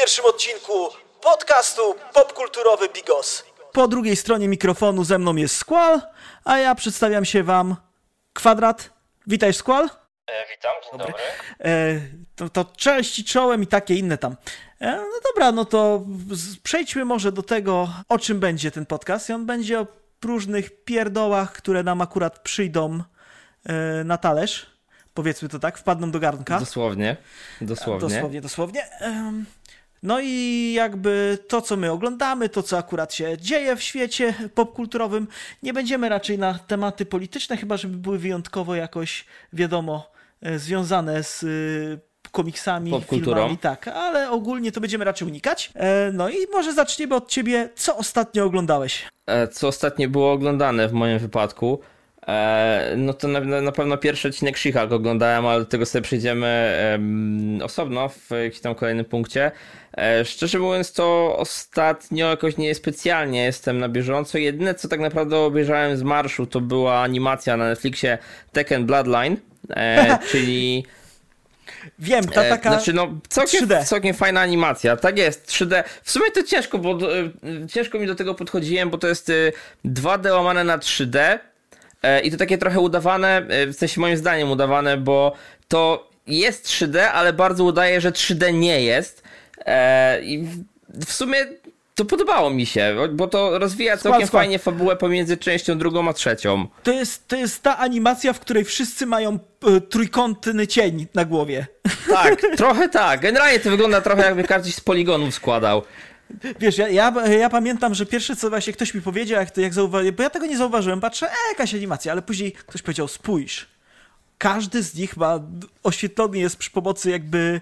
pierwszym odcinku podcastu Popkulturowy Bigos. Po drugiej stronie mikrofonu ze mną jest Squall, a ja przedstawiam się wam Kwadrat. Witaj, Squall. Witam, dzień dobry. To cześć i czołem i takie inne tam. No dobra, no to przejdźmy może do tego, o czym będzie ten podcast. I on będzie o różnych pierdołach, które nam akurat przyjdą na talerz. Powiedzmy to tak, wpadną do garnka. Dosłownie. Dosłownie. No i jakby to, co my oglądamy, to, co akurat się dzieje w świecie popkulturowym, nie będziemy raczej na tematy polityczne, chyba żeby były wyjątkowo jakoś, wiadomo, związane z komiksami, filmami, tak, ale ogólnie to będziemy raczej unikać. No i może zaczniemy od ciebie. Co ostatnio oglądałeś? Co ostatnio było oglądane w moim wypadku? No to na pewno pierwszy odcinek She-Hulk oglądałem, ale do tego sobie przejdziemy osobno w jakimś tam kolejnym punkcie. Szczerze mówiąc, to ostatnio jakoś niespecjalnie jestem na bieżąco. Jedyne, co tak naprawdę obejrzałem z marszu, to była animacja na Netflixie Tekken Bloodline, czyli... Wiem, ta taka Znaczy, no, całkiem fajna animacja. Tak jest, 3D. W sumie to ciężko, bo ciężko mi do tego podchodziłem, bo to jest 2D łamane na 3D. I to takie trochę udawane, w sensie moim zdaniem udawane, bo to jest 3D, ale bardzo udaje, że 3D nie jest. I w sumie to podobało mi się, bo to rozwija całkiem fajnie fabułę pomiędzy częścią drugą a trzecią. To jest ta animacja, w której wszyscy mają trójkątny cień na głowie. Tak, trochę tak. Generalnie to wygląda trochę, jakby każdy z poligonów składał. Wiesz, ja pamiętam, że pierwsze co właśnie ktoś mi powiedział, jak zauważyłem, bo ja tego nie zauważyłem, patrzę, jakaś animacja, ale później ktoś powiedział, spójrz, każdy z nich ma oświetlony jest przy pomocy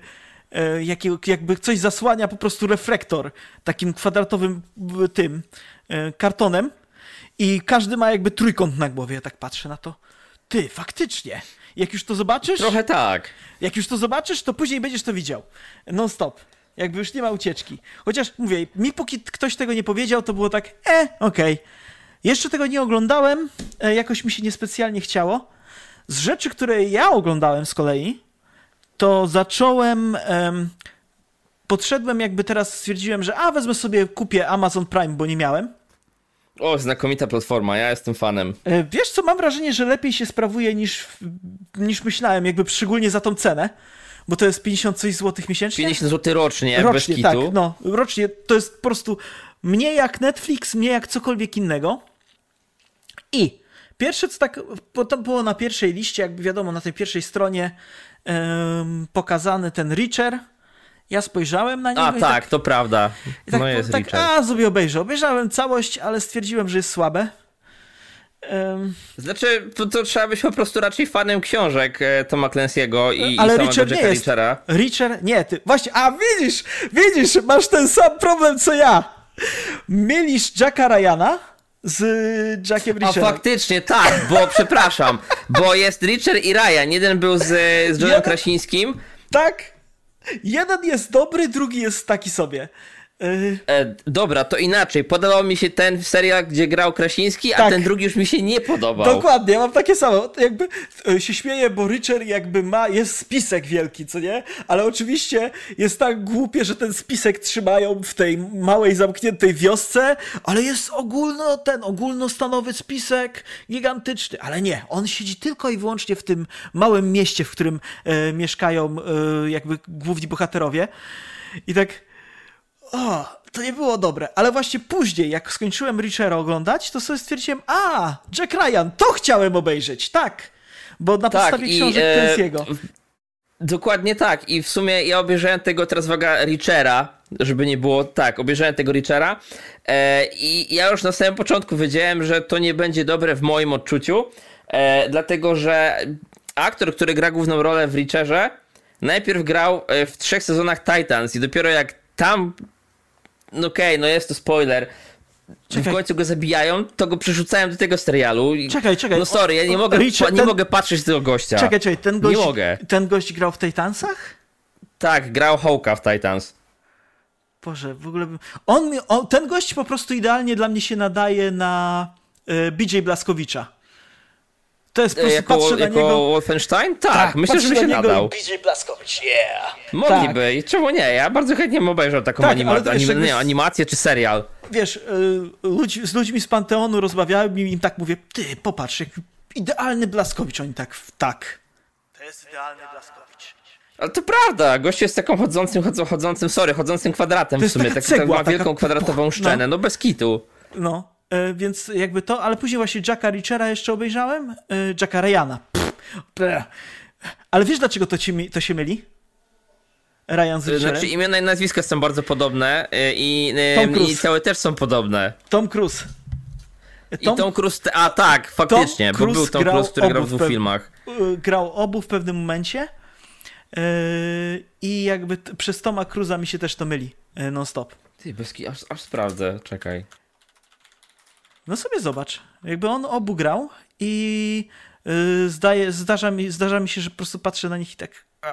jakby coś zasłania po prostu reflektor, takim kwadratowym tym kartonem i każdy ma jakby trójkąt na głowie, ja tak patrzę na to, ty, faktycznie, jak już to zobaczysz... Trochę tak. Jak już to zobaczysz, to później będziesz to widział, non stop. Jakby już nie ma ucieczki. Chociaż, mówię, póki ktoś tego nie powiedział, to było tak, okej. Jeszcze tego nie oglądałem, jakoś mi się niespecjalnie chciało. Z rzeczy, które ja oglądałem z kolei, to zacząłem, podszedłem jakby teraz, stwierdziłem, że wezmę sobie, kupię Amazon Prime, bo nie miałem. O, znakomita platforma, ja jestem fanem. Wiesz co, mam wrażenie, że lepiej się sprawuje niż myślałem, jakby szczególnie za tą cenę. Bo to jest 50 coś złotych miesięcznie? 50 zł rocznie, bez kitu. Tak, no, rocznie to jest po prostu mniej jak Netflix, mniej jak cokolwiek innego. I pierwsze co tak, bo to było na pierwszej liście, jakby wiadomo, na tej pierwszej stronie pokazany ten Reacher. Ja spojrzałem na niego tak, to prawda. Tak, no jest Reacher. sobie obejrzę. Obejrzałem całość, ale stwierdziłem, że jest słabe. Znaczy, to trzeba być po prostu raczej fanem książek Toma Clancy'ego i samego Reacher Jacka Reachera. Reacher, nie, ty, właśnie, widzisz, masz ten sam problem co ja. Mylisz Jacka Ryana z Jackiem Reacherem. Faktycznie, tak, bo przepraszam, bo jest Reacher i Ryan. Jeden był z Johnem Krasińskim. Tak, jeden jest dobry, drugi jest taki sobie. Dobra, to inaczej. Podobał mi się ten serial, gdzie grał Krasiński, a ten drugi już mi się nie podobał. Dokładnie, ja mam takie samo. Jakby się śmieję, bo Reacher jakby jest spisek wielki, co nie? Ale oczywiście jest tak głupie, że ten spisek trzymają w tej małej, zamkniętej wiosce, ale jest ogólnostanowy spisek gigantyczny. Ale nie, on siedzi tylko i wyłącznie w tym małym mieście, w którym mieszkają jakby główni bohaterowie. I tak... to nie było dobre, ale właśnie później, jak skończyłem Reachera oglądać, to sobie stwierdziłem, Jack Ryan, to chciałem obejrzeć, tak, bo na podstawie książek Clancy'ego. Dokładnie tak i w sumie ja obejrzałem tego, teraz uwaga, Reachera, żeby nie było, tak, obejrzałem tego Reachera i ja już na samym początku wiedziałem, że to nie będzie dobre w moim odczuciu, dlatego, że aktor, który gra główną rolę w Reacherze, najpierw grał w 3 sezonach Titans i dopiero jak tam, no jest to spoiler, w końcu go zabijają, to go przerzucałem do tego serialu. Czekaj. No sorry, ja nie mogę patrzeć z tego gościa. Czekaj, ten gość grał w Titansach? Tak, grał Hawka w Titans. Boże, w ogóle... ten gość po prostu idealnie dla mnie się nadaje na BJ Blazkowicza. To jest po prostu, patrzę na jako niego... Wolfenstein? Tak, myślę, że by się nadał. BJ Blazkowicz, yeah! Mogliby, i czemu nie? Ja bardzo chętnie bym obejrzał taką animację czy serial. Wiesz, z ludźmi z Panteonu rozmawiałem i im tak mówię, ty, popatrz, jak idealny Blazkowicz. Oni tak. To jest idealny Blazkowicz. Ale to prawda, gość jest taką chodzącym kwadratem w sumie. Ma wielką kwadratową szczenę, no bez kitu. No, więc jakby to, ale później właśnie Jacka Reachera jeszcze obejrzałem. Jacka Ryana. Ale wiesz, dlaczego to się myli? Ryan z Reacherem? Znaczy imiona i nazwiska są bardzo podobne i całe też są podobne. Tom Cruise. Tom Cruise, tak, faktycznie, bo był Tom Cruise, który grał w 2 filmach. Grał obu w pewnym momencie i jakby przez Toma Cruise'a mi się też to myli non-stop. Ty, aż sprawdzę, czekaj. No sobie zobacz, jakby on obu grał i zdarza mi się, że po prostu patrzę na nich i tak...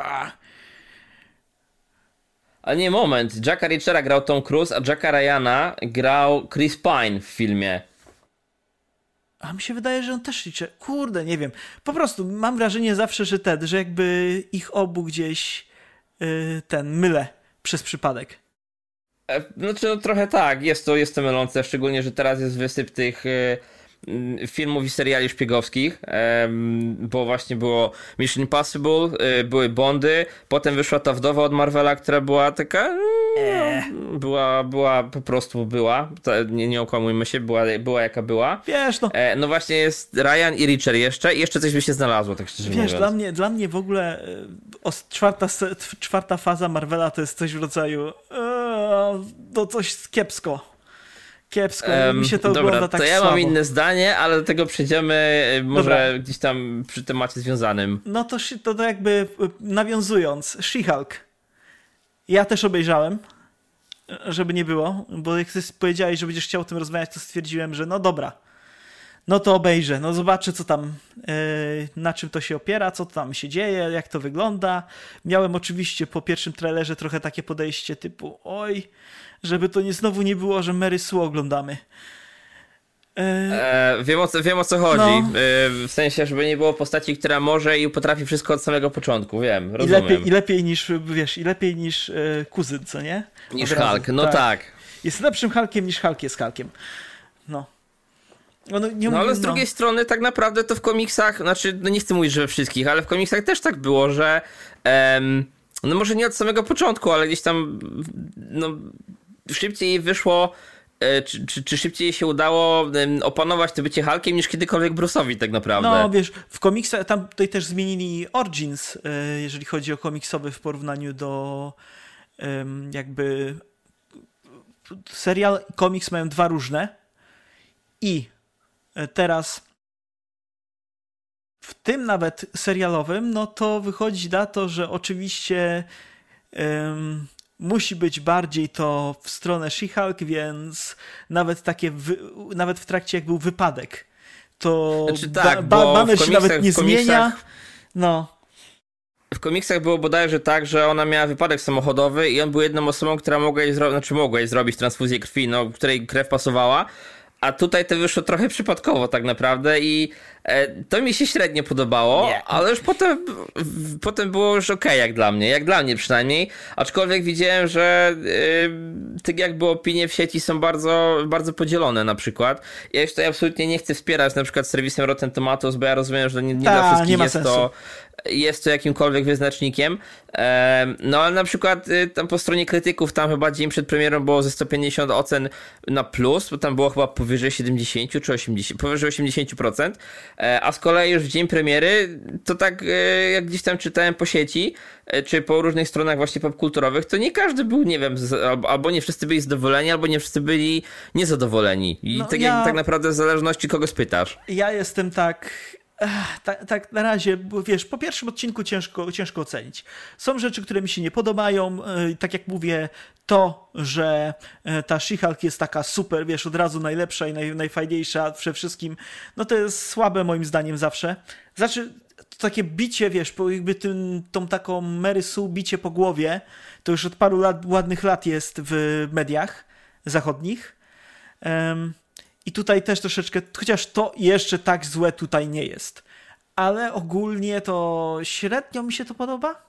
Ale nie, moment, Jacka Reachera grał Tom Cruise, a Jacka Ryana grał Chris Pine w filmie. A mi się wydaje, że on też liczy. Kurde, nie wiem. Po prostu mam wrażenie zawsze, że jakby ich obu gdzieś mylę przez przypadek. Znaczy, no trochę tak, jest to mylące, szczególnie, że teraz jest wysyp tych filmów i seriali szpiegowskich, bo właśnie było Mission Impossible, były Bondy, potem wyszła ta wdowa od Marvela, która była taka... Była po prostu nie okłamujmy się, była jaka była. Wiesz, no. No właśnie jest Ryan i Reacher jeszcze i jeszcze coś by się znalazło, tak szczerze mówiąc. Dla mnie w ogóle czwarta faza Marvela to jest coś w rodzaju to coś kiepsko. Mi się to ogląda tak to ja słabo. mam inne zdanie, ale do tego przejdziemy może gdzieś tam przy temacie związanym. No to jakby nawiązując, She-Hulk. Ja też obejrzałem, żeby nie było, bo jak ty powiedziałeś, że będziesz chciał o tym rozmawiać, to stwierdziłem, że no dobra, no to obejrzę, no zobaczę co tam, na czym to się opiera, co tam się dzieje, jak to wygląda. Miałem oczywiście po pierwszym trailerze trochę takie podejście typu, oj, żeby to znowu nie było, że Mary Sue oglądamy. Wiem o co chodzi. No. W sensie, żeby nie było postaci, która może i potrafi wszystko od samego początku. Wiem, rozumiem. I lepiej niż kuzyn, co nie? Niż Hulk, no tak. Jest lepszym Hulkiem niż Hulk jest Hulkiem. No. Ale z drugiej strony tak naprawdę to w komiksach, znaczy, no nie chcę mówić, że we wszystkich, ale w komiksach też tak było, że no może nie od samego początku, ale gdzieś tam szybciej wyszło, czy szybciej się udało opanować to bycie Hulkiem niż kiedykolwiek Bruce'owi tak naprawdę. No wiesz, w komiksach tam tutaj też zmienili Origins, jeżeli chodzi o komiksowy w porównaniu do jakby serial i komiks mają 2 różne i teraz w tym nawet serialowym, no to wychodzi na to, że oczywiście musi być bardziej to w stronę She-Hulk, więc nawet w trakcie jak był wypadek, to znaczy, tak, Banner się nawet nie zmienia. No. W komiksach było bodajże tak, że ona miała wypadek samochodowy i on był jedną osobą, która mogła jej zrobić transfuzję krwi, której krew pasowała. A tutaj to wyszło trochę przypadkowo tak naprawdę i to mi się średnio podobało, ale już potem było już okej, jak dla mnie przynajmniej, aczkolwiek widziałem, że tak jakby opinie w sieci są bardzo, bardzo podzielone na przykład. Ja już tutaj absolutnie nie chcę wspierać na przykład serwisem Rotten Tomatoes, bo ja rozumiem, że nie dla wszystkich jest to jakimkolwiek wyznacznikiem. No ale na przykład tam po stronie krytyków, tam chyba dzień przed premierą było ze 150 ocen na plus, bo tam było chyba powyżej 70 czy 80, powyżej 80%, a z kolei już w dzień premiery, to tak jak gdzieś tam czytałem po sieci, czy po różnych stronach właśnie popkulturowych, to nie każdy był, nie wiem, albo nie wszyscy byli zadowoleni, albo nie wszyscy byli niezadowoleni. I tak naprawdę w zależności kogo spytasz. Ja jestem tak na razie, bo wiesz, po pierwszym odcinku ciężko ocenić. Są rzeczy, które mi się nie podobają, tak jak mówię, to, że ta She-Hulk jest taka super, wiesz, od razu najlepsza i najfajniejsza przede wszystkim, no to jest słabe moim zdaniem zawsze. Znaczy, to takie bicie, wiesz, jakby tą taką Mary Sue bicie po głowie, to już od paru ładnych lat jest w mediach zachodnich. I tutaj też troszeczkę, chociaż to jeszcze tak złe tutaj nie jest. ale ogólnie to średnio mi się to podoba.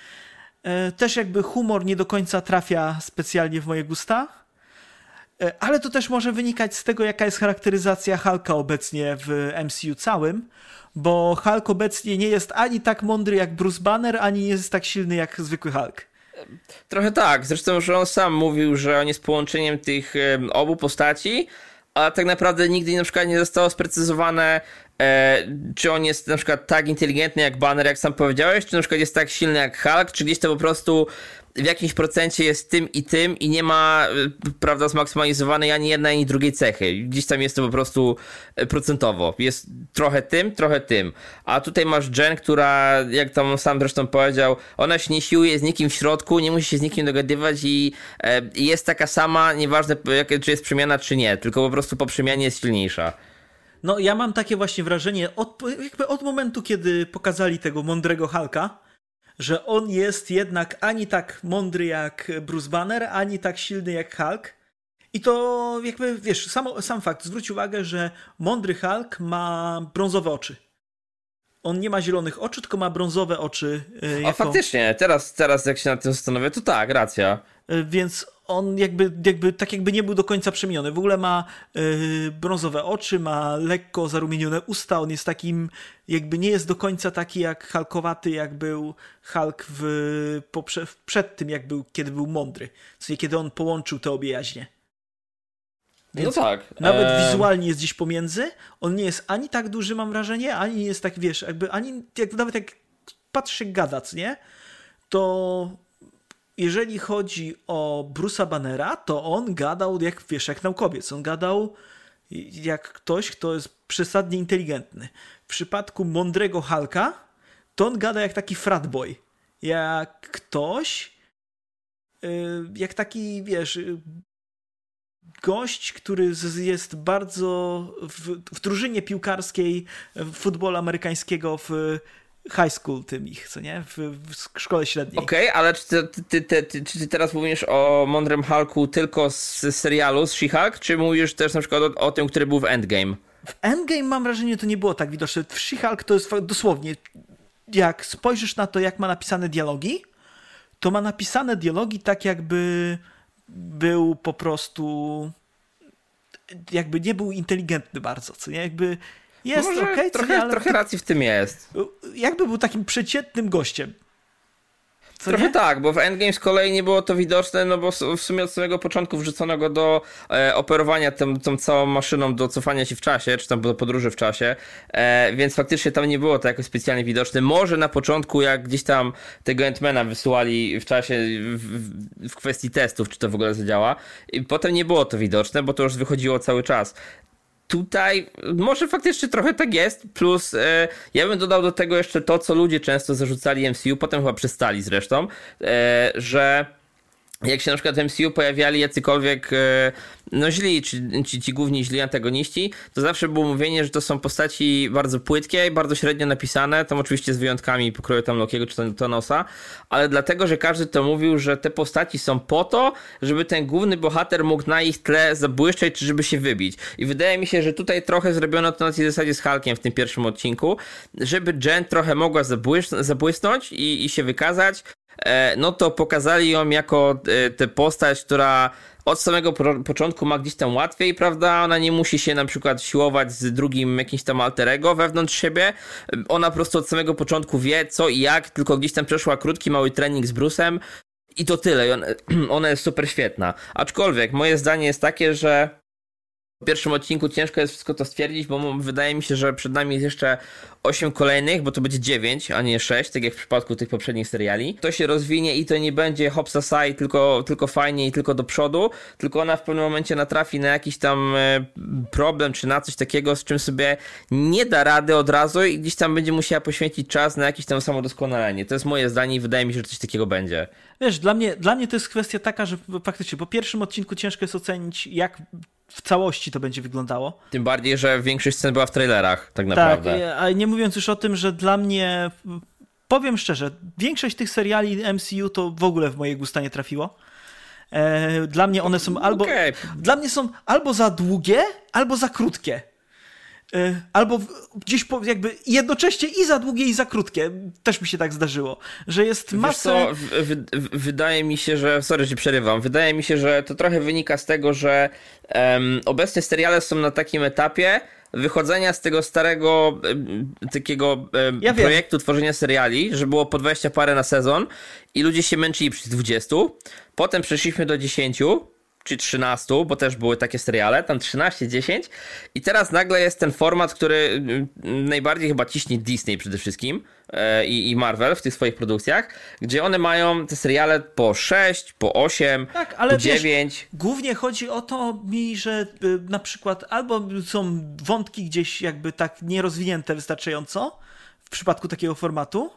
Też jakby humor nie do końca trafia specjalnie w moje gusta, ale to też może wynikać z tego, jaka jest charakteryzacja Hulka obecnie w MCU całym, bo Hulk obecnie nie jest ani tak mądry jak Bruce Banner, ani nie jest tak silny jak zwykły Hulk. Trochę tak, zresztą, że on sam mówił, że on jest połączeniem tych obu postaci, a tak naprawdę nigdy na przykład nie zostało sprecyzowane, czy on jest na przykład tak inteligentny jak Banner, jak sam powiedziałeś, czy na przykład jest tak silny jak Hulk, czy gdzieś to po prostu w jakimś procencie jest tym i nie ma, prawda, zmaksymalizowanej ani jednej, ani drugiej cechy. Gdzieś tam jest to po prostu procentowo. Jest trochę tym. A tutaj masz Jen, która, jak tam sam zresztą powiedział, ona się nie siłuje z nikim w środku, nie musi się z nikim dogadywać i jest taka sama, nieważne czy jest przemiana, czy nie, tylko po prostu po przemianie jest silniejsza. No ja mam takie właśnie wrażenie, od momentu, kiedy pokazali tego mądrego Hulka, że on jest jednak ani tak mądry jak Bruce Banner, ani tak silny jak Hulk. I to jakby, wiesz, sam fakt, zwróć uwagę, że mądry Hulk ma brązowe oczy. On nie ma zielonych oczu, tylko ma brązowe oczy. A faktycznie, teraz jak się nad tym zastanowię, to tak, racja. Więc on jakby nie był do końca przemieniony. W ogóle ma brązowe oczy, ma lekko zarumienione usta, on jest takim, jakby nie jest do końca taki jak Hulkowaty, jak był Hulk przed tym, kiedy był mądry. Czyli kiedy on połączył te obie jaźnie. Więc no tak. Nawet wizualnie jest gdzieś pomiędzy. On nie jest ani tak duży, mam wrażenie, ani nie jest tak, wiesz, jakby nawet jak patrzysz jak gada, nie? To jeżeli chodzi o Bruce'a Bannera, to on gadał jak naukowiec. On gadał jak ktoś, kto jest przesadnie inteligentny. W przypadku mądrego Hulka, to on gada jak taki fratboy. Jak ktoś, jak taki, wiesz, gość, który jest bardzo w drużynie piłkarskiej futbolu amerykańskiego w high school tym ich, co nie? W szkole średniej. Okej, ale czy ty teraz mówisz o mądrym Hulku tylko z serialu, z She-Hulk, czy mówisz też na przykład o tym, który był w Endgame? W Endgame mam wrażenie, to nie było tak widoczne. W She-Hulk to jest dosłownie, jak spojrzysz na to, jak ma napisane dialogi, to ma napisane dialogi tak jakby był po prostu jakby nie był inteligentny bardzo, co nie? Jakby jest okej, trochę racji w tym jest. Jakby był takim przeciętnym gościem. Trochę tak, bo w Endgame z kolei nie było to widoczne, no bo w sumie od samego początku wrzucono go do operowania tą całą maszyną do cofania się w czasie, czy tam do podróży w czasie, więc faktycznie tam nie było to jakoś specjalnie widoczne. Może na początku, jak gdzieś tam tego Ant-Mana wysyłali w czasie w kwestii testów, czy to w ogóle zadziała, i potem nie było to widoczne, bo to już wychodziło cały czas. Tutaj może faktycznie trochę tak jest, plus ja bym dodał do tego jeszcze to, co ludzie często zarzucali MCU, potem chyba przestali zresztą, że jak się na przykład w MCU pojawiali jacykolwiek no źli, czy ci główni źli antagoniści, to zawsze było mówienie, że to są postaci bardzo płytkie i bardzo średnio napisane, tam oczywiście z wyjątkami pokroju tam Lokiego czy Thanosa, ale dlatego, że każdy to mówił, że te postaci są po to, żeby ten główny bohater mógł na ich tle zabłyszczeć, czy żeby się wybić. I wydaje mi się, że tutaj trochę zrobiono to na tej zasadzie z Hulkiem w tym pierwszym odcinku, żeby Jen trochę mogła zabłysnąć i się wykazać, no to pokazali ją jako tę postać, która od samego początku ma gdzieś tam łatwiej, prawda? Ona nie musi się na przykład siłować z drugim jakimś tam alter ego wewnątrz siebie. Ona po prostu od samego początku wie co i jak, tylko gdzieś tam przeszła krótki, mały trening z Bruce'em i to tyle. Ona jest super świetna. Aczkolwiek moje zdanie jest takie, że w pierwszym odcinku ciężko jest wszystko to stwierdzić, bo wydaje mi się, że przed nami jest jeszcze 8 kolejnych, bo to będzie 9, a nie 6, tak jak w przypadku tych poprzednich seriali. To się rozwinie i to nie będzie hopsa saj, tylko fajnie i tylko do przodu, tylko ona w pewnym momencie natrafi na jakiś tam problem, czy na coś takiego, z czym sobie nie da rady od razu i gdzieś tam będzie musiała poświęcić czas na jakieś tam samodoskonalenie. To jest moje zdanie i wydaje mi się, że coś takiego będzie. Wiesz, dla mnie to jest kwestia taka, że faktycznie po pierwszym odcinku ciężko jest ocenić, jak w całości to będzie wyglądało. Tym bardziej, że większość scen była w trailerach, tak naprawdę. Tak, a nie mówiąc już o tym, że dla mnie, powiem szczerze, większość tych seriali MCU to w ogóle w moje gusta nie trafiło. Dla mnie one są dla mnie są albo za długie, albo za krótkie. albo gdzieś jakby jednocześnie i za długie, i za krótkie. Też mi się tak zdarzyło, że jest masę... Wydaje mi się, że... Sorry, że przerywam. Wydaje mi się, że to trochę wynika z tego, że obecnie seriale są na takim etapie wychodzenia z tego starego takiego projektu tworzenia seriali, że było po 20 parę na sezon i ludzie się męczyli przy 20. Potem przeszliśmy do 10 czy 13, bo też były takie seriale, tam 13, 10 i teraz nagle jest ten format, który najbardziej chyba ciśnie Disney przede wszystkim i Marvel w tych swoich produkcjach, gdzie one mają te seriale po 6, po 8, tak, ale po 9. Wiesz, głównie chodzi o to że na przykład albo są wątki gdzieś jakby tak nierozwinięte wystarczająco w przypadku takiego formatu,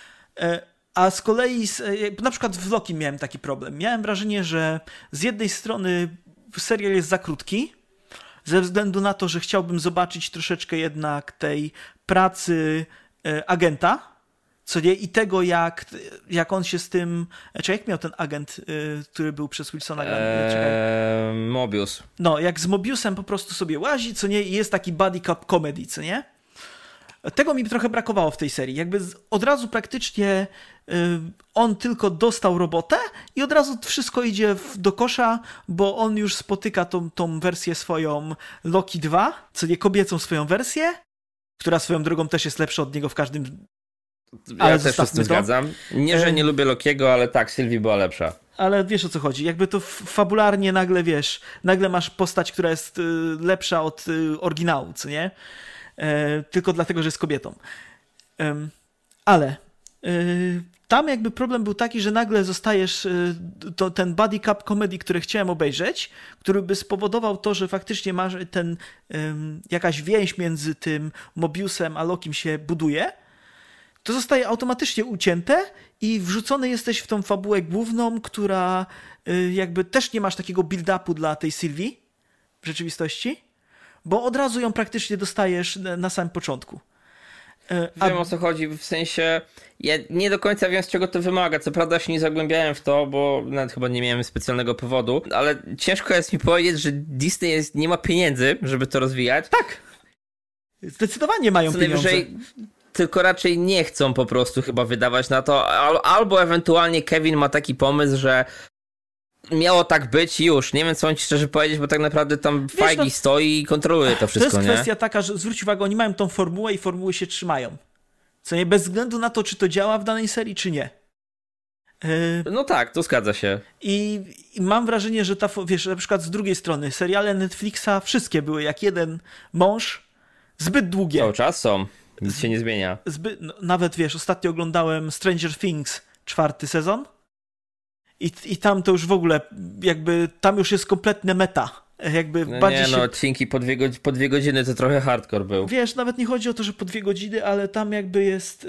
a z kolei, na przykład w Loki miałem taki problem. Miałem wrażenie, że z jednej strony serial jest za krótki, ze względu na to, że chciałbym zobaczyć troszeczkę jednak tej pracy agenta, co nie, i tego, jak on się z tym... Czy jak miał ten agent, który był przez Wilsona? Mobius. No, jak z Mobiusem po prostu sobie łazi, co nie, i jest taki buddy cop comedy, co nie? Tego mi trochę brakowało w tej serii. Jakby od razu praktycznie on tylko dostał robotę i od razu wszystko idzie do kosza, bo on już spotyka tą wersję swoją Loki 2, co nie, kobiecą swoją wersję, która swoją drogą też jest lepsza od niego w każdym... Ja też się z tym zgadzam. Nie, że nie lubię Lokiego, ale tak, Sylwii była lepsza. Ale wiesz, o co chodzi. Jakby to fabularnie nagle masz postać, która jest lepsza od oryginału, co nie? Tylko dlatego, że jest kobietą. Ale tam jakby problem był taki, że nagle zostajesz ten buddy cop comedy, który chciałem obejrzeć, który by spowodował to, że faktycznie masz jakaś więź między tym Mobiusem a Lokim się buduje, to zostaje automatycznie ucięte i wrzucony jesteś w tą fabułę główną, która jakby też nie masz takiego build-upu dla tej Sylwii w rzeczywistości, bo od razu ją praktycznie dostajesz na samym początku. Wiem, o co chodzi, w sensie ja nie do końca wiem, z czego to wymaga. Co prawda się nie zagłębiałem w to, bo nawet chyba nie miałem specjalnego powodu, ale ciężko jest mi powiedzieć, że Disney nie ma pieniędzy, żeby to rozwijać. Tak! Zdecydowanie mają pieniądze. Tylko raczej nie chcą po prostu chyba wydawać na to, albo ewentualnie Kevin ma taki pomysł, że miało tak być już. Nie wiem, co mam ci szczerze powiedzieć, bo tak naprawdę tam Feige stoi i kontroluje to wszystko, To jest nie? kwestia taka, że zwróć uwagę, oni mają tą formułę i formuły się trzymają. Co nie, bez względu na to, czy to działa w danej serii, czy nie. No tak, to zgadza się. I mam wrażenie, że wiesz, na przykład z drugiej strony, seriale Netflixa wszystkie były jak jeden mąż, zbyt długie. Cały czas są. Nic się nie zmienia. Nawet wiesz, ostatnio oglądałem Stranger Things 4. sezon i tam to już w ogóle jakby, tam już jest kompletne meta. Jakby bardziej odcinki po 2 godziny to trochę hardcore był. Wiesz, nawet nie chodzi o to, że po 2 godziny, ale tam jakby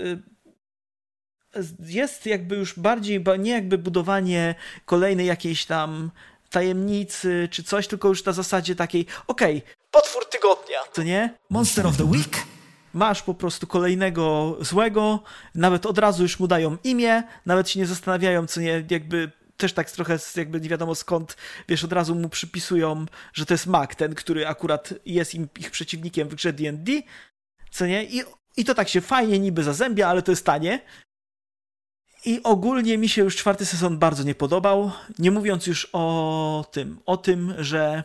jest jakby już bardziej, nie jakby budowanie kolejnej jakiejś tam tajemnicy czy coś, tylko już na zasadzie takiej, potwór tygodnia, to nie? Monster of the Week. Masz po prostu kolejnego złego, nawet od razu już mu dają imię, nawet się nie zastanawiają, co nie, jakby też tak trochę jakby nie wiadomo skąd, wiesz, od razu mu przypisują, że to jest mag, ten, który akurat jest ich przeciwnikiem w grze D&D, co nie? I to tak się fajnie niby zazębia, ale to jest tanie. I ogólnie mi się już 4. sezon bardzo nie podobał, nie mówiąc już o tym, że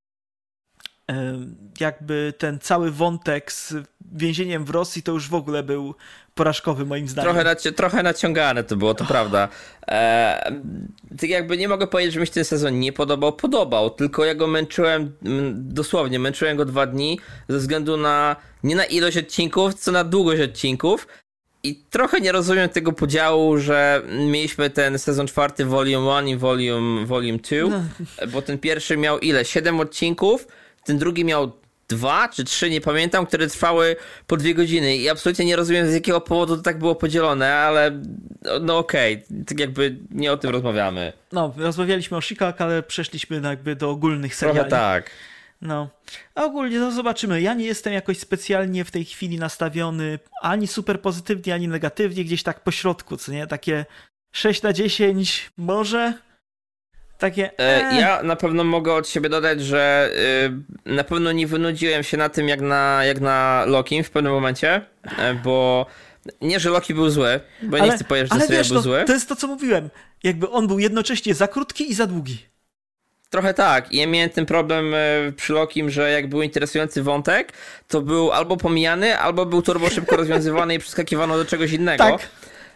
jakby ten cały wątek z więzieniem w Rosji to już w ogóle był porażkowy moim zdaniem. Trochę naciągane to było, to prawda. Tak jakby nie mogę powiedzieć, że mi się ten sezon nie podobał, tylko ja go dosłownie męczyłem go 2 dni ze względu nie na ilość odcinków, co na długość odcinków. I trochę nie rozumiem tego podziału, że mieliśmy ten sezon 4 Volume 1 i Volume 2, bo ten pierwszy miał 7 odcinków, ten drugi miał 2 czy 3, nie pamiętam, które trwały po 2 godziny i absolutnie nie rozumiem, z jakiego powodu to tak było podzielone, ale okej, tak jakby nie o tym rozmawiamy. Rozmawialiśmy o She-Hulk, ale przeszliśmy jakby do ogólnych seriali. Trochę tak. A ogólnie zobaczymy. Ja nie jestem jakoś specjalnie w tej chwili nastawiony ani super pozytywnie, ani negatywnie, gdzieś tak po środku, co nie? Takie 6/10 może. takie... Ja na pewno mogę od siebie dodać, że na pewno nie wynudziłem się na tym jak na Lokim w pewnym momencie, bo nie, że Loki był zły, bo ja nie chcę powiedzieć, że ten serial był zły. To jest to, co mówiłem. Jakby on był jednocześnie za krótki i za długi. Trochę tak. I ja miałem ten problem przy Lokim, że jak był interesujący wątek, to był albo pomijany, albo był turbo szybko rozwiązywany i przeskakiwano do czegoś innego. Tak.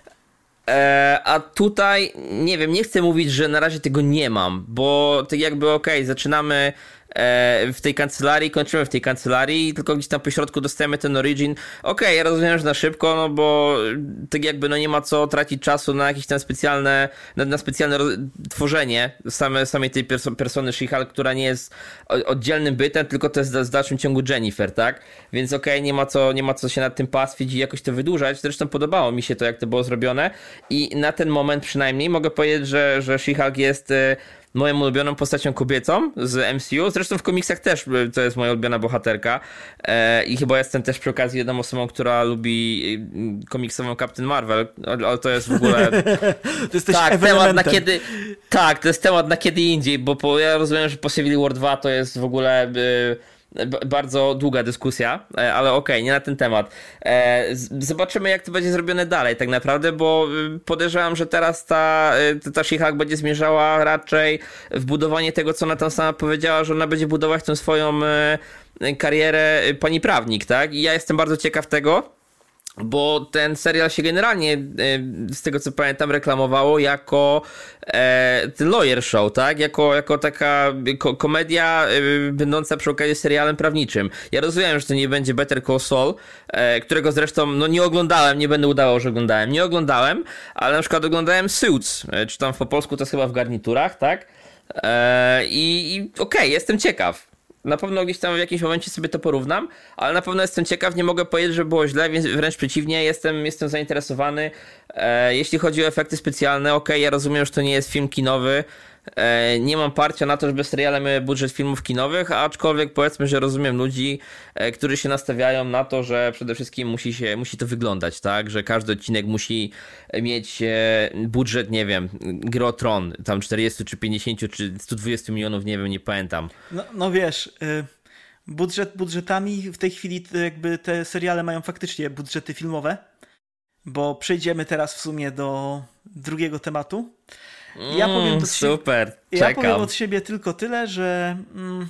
A tutaj, nie wiem, nie chcę mówić, że na razie tego nie mam, bo tak jakby zaczynamy w tej kancelarii, kończymy w tej kancelarii, tylko gdzieś tam po środku dostajemy ten origin. Ja rozumiem, że na szybko, no bo tak jakby nie ma co tracić czasu na jakieś tam specjalne, na specjalne tworzenie samej tej persony She-Hulk, która nie jest oddzielnym bytem, tylko to jest w dalszym ciągu Jennifer, tak? Więc nie ma co się nad tym pastwić i jakoś to wydłużać. Zresztą podobało mi się to, jak to było zrobione i na ten moment przynajmniej mogę powiedzieć, że She-Hulk jest moją ulubioną postacią kobiecą z MCU. Zresztą w komiksach też to jest moja ulubiona bohaterka. I chyba jestem też przy okazji jedną osobą, która lubi komiksową Captain Marvel. Ale to jest w ogóle... To jesteś temat na kiedy... Tak, to jest temat na kiedy indziej, bo ja rozumiem, że po Civil War 2 to jest w ogóle... bardzo długa dyskusja, ale nie na ten temat. Zobaczymy, jak to będzie zrobione dalej tak naprawdę, bo podejrzewam, że teraz ta She-Hulk będzie zmierzała raczej w budowanie tego, co ona tam sama powiedziała, że ona będzie budować tą swoją karierę pani prawnik, tak? I ja jestem bardzo ciekaw tego, bo ten serial się generalnie, z tego co pamiętam, reklamowało jako ten lawyer show, tak? Jako taka komedia będąca przy okazji serialem prawniczym. Ja rozumiem, że to nie będzie Better Call Saul, którego zresztą nie oglądałem, nie będę udawał, że oglądałem. Nie oglądałem, ale na przykład oglądałem Suits, czy tam po polsku to jest chyba w garniturach, tak? Jestem ciekaw. Na pewno gdzieś tam w jakimś momencie sobie to porównam, ale na pewno jestem ciekaw, nie mogę powiedzieć, że było źle, więc wręcz przeciwnie, jestem zainteresowany. Jeśli chodzi o efekty specjalne, ja rozumiem, że to nie jest film kinowy, nie mam parcia na to, żeby seriale miały budżet filmów kinowych, aczkolwiek powiedzmy, że rozumiem ludzi, którzy się nastawiają na to, że przede wszystkim musi to wyglądać, tak, że każdy odcinek musi mieć budżet, nie wiem, Gry o Tron, tam 40 czy 50 czy 120 milionów, nie wiem, nie pamiętam. No wiesz, budżetami w tej chwili jakby te seriale mają faktycznie budżety filmowe, bo przejdziemy teraz w sumie do drugiego tematu. Super, czekam. Ja powiem od siebie tylko tyle, że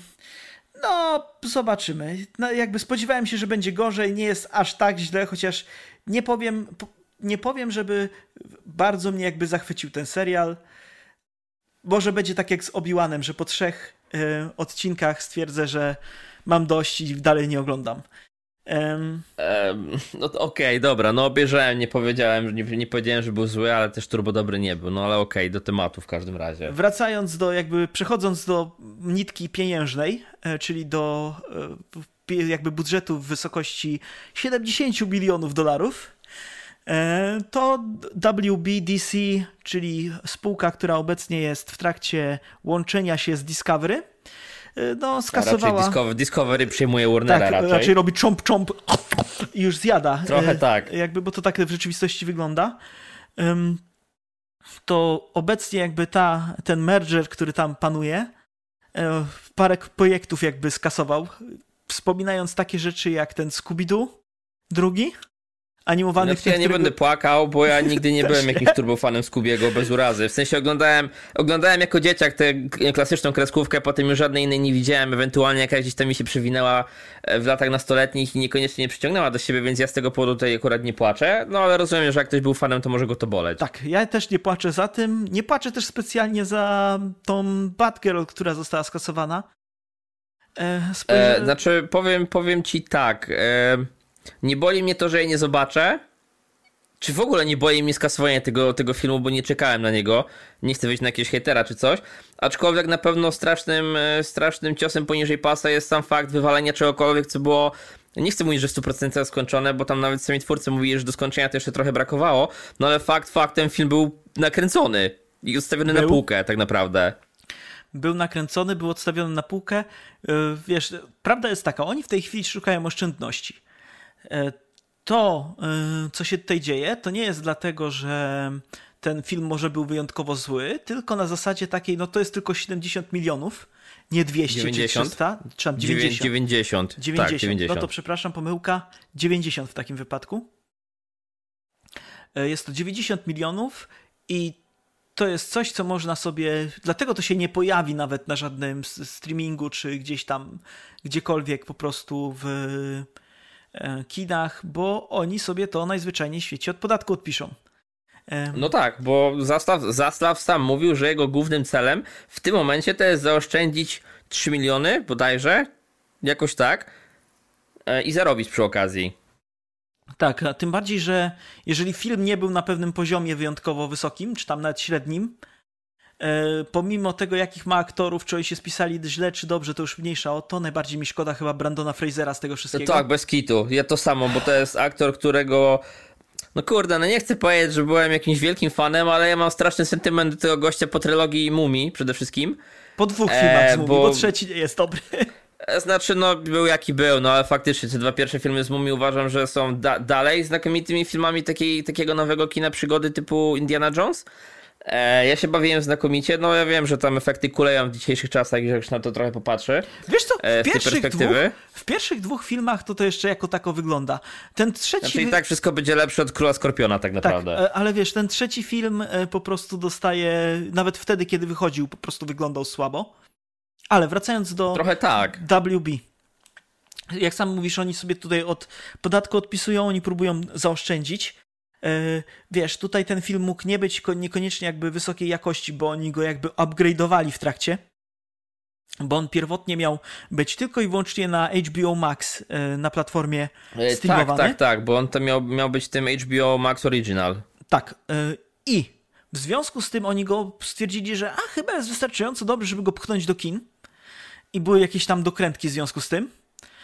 zobaczymy. Jakby spodziewałem się, że będzie gorzej, nie jest aż tak źle, chociaż nie powiem, żeby bardzo mnie jakby zachwycił ten serial. Może będzie tak jak z Obi-Wanem, że po 3 odcinkach stwierdzę, że mam dość i dalej nie oglądam. Dobra, obejrzałem, nie powiedziałem, że był zły, ale też turbo dobry nie był, ale do tematu w każdym razie. Przechodząc do nitki pieniężnej, czyli do jakby budżetu w wysokości 70 bilionów dolarów, to WBDC, czyli spółka, która obecnie jest w trakcie łączenia się z Discovery, skasowała... Raczej Discovery przyjmuje Warnera raczej robi czomp i już zjada. Trochę tak. Bo to tak w rzeczywistości wygląda. To obecnie jakby ten merger, który tam panuje, parę projektów jakby skasował, wspominając takie rzeczy jak ten Scooby-Doo, drugi, animowany. Ja nie będę płakał, bo ja nigdy nie byłem jakimś turbofanem Scoobiego, bez urazy. W sensie oglądałem jako dzieciak tę klasyczną kreskówkę, potem już żadnej innej nie widziałem, ewentualnie jakaś gdzieś tam mi się przewinęła w latach nastoletnich i niekoniecznie nie przyciągnęła do siebie, więc ja z tego powodu tutaj akurat nie płaczę, ale rozumiem, że jak ktoś był fanem, to może go to boleć. Tak, ja też nie płaczę za tym, nie płaczę też specjalnie za tą Batgirl, która została skasowana. Powiem ci tak, nie boli mnie to, że jej nie zobaczę. Czy w ogóle nie boli mnie skasowanie tego filmu, bo nie czekałem na niego. Nie chcę wyjść na jakiegoś hejtera czy coś. Aczkolwiek na pewno strasznym ciosem poniżej pasa jest sam fakt wywalenia czegokolwiek, co było... Nie chcę mówić, że w 100% skończone, bo tam nawet sami twórcy mówili, że do skończenia to jeszcze trochę brakowało. Ale faktem film był nakręcony i odstawiony na półkę tak naprawdę. Był nakręcony, był odstawiony na półkę. Wiesz, prawda jest taka, oni w tej chwili szukają oszczędności. To, co się tutaj dzieje, to nie jest dlatego, że ten film może był wyjątkowo zły, tylko na zasadzie takiej, no to jest tylko 70 milionów, nie 200 90? czy 300, czy tam 90. 90. 90. Tak, 90. No to przepraszam, pomyłka, 90 w takim wypadku. Jest to 90 milionów i to jest coś, co można sobie, dlatego to się nie pojawi nawet na żadnym streamingu, czy gdzieś tam, gdziekolwiek po prostu w kinach, bo oni sobie to najzwyczajniej w świecie od podatku odpiszą. No tak, bo Zaslav sam mówił, że jego głównym celem w tym momencie to jest zaoszczędzić 3 miliony bodajże, jakoś tak, i zarobić przy okazji. Tak, a tym bardziej, że jeżeli film nie był na pewnym poziomie wyjątkowo wysokim, czy tam nawet średnim, pomimo tego, jakich ma aktorów, czy oni się spisali źle, czy dobrze, to już mniejsza o to. Najbardziej mi szkoda chyba Brandona Frasera z tego wszystkiego. Tak, bez kitu. Ja to samo, bo to jest aktor, którego... No kurde, no nie chcę powiedzieć, że byłem jakimś wielkim fanem, ale ja mam straszny sentyment do tego gościa po trylogii Mumii przede wszystkim. Po 2 filmach z Mumii, bo trzeci nie jest dobry. Znaczy, no był jaki był, no ale faktycznie te 2 pierwsze filmy z Mumii uważam, że są dalej znakomitymi filmami takiego nowego kina przygody typu Indiana Jones. Ja się bawiłem znakomicie, no ja wiem, że tam efekty kuleją w dzisiejszych czasach, jak już na to trochę popatrzy. Wiesz co, w pierwszych 2 filmach to jeszcze jako tako wygląda. Ten trzeci... Znaczy i tak wszystko będzie lepsze od Króla Skorpiona tak naprawdę. Tak, ale wiesz, ten trzeci film po prostu dostaje, nawet wtedy, kiedy wychodził, po prostu wyglądał słabo. Ale wracając do trochę tak. WB. Jak sam mówisz, oni sobie tutaj od podatku odpisują, oni próbują zaoszczędzić. Wiesz, tutaj ten film mógł nie być niekoniecznie jakby wysokiej jakości, bo oni go jakby upgrade'owali w trakcie. Bo on pierwotnie miał być tylko i wyłącznie na HBO Max, na platformie streamowanej. Tak, bo on to miał być tym HBO Max Original. Tak. I w związku z tym oni go stwierdzili, że chyba jest wystarczająco dobry, żeby go pchnąć do kin. I były jakieś tam dokrętki w związku z tym.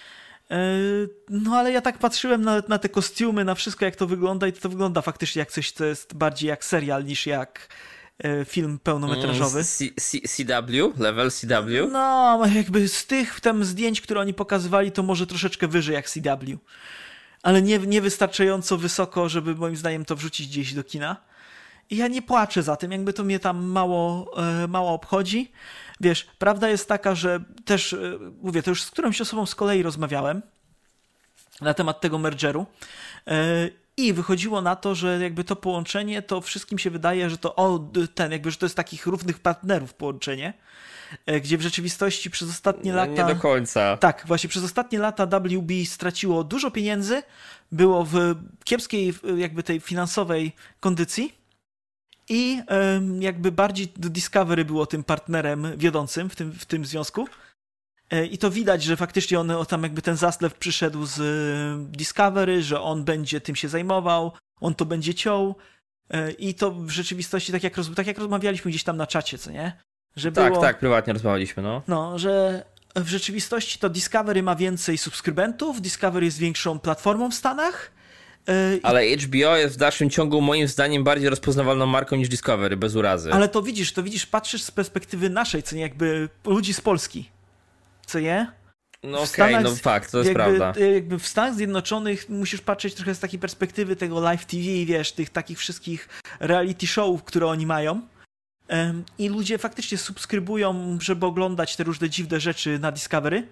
No ale ja tak patrzyłem na te kostiumy, na wszystko jak to wygląda i to wygląda faktycznie jak coś, co jest bardziej jak serial niż jak film pełnometrażowy. CW? Level CW? No jakby z tych tam zdjęć, które oni pokazywali, to może troszeczkę wyżej jak CW. Ale nie wystarczająco wysoko, żeby moim zdaniem to wrzucić gdzieś do kina. I ja nie płaczę za tym, jakby to mnie tam mało obchodzi. Wiesz, prawda jest taka, że też, mówię, to już z którąś osobą z kolei rozmawiałem na temat tego mergeru i wychodziło na to, że jakby to połączenie, to wszystkim się wydaje, że to że to jest takich równych partnerów połączenie, gdzie w rzeczywistości przez ostatnie lata... Nie do końca. Tak, właśnie przez ostatnie lata WB straciło dużo pieniędzy, było w kiepskiej jakby tej finansowej kondycji, i jakby bardziej Discovery było tym partnerem wiodącym w tym związku. I to widać, że faktycznie tam jakby ten Zaslev przyszedł z Discovery, że on będzie tym się zajmował, on to będzie ciął. I to w rzeczywistości, tak jak rozmawialiśmy gdzieś tam na czacie, co nie? Że tak, prywatnie rozmawialiśmy, no. No, że w rzeczywistości to Discovery ma więcej subskrybentów, Discovery jest większą platformą w Stanach. Ale HBO jest w dalszym ciągu moim zdaniem bardziej rozpoznawalną marką niż Discovery, bez urazy. Ale to widzisz, patrzysz z perspektywy naszej, co nie, jakby ludzi z Polski, co nie? No okej, no fakt, to jest prawda. Jakby w Stanach Zjednoczonych musisz patrzeć trochę z takiej perspektywy tego live TV, wiesz, tych takich wszystkich reality showów, które oni mają. I ludzie faktycznie subskrybują, żeby oglądać te różne dziwne rzeczy na Discovery.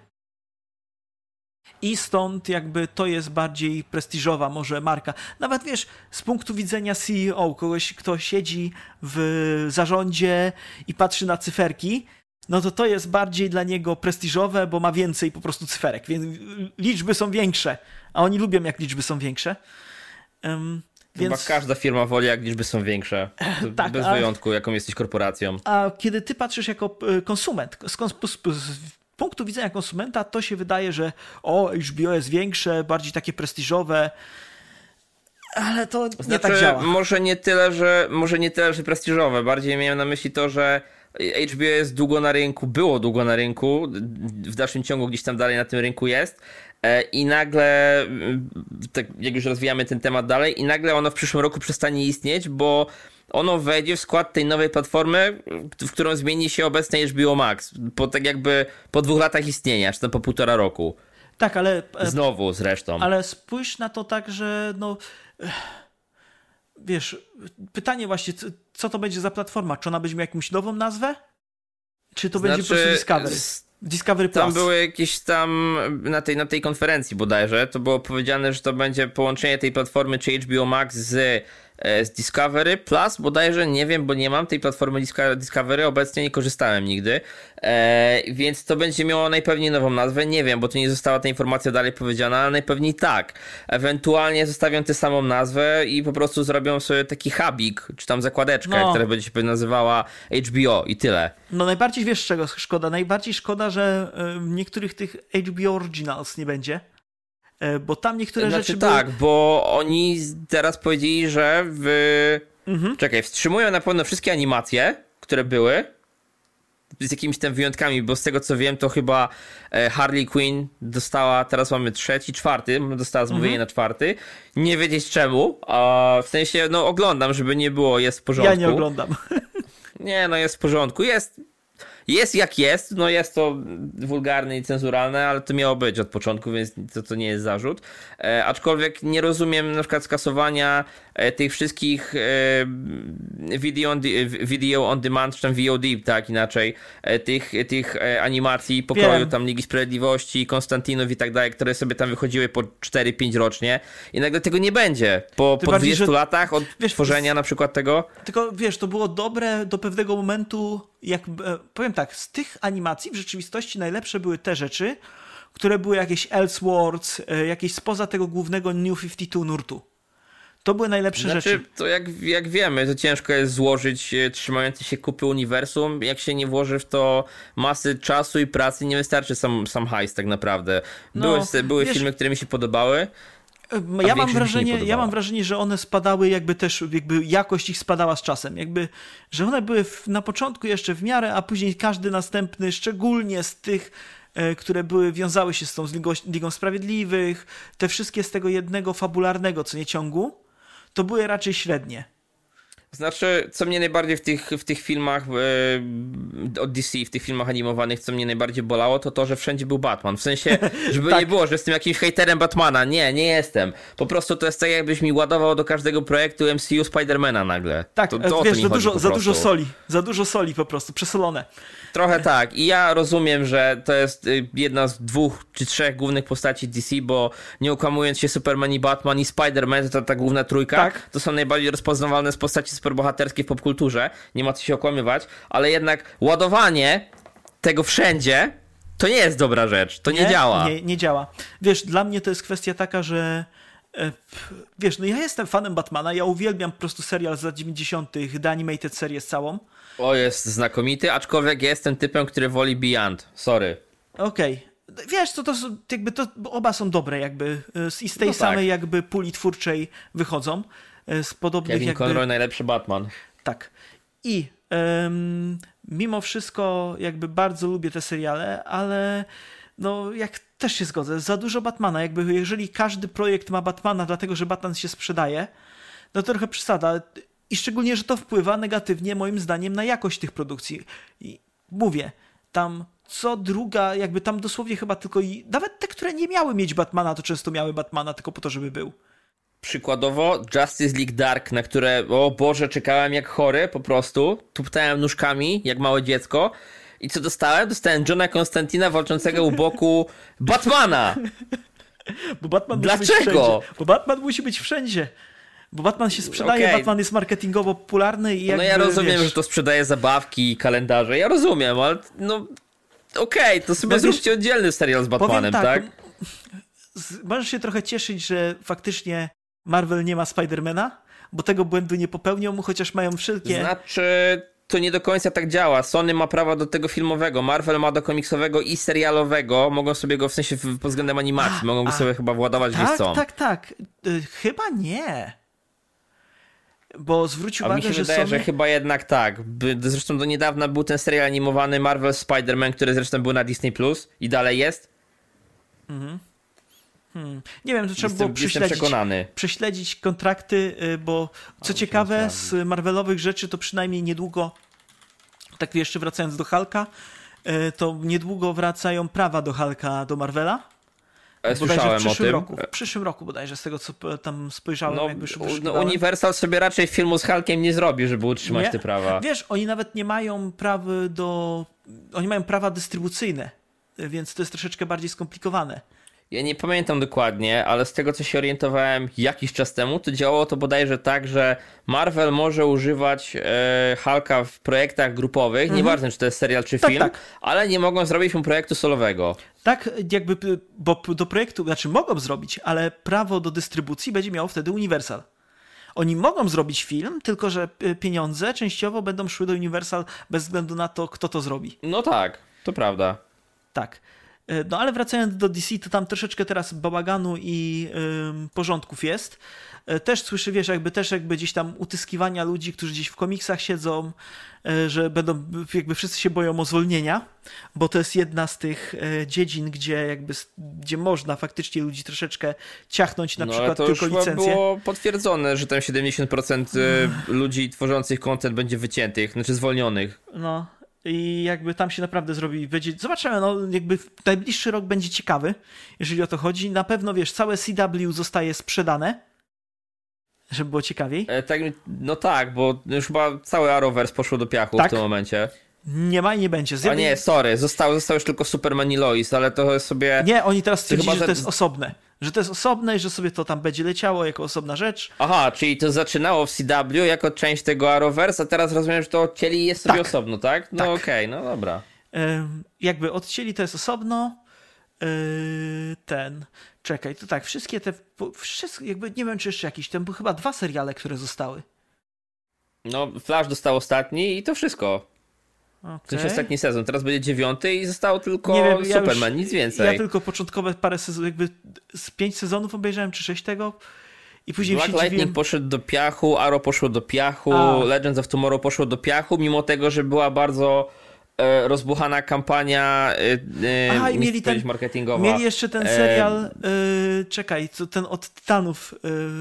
I stąd jakby to jest bardziej prestiżowa może marka. Nawet wiesz, z punktu widzenia CEO, kogoś, kto siedzi w zarządzie i patrzy na cyferki, no to jest bardziej dla niego prestiżowe, bo ma więcej po prostu cyferek, więc liczby są większe, a oni lubią jak liczby są większe. Chyba każda firma woli jak liczby są większe, tak, bez wyjątku, jaką jesteś korporacją. A kiedy ty patrzysz jako konsument, z punktu widzenia konsumenta, to się wydaje, że HBO jest większe, bardziej takie prestiżowe, ale to nie tak działa. Może nie tyle, że prestiżowe, bardziej miałem na myśli to, że HBO jest było długo na rynku, w dalszym ciągu gdzieś tam dalej na tym rynku jest i nagle, tak jak już rozwijamy ten temat dalej, i nagle ono w przyszłym roku przestanie istnieć, bo ono wejdzie w skład tej nowej platformy, w którą zmieni się obecne HBO Max, po 2 latach istnienia, czy to po 1,5 roku. Tak, ale... Znowu zresztą. Ale spójrz na to tak, że wiesz, pytanie właśnie, co to będzie za platforma? Czy ona będzie miała jakąś nową nazwę? Czy to będzie po prostu Discovery? Discovery Plus. Tam były jakieś tam, na tej konferencji bodajże, to było powiedziane, że to będzie połączenie tej platformy czy HBO Max z Discovery Plus, bodajże, nie wiem, bo nie mam tej platformy Discovery, obecnie nie korzystałem nigdy, więc to będzie miało najpewniej nową nazwę, nie wiem, bo tu nie została ta informacja dalej powiedziana, ale najpewniej tak. Ewentualnie zostawią tę samą nazwę i po prostu zrobią sobie taki hubik, czy tam zakładeczkę, która będzie się nazywała HBO i tyle. No najbardziej wiesz czego szkoda? Najbardziej szkoda, że niektórych tych HBO Originals nie będzie. Bo tam niektóre rzeczy tak, bo oni teraz powiedzieli, że wstrzymują na pewno wszystkie animacje, które były, z jakimiś tam wyjątkami, bo z tego co wiem, to chyba Harley Quinn dostała, teraz mamy 3., 4., dostała zamówienie na 4. Nie wiedzieć czemu, a w sensie, no oglądam, żeby nie było, jest w porządku. Ja nie oglądam. Nie, no jest w porządku, jest jak jest, no jest to wulgarne i cenzuralne, ale to miało być od początku, więc to nie jest zarzut. Aczkolwiek nie rozumiem na przykład skasowania tych wszystkich video on demand, czy tam VOD, tak inaczej, tych animacji pokroju tam Ligi Sprawiedliwości, Konstantinów i tak dalej, które sobie tam wychodziły po 4-5 rocznie i nagle tego nie będzie po 20 latach od tworzenia na przykład tego. Tylko wiesz, to było dobre do pewnego momentu, powiem tak, z tych animacji w rzeczywistości najlepsze były te rzeczy, które były jakieś Elseworlds, jakieś spoza tego głównego New 52 nurtu. To były najlepsze rzeczy. To jak wiemy, to ciężko jest złożyć trzymający się kupy uniwersum. Jak się nie włoży w to masy czasu i pracy, nie wystarczy sam hajs tak naprawdę. Były filmy, które mi się podobały. Ja mam wrażenie, że one spadały jakby jakość ich spadała z czasem. Że one były na początku jeszcze w miarę, a później każdy następny, szczególnie z tych, które wiązały się z tą Ligą Sprawiedliwych, te wszystkie z tego jednego fabularnego, co nie ciągu, to były raczej średnie. Znaczy, co mnie najbardziej w tych filmach od DC, w tych filmach animowanych, co mnie najbardziej bolało, to że wszędzie był Batman. W sensie, żeby nie było, że jestem jakimś hejterem Batmana. Nie jestem. Po prostu to jest tak, jakbyś mi ładował do każdego projektu MCU Spidermana nagle. Tak, wiesz, za dużo soli po prostu, przesolone. Trochę tak. I ja rozumiem, że to jest jedna z 2 czy 3 głównych postaci DC, bo nie okłamując się, Superman i Batman i Spider-Man, to ta główna trójka, to są najbardziej rozpoznawalne z postaci superbohaterskie w popkulturze. Nie ma co się okłamywać, ale jednak ładowanie tego wszędzie to nie jest dobra rzecz. To nie działa. Nie działa. Wiesz, dla mnie to jest kwestia taka, że wiesz, no ja jestem fanem Batmana, ja uwielbiam po prostu serial z lat 90., The Animated Series całą. O, jest znakomity, aczkolwiek ja jestem typem, który woli Beyond. Sorry. Okej. Wiesz, to oba są dobre jakby i z tej samej jakby puli twórczej wychodzą. Z podobnych Kevin Conroy, najlepszy Batman. Tak. I mimo wszystko jakby bardzo lubię te seriale, ale no jak też się zgodzę, za dużo Batmana. Jakby jeżeli każdy projekt ma Batmana, dlatego że Batman się sprzedaje, no to trochę przesada. I szczególnie, że to wpływa negatywnie moim zdaniem na jakość tych produkcji. I mówię, tam co druga, jakby tam dosłownie chyba tylko nawet te, które nie miały mieć Batmana, to często miały Batmana tylko po to, żeby był. Przykładowo Justice League Dark, na które, o Boże, czekałem jak chory po prostu. Tuptałem nóżkami jak małe dziecko. I co dostałem? Dostałem Johna Konstantina walczącego u boku Batmana. Bo Batman Dlaczego? Bo Batman musi być wszędzie. Bo Batman się sprzedaje, Batman jest marketingowo popularny i jakby, no ja rozumiem, że to sprzedaje zabawki i kalendarze. Ja rozumiem, ale no to sobie zróbcie oddzielny serial z Batmanem, tak? Możesz się trochę cieszyć, że faktycznie Marvel nie ma Spidermana, bo tego błędu nie popełnią, chociaż mają wszelkie... Znaczy, to nie do końca tak działa. Sony ma prawa do tego filmowego, Marvel ma do komiksowego i serialowego. Mogą sobie go, w sensie pod względem animacji, mogą go sobie chyba władować gdzieś co. Tak. Chyba nie. Bo zwróć uwagę, mi się że wydaje, Sony... że chyba jednak tak. Zresztą do niedawna był ten serial animowany Marvel Spider-Man, który zresztą był na Disney Plus i dalej jest. Nie wiem, to trzeba było prześledzić kontrakty, bo co ciekawe, z Marvelowych rzeczy to przynajmniej niedługo, tak jeszcze wracając do Hulka, to niedługo wracają prawa do Hulka do Marvela. Bodajże Słyszałem o tym. w przyszłym roku bodajże, z tego co tam spojrzałem. No, jakby Universal sobie raczej filmu z Hulkiem nie zrobi, żeby utrzymać nie? te prawa. Wiesz, oni nawet nie mają oni mają prawa dystrybucyjne, więc to jest troszeczkę bardziej skomplikowane. Ja nie pamiętam dokładnie, ale z tego co się orientowałem jakiś czas temu, to działało to bodajże tak, że Marvel może używać Hulka w projektach grupowych, nieważne czy to jest serial czy film, ale nie mogą zrobić mu projektu solowego. Tak, jakby, bo do projektu, znaczy mogą zrobić, ale prawo do dystrybucji będzie miało wtedy Universal. Oni mogą zrobić film, tylko że pieniądze częściowo będą szły do Universal bez względu na to, kto to zrobi. No tak, to prawda. Tak. No ale wracając do DC, to tam troszeczkę teraz bałaganu i porządków jest. Też słyszę, wiesz, jakby gdzieś tam utyskiwania ludzi, którzy gdzieś w komiksach siedzą, że będą, jakby wszyscy się boją o zwolnienia, bo to jest jedna z tych dziedzin, gdzie można faktycznie ludzi troszeczkę ciachnąć, na przykład to tylko już licencję. było potwierdzone, że tam 70% ludzi tworzących content będzie wyciętych, znaczy zwolnionych. No. I jakby tam się naprawdę zrobi, zobaczymy, no jakby najbliższy rok będzie ciekawy, jeżeli o to chodzi. Na pewno, wiesz, całe CW zostaje sprzedane, żeby było ciekawiej. No tak, bo już chyba cały Arrowverse poszło do piachu w tym momencie. Nie ma i nie będzie. Nie, sorry, został już tylko Superman i Lois, ale to sobie... Nie, oni teraz stwierdzili, że to jest osobne. Że to jest osobne i że sobie to tam będzie leciało jako osobna rzecz. Aha, czyli to zaczynało w CW jako część tego Arrowverse, a teraz rozumiem, że to odcięli i jest sobie osobno, tak? No okej, no dobra. Jakby odcięli, to jest osobno. Czekaj, to tak, wszystkie jakby nie wiem, czy jeszcze jakieś, tam były chyba 2 seriale, które zostały. No, Flash dostał ostatni i to wszystko. W sensie ostatni sezon, teraz będzie 9 i zostało tylko Superman, nic więcej. Ja tylko początkowe parę sezonów, jakby z 5 sezonów obejrzałem, czy 6 tego. I później Black Lightning poszedł do piachu, Arrow poszło do piachu, Legends of Tomorrow poszło do piachu, mimo tego, że była bardzo rozbuchana kampania i mieli marketingowa. Mieli jeszcze ten serial, czekaj, ten od Tytanów.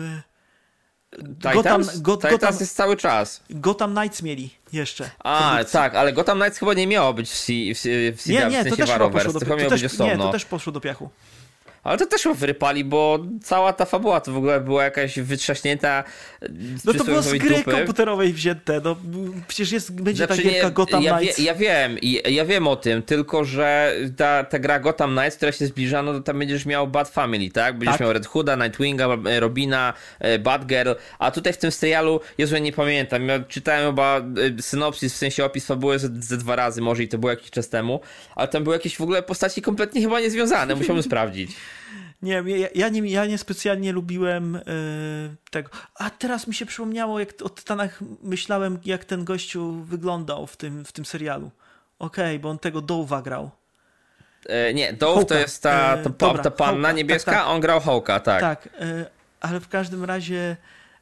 Titans jest cały czas. Gotham Knights mieli jeszcze. Tak, ale Gotham Knights chyba nie miało być w CW, nie, to też poszło do piachu. Nie, to też poszło do piachu. Ale to też wyrypali, bo cała ta fabuła to w ogóle była jakaś wytrzaśnięta. No to było z gry komputerowej wzięte. No, przecież będzie ta gierka Gotham Knights. Ja wiem o tym, tylko że ta gra Gotham Knights, która się zbliża, no to tam będziesz miał Bat Family, tak? Będziesz miał Red Hooda, Nightwinga, Robina, Batgirl, a tutaj w tym serialu, Jezu, ja nie pamiętam, ja czytałem chyba synopsis, w sensie opis fabuły ze 2 razy może i to było jakiś czas temu, ale tam były jakieś w ogóle postaci kompletnie chyba niezwiązane, musiałbym sprawdzić. Nie, ja nie specjalnie lubiłem tego. A teraz mi się przypomniało, jak o Tytanach myślałem, jak ten gościu wyglądał w tym serialu. Okej, bo on tego Dove'a grał. Nie, Dove to jest ta panna Hawka, niebieska, tak. On grał Hawka, tak. Tak, ale w każdym razie...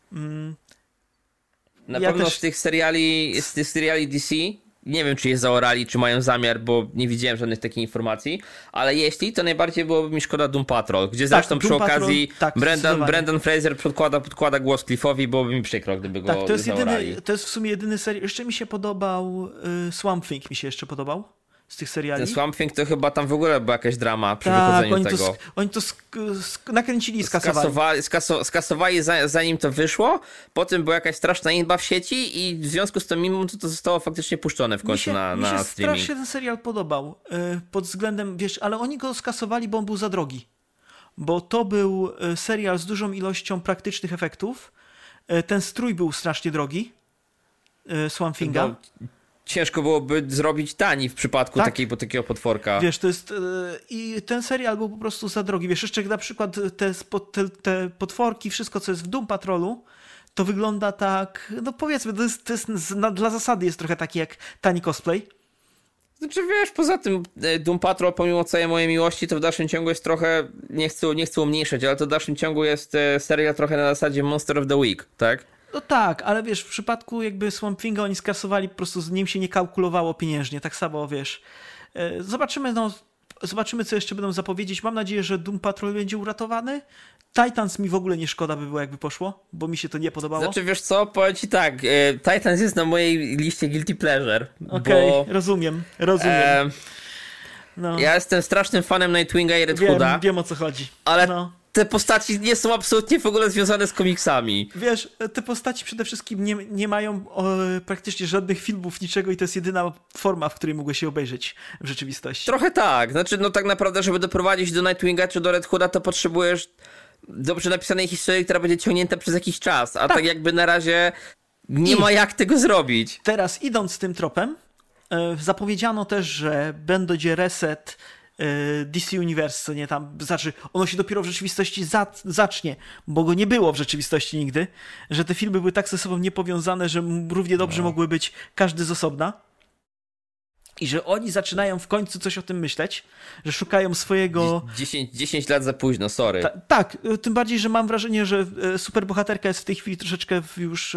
Na pewno z tych seriali DC... Nie wiem, czy je zaorali, czy mają zamiar, bo nie widziałem żadnych takich informacji, ale jeśli, to najbardziej byłoby mi szkoda Doom Patrol, gdzie zresztą przy okazji Brendan Fraser podkłada głos Cliffowi, byłoby mi przykro, gdyby go zaorali. To jest w sumie jedyny serial. Jeszcze mi się podobał Swamp Thing, mi się jeszcze podobał z tych seriali. Ten Swamp Thing to chyba tam w ogóle była jakaś drama przy wychodzeniu tego. Oni to nakręcili i skasowali. Skasowali zanim to wyszło, potem była jakaś straszna inba w sieci i w związku z tym mimo to zostało faktycznie puszczone w końcu na streaming. Mi się strasznie ten serial podobał pod względem, wiesz, ale oni go skasowali, bo on był za drogi. Bo to był serial z dużą ilością praktycznych efektów. Ten strój był strasznie drogi. Swamp Thinga. Ciężko byłoby zrobić tani w przypadku takiego potworka. Wiesz, to jest... I ten serial był po prostu za drogi. Wiesz, jeszcze na przykład te potworki, wszystko co jest w Doom Patrolu, to wygląda tak... No powiedzmy, to jest dla zasady jest trochę taki jak tani cosplay. Znaczy wiesz, poza tym Doom Patrol pomimo całej mojej miłości to w dalszym ciągu jest trochę... Nie chcę umniejszać, ale to w dalszym ciągu jest serial trochę na zasadzie Monster of the Week, tak? No tak, ale wiesz, w przypadku jakby Swamp Thinga oni skasowali, po prostu z nim się nie kalkulowało pieniężnie, tak samo, wiesz. Zobaczymy, co jeszcze będą zapowiedzieć. Mam nadzieję, że Doom Patrol będzie uratowany. Titans mi w ogóle nie szkoda by było, jakby poszło, bo mi się to nie podobało. Znaczy, wiesz co, powiem ci tak, Titans jest na mojej liście Guilty Pleasure. Okej, rozumiem. No. Ja jestem strasznym fanem Nightwinga i Red Hooda. Wiem o co chodzi. Ale no. Te postaci nie są absolutnie w ogóle związane z komiksami. Wiesz, te postaci przede wszystkim nie mają praktycznie żadnych filmów, niczego i to jest jedyna forma, w której mogłeś się obejrzeć w rzeczywistości. Trochę tak. Znaczy, no tak naprawdę, żeby doprowadzić do Nightwinga czy do Red Hooda, to potrzebujesz dobrze napisanej historii, która będzie ciągnięta przez jakiś czas, a tak jakby na razie nie ma jak tego zrobić. Teraz idąc tym tropem, zapowiedziano też, że będzie reset DC Universe, co nie tam, znaczy ono się dopiero w rzeczywistości zacznie, bo go nie było w rzeczywistości nigdy, że te filmy były tak ze sobą niepowiązane, że równie dobrze mogły być każdy z osobna i że oni zaczynają w końcu coś o tym myśleć, że szukają swojego... 10 lat za późno, sorry. Tak, tym bardziej, że mam wrażenie, że superbohaterka jest w tej chwili troszeczkę już...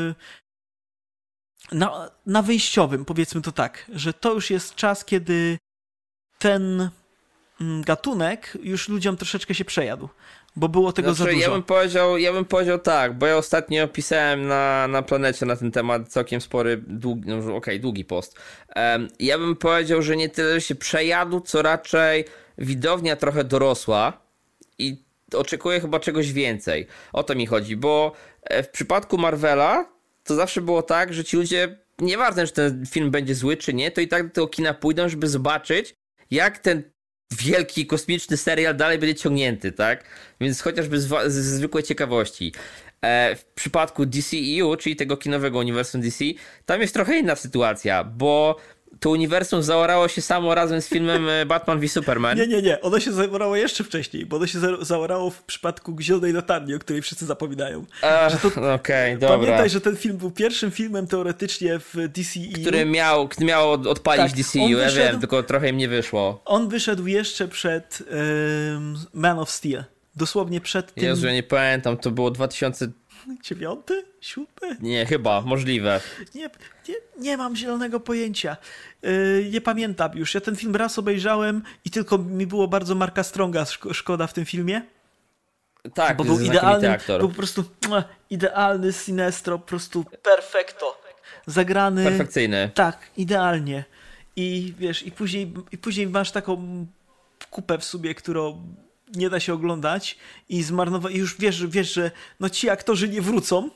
Na wyjściowym, powiedzmy to tak, że to już jest czas, kiedy ten gatunek już ludziom troszeczkę się przejadł, bo było tego za dużo. Ja bym powiedział tak, bo ja ostatnio pisałem na Planecie na ten temat całkiem spory, długi post. Ja bym powiedział, że nie tyle się przejadł, co raczej widownia trochę dorosła i oczekuję chyba czegoś więcej. O to mi chodzi, bo w przypadku Marvela to zawsze było tak, że ci ludzie, nieważne, czy ten film będzie zły czy nie, to i tak do tego kina pójdą, żeby zobaczyć, jak ten wielki, kosmiczny serial dalej będzie ciągnięty, tak? Więc chociażby z zwykłej ciekawości. W przypadku DCEU, czyli tego kinowego uniwersum DC, tam jest trochę inna sytuacja, bo to uniwersum zaorało się samo razem z filmem Batman v Superman. Nie. Ono się zaorało jeszcze wcześniej, bo ono się zaorało w przypadku Zielonej Latarni, o której wszyscy zapominają. Okej, dobra. Pamiętaj, że ten film był pierwszym filmem teoretycznie w DCEU. Który miał odpalić tak, DCEU, ja wiem, tylko trochę im nie wyszło. On wyszedł jeszcze przed Man of Steel. Dosłownie przed tym... Jezu, ja nie pamiętam, to było 2009? 7? Nie, chyba, możliwe. Nie mam zielonego pojęcia. Nie pamiętam już. Ja ten film raz obejrzałem i tylko mi było bardzo Marka Stronga szkoda w tym filmie. Tak, bo był idealny aktor. Był po prostu idealny Sinestro, po prostu perfekto. Zagrany. Perfekcyjny. Tak, idealnie. I wiesz, później masz taką kupę w sobie, którą nie da się oglądać i już wiesz, że no ci aktorzy nie wrócą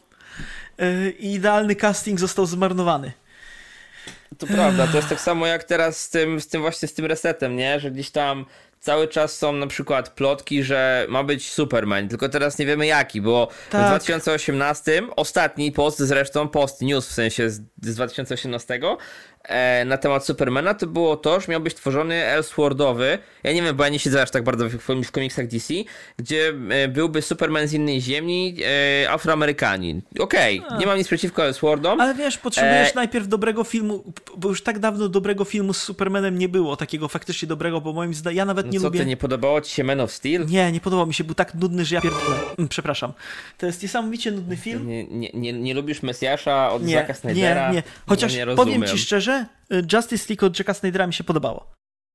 i idealny casting został zmarnowany. To prawda, to jest tak samo jak teraz z tym resetem, nie? Że gdzieś tam cały czas są na przykład plotki, że ma być Superman, tylko teraz nie wiemy jaki, bo tak. W 2018 ostatni post news w sensie z 2018 na temat Supermana to było to, że miał być tworzony Elseworldowy, ja nie wiem, bo ja nie siedzę aż tak bardzo w komiksach DC, gdzie byłby Superman z innej ziemi, Afroamerykanin. Okej, nie mam nic przeciwko Elseworldom. Ale wiesz, potrzebujesz najpierw dobrego filmu, bo już tak dawno dobrego filmu z Supermanem nie było, takiego faktycznie dobrego, bo moim zdaniem, ja nawet nie lubię... Co, nie podobało ci się Man of Steel? Nie podobał mi się, był tak nudny, że ja pierdolę. Przepraszam. To jest niesamowicie nudny film. Nie lubisz Mesjasza od Zacka Snydera? Nie. Chociaż powiem ci szczerze, Justice League od Jacka Snydera mi się podobało.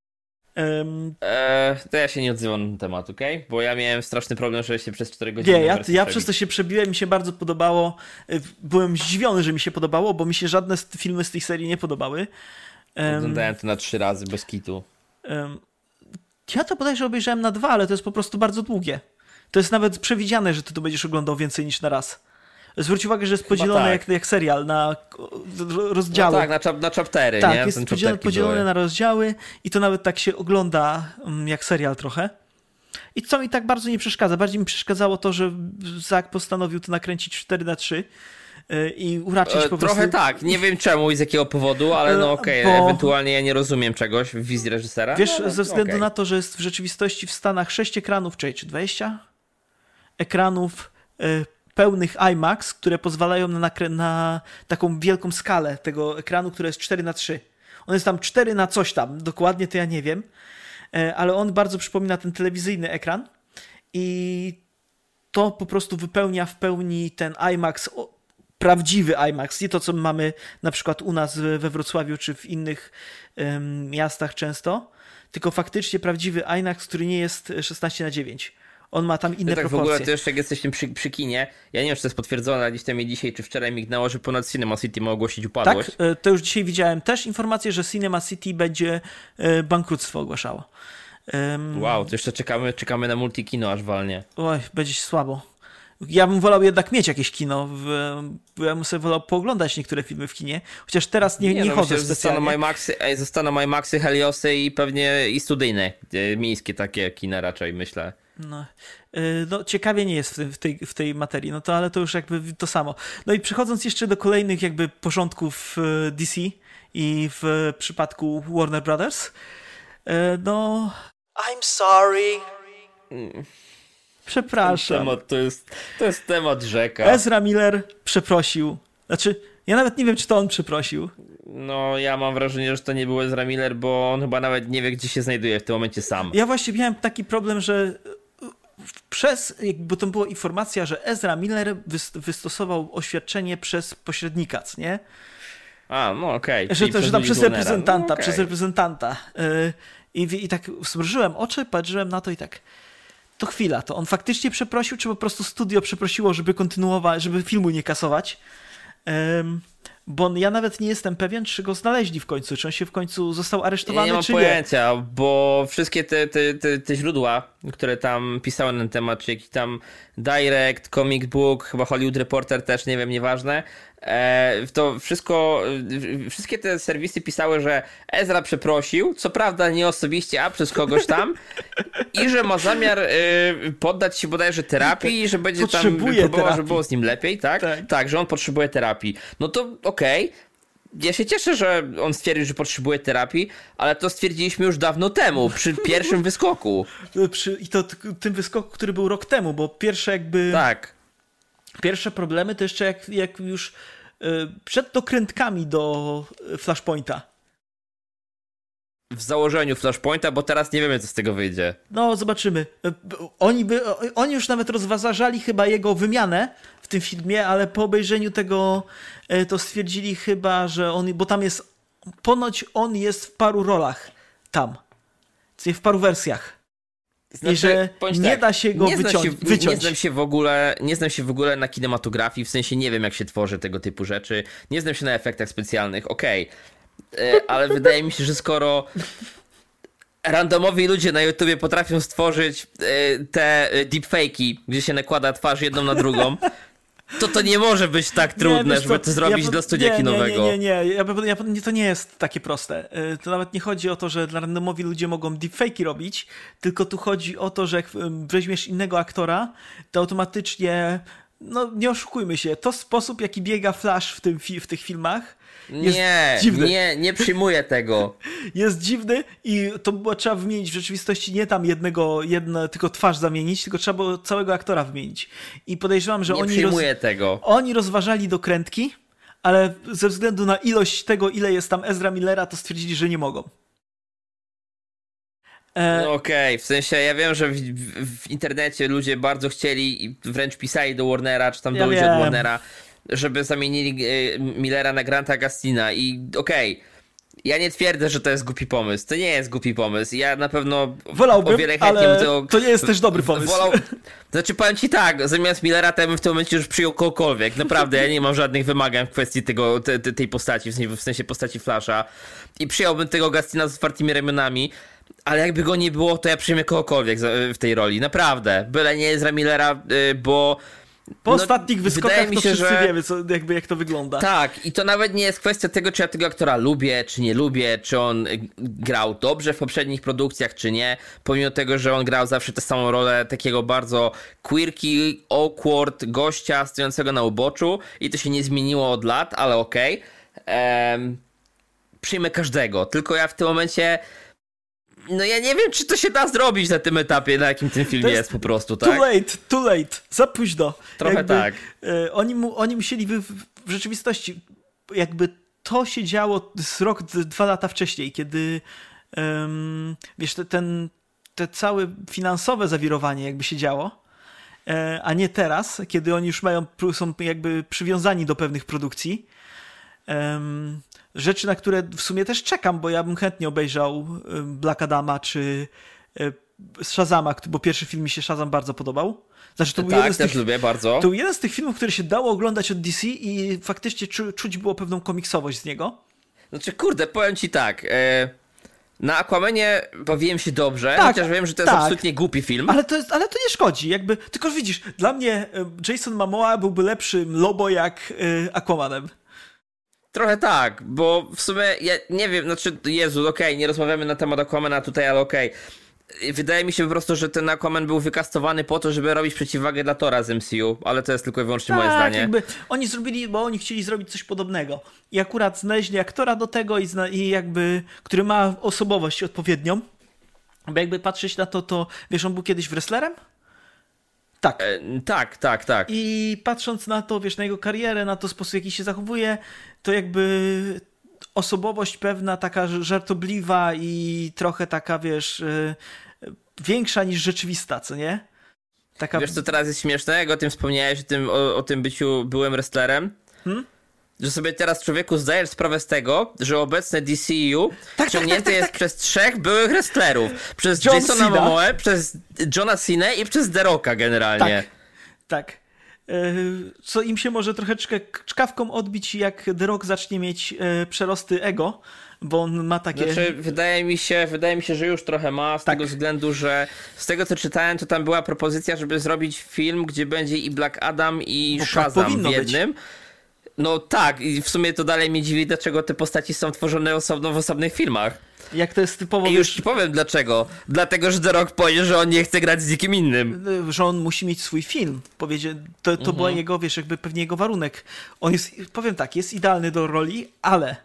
To ja się nie odzywam na ten temat, okej? Bo ja miałem straszny problem, że się przez 4 godziny... Nie, ja przez to się przebiłem, mi się bardzo podobało. Byłem zdziwiony, że mi się podobało, bo mi się żadne filmy z tej serii nie podobały. Oglądałem to na 3 razy, bez kitu. Ja to bodajże obejrzałem na 2, ale to jest po prostu bardzo długie. To jest nawet przewidziane, że ty to będziesz oglądał więcej niż na raz. Zwróć uwagę, że jest podzielone tak. jak serial na rozdziały. No tak, na chaptery. Tak, nie? jest podzielone na rozdziały i to nawet tak się ogląda jak serial trochę. I co mi tak bardzo nie przeszkadza. Bardziej mi przeszkadzało to, że Zack postanowił to nakręcić 4:3 i uraczyć po prostu... Trochę tak, nie wiem czemu i z jakiego powodu, ale no okej, ewentualnie ja nie rozumiem czegoś w wizji reżysera. Wiesz, ze względu na to, że jest w rzeczywistości w Stanach 6 ekranów, czy 20 ekranów pełnych IMAX, które pozwalają na taką wielką skalę tego ekranu, który jest 4:3. On jest tam 4 na coś tam, dokładnie to ja nie wiem, ale on bardzo przypomina ten telewizyjny ekran i to po prostu wypełnia w pełni ten IMAX, prawdziwy IMAX, nie to, co mamy na przykład u nas we Wrocławiu czy w innych miastach często, tylko faktycznie prawdziwy IMAX, który nie jest 16:9. On ma tam inne tak proporcje. W ogóle to jeszcze jak jesteśmy przy kinie, ja nie wiem, czy to jest potwierdzone, ale gdzieś tam mi dzisiaj czy wczoraj mignęło, że ponad Cinema City ma ogłosić upadłość. Tak, to już dzisiaj widziałem też informację, że Cinema City będzie bankructwo ogłaszało. Wow, to jeszcze czekamy na multikino aż walnie. Oj, będzie słabo. Ja bym wolał jednak mieć jakieś kino, bo ja bym sobie wolał pooglądać niektóre filmy w kinie, chociaż teraz nie chodzę specjalnie. Zostaną IMAXy, Heliosy i pewnie i studyjne, miejskie takie kina raczej, myślę. No, ciekawie nie jest w tej materii, no to ale to już jakby to samo. No i przechodząc jeszcze do kolejnych jakby porządków DC i w przypadku Warner Brothers, no... I'm sorry. Przepraszam. To jest temat rzeka. Ezra Miller przeprosił. Znaczy, ja nawet nie wiem, czy to on przeprosił. No, ja mam wrażenie, że to nie był Ezra Miller, bo on chyba nawet nie wie, gdzie się znajduje w tym momencie sam. Ja właśnie miałem taki problem, że bo to była informacja, że Ezra Miller wystosował oświadczenie przez pośrednika, nie? A, no okej. Że tam przez reprezentanta, no, okay. przez reprezentanta. I tak zmrużyłem oczy, patrzyłem na to i tak... To chwila, to on faktycznie przeprosił, czy po prostu studio przeprosiło, żeby kontynuować, żeby filmu nie kasować? Bo ja nawet nie jestem pewien, czy go znaleźli w końcu, czy on się w końcu został aresztowany, nie mam czy pojęcia, bo wszystkie te źródła, które tam pisały na ten temat, czy jakiś tam Direct, Comic Book, chyba Hollywood Reporter też, nie wiem, nieważne, to wszystkie te serwisy pisały, że Ezra przeprosił, co prawda nie osobiście, a przez kogoś tam i że ma zamiar poddać się bodajże terapii i że będzie tam próbował, żeby było z nim lepiej, tak? Tak, że on potrzebuje terapii. No to okej. Ja się cieszę, że on stwierdził, że potrzebuje terapii, ale to stwierdziliśmy już dawno temu, przy pierwszym wyskoku. I to tym wyskoku, który był rok temu, bo pierwsze jakby... Tak. Pierwsze problemy to jeszcze jak już przed dokrętkami do Flashpointa. W założeniu Flashpointa, bo teraz nie wiemy, co z tego wyjdzie. No, zobaczymy. Oni już nawet rozważali chyba jego wymianę w tym filmie, ale po obejrzeniu tego to stwierdzili chyba, że bo tam jest, ponoć on jest w paru rolach tam. W paru wersjach. Znaczy, i że nie da się go wyciąć. Nie znam się w ogóle na kinematografii, w sensie nie wiem, jak się tworzy tego typu rzeczy. Nie znam się na efektach specjalnych, okej. Ale wydaje mi się, że skoro randomowi ludzie na YouTubie potrafią stworzyć te deepfake'i, gdzie się nakłada twarz jedną na drugą, to nie może być tak trudne, żeby to zrobić dla studia kinowego. Nie. To nie jest takie proste. To nawet nie chodzi o to, że dla randomowi ludzie mogą deepfake'i robić, tylko tu chodzi o to, że jak weźmiesz innego aktora, to automatycznie, no nie oszukujmy się, to sposób, jaki biega Flash w tych filmach, jest dziwny. Nie przyjmuję tego. Jest dziwny i to było trzeba wymienić w rzeczywistości nie tam tylko twarz zamienić, tylko trzeba było całego aktora wymienić. I podejrzewam, że oni rozważali dokrętki, ale ze względu na ilość tego, ile jest tam Ezra Millera, to stwierdzili, że nie mogą. No okej, w sensie ja wiem, że w internecie ludzie bardzo chcieli i wręcz pisali do Warnera, czy tam do ludzi od Warnera, żeby zamienili Millera na Granta Gustina i ja nie twierdzę, że to jest głupi pomysł. To nie jest głupi pomysł. Ja na pewno wolałbym, ale to nie jest też dobry pomysł. Znaczy powiem ci tak, zamiast Millera to ja bym w tym momencie już przyjął kogokolwiek. Naprawdę, ja nie mam żadnych wymagań w kwestii tej postaci, w sensie postaci Flasha. I przyjąłbym tego Gustina z otwartymi ramionami, ale jakby go nie było, to ja przyjmę kogokolwiek w tej roli. Naprawdę. Byle nie Ezra Millera, bo... Po ostatnich wyskokach to wszyscy wiemy, jak to wygląda. Tak, i to nawet nie jest kwestia tego, czy ja tego aktora lubię, czy nie lubię, czy on grał dobrze w poprzednich produkcjach, czy nie. Pomimo tego, że on grał zawsze tę samą rolę takiego bardzo quirky, awkward gościa stojącego na uboczu i to się nie zmieniło od lat, ale okej. Przyjmę każdego, tylko ja w tym momencie... No ja nie wiem, czy to się da zrobić na tym etapie, na jakim ten film jest po prostu, tak? Too late, za późno. Trochę tak. Oni musieli w rzeczywistości, jakby to się działo z rok, 2 lata wcześniej, kiedy wiesz, te całe finansowe zawirowanie jakby się działo, a nie teraz, kiedy oni już są jakby przywiązani do pewnych produkcji. Rzeczy, na które w sumie też czekam, bo ja bym chętnie obejrzał Black Adama, czy z Shazama, bo pierwszy film mi się Shazam bardzo podobał. Znaczy, to był tak, jeden z też tych, lubię bardzo. To był jeden z tych filmów, który się dało oglądać od DC i faktycznie czuć było pewną komiksowość z niego. Znaczy, kurde, powiem ci tak, na Aquamanie bawiłem się dobrze, Tak, chociaż wiem, że to jest absolutnie głupi film. Ale to nie szkodzi, jakby, tylko widzisz, dla mnie Jason Momoa byłby lepszym Lobo jak Aquamanem. Trochę tak, bo w sumie, ja nie wiem, znaczy, Jezu, okej, nie rozmawiamy na temat Aquamana tutaj, ale okej. Wydaje mi się po prostu, że ten Aquaman był wykastowany po to, żeby robić przeciwwagę dla Thora z MCU, ale to jest tylko i wyłącznie moje zdanie. Jakby oni zrobili, bo oni chcieli zrobić coś podobnego. I akurat znaleźli aktora do tego i jakby, który ma osobowość odpowiednią. Bo jakby patrzeć na to wiesz, on był kiedyś wrestlerem? Tak. Tak. I patrząc na to, wiesz, na jego karierę, na to sposób, w jaki się zachowuje, to jakby osobowość pewna, taka żartobliwa i trochę taka, wiesz, większa niż rzeczywista, co nie? Taka... Wiesz, co teraz jest śmieszne, jak o tym wspomniałeś, o tym byciu byłym wrestlerem? Że sobie teraz, człowieku, zdajesz sprawę z tego, że obecne DCU ciągnięte jest przez 3 byłych wrestlerów. Przez Jasona Momoa, przez Johna Cena i przez The Rocka generalnie. Tak. Co im się może troszeczkę czkawką odbić, jak The Rock zacznie mieć przerosty ego, bo on ma takie... Znaczy, wydaje mi się, że już trochę ma, z tego względu, że z tego, co czytałem, to tam była propozycja, żeby zrobić film, gdzie będzie i Black Adam, i Shazam w jednym. No tak, i w sumie to dalej mnie dziwi, dlaczego te postaci są tworzone osobno w osobnych filmach. Jak to jest typowo... I już ci powiem dlaczego. Dlatego, że The Rock powie, że on nie chce grać z nikim innym. Że on musi mieć swój film. To była jego, wiesz, jakby pewnie jego warunek. On jest, powiem tak, jest idealny do roli, ale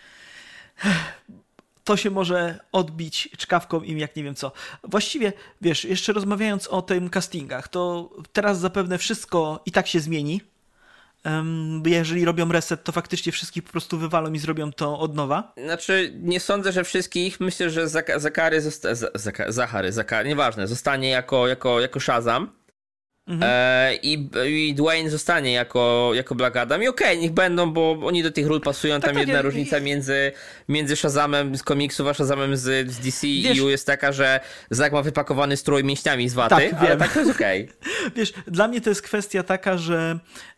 to się może odbić czkawką im jak nie wiem co. Właściwie, wiesz, jeszcze rozmawiając o tym castingach, to teraz zapewne wszystko i tak się zmieni. Jeżeli robią reset, to faktycznie wszystkich po prostu wywalą i zrobią to od nowa. Znaczy, nie sądzę, że wszystkich. Myślę, że Zachary, nieważne, zostanie jako Shazam. I Dwayne zostanie jako Black Adam. I okej, niech będą, bo oni do tych ról pasują. Tam jedna różnica między Shazamem z komiksów a Shazamem z DCU jest taka, że Zack ma wypakowany strój mięśniami z waty, ale tak to jest okej. Wiesz, dla mnie to jest kwestia taka, że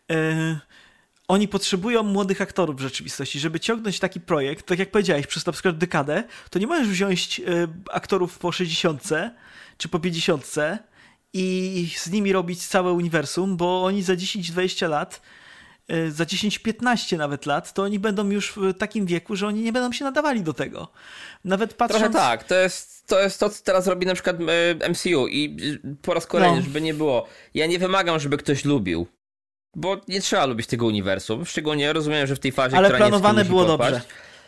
oni potrzebują młodych aktorów w rzeczywistości, żeby ciągnąć taki projekt, tak jak powiedziałeś, przez na przykład dekadę, to nie możesz wziąć aktorów po 60 czy po 50 i z nimi robić całe uniwersum, bo oni za 10-20 lat, za 10-15 nawet lat, to oni będą już w takim wieku, że oni nie będą się nadawali do tego. Nawet patrząc... Trochę tak, to jest to, co teraz robi na przykład MCU i po raz kolejny, żeby nie było. Ja nie wymagam, żeby ktoś lubił, bo nie trzeba lubić tego uniwersum, szczególnie rozumiem, że w tej fazie, ale która planowane było podpaść, dobrze.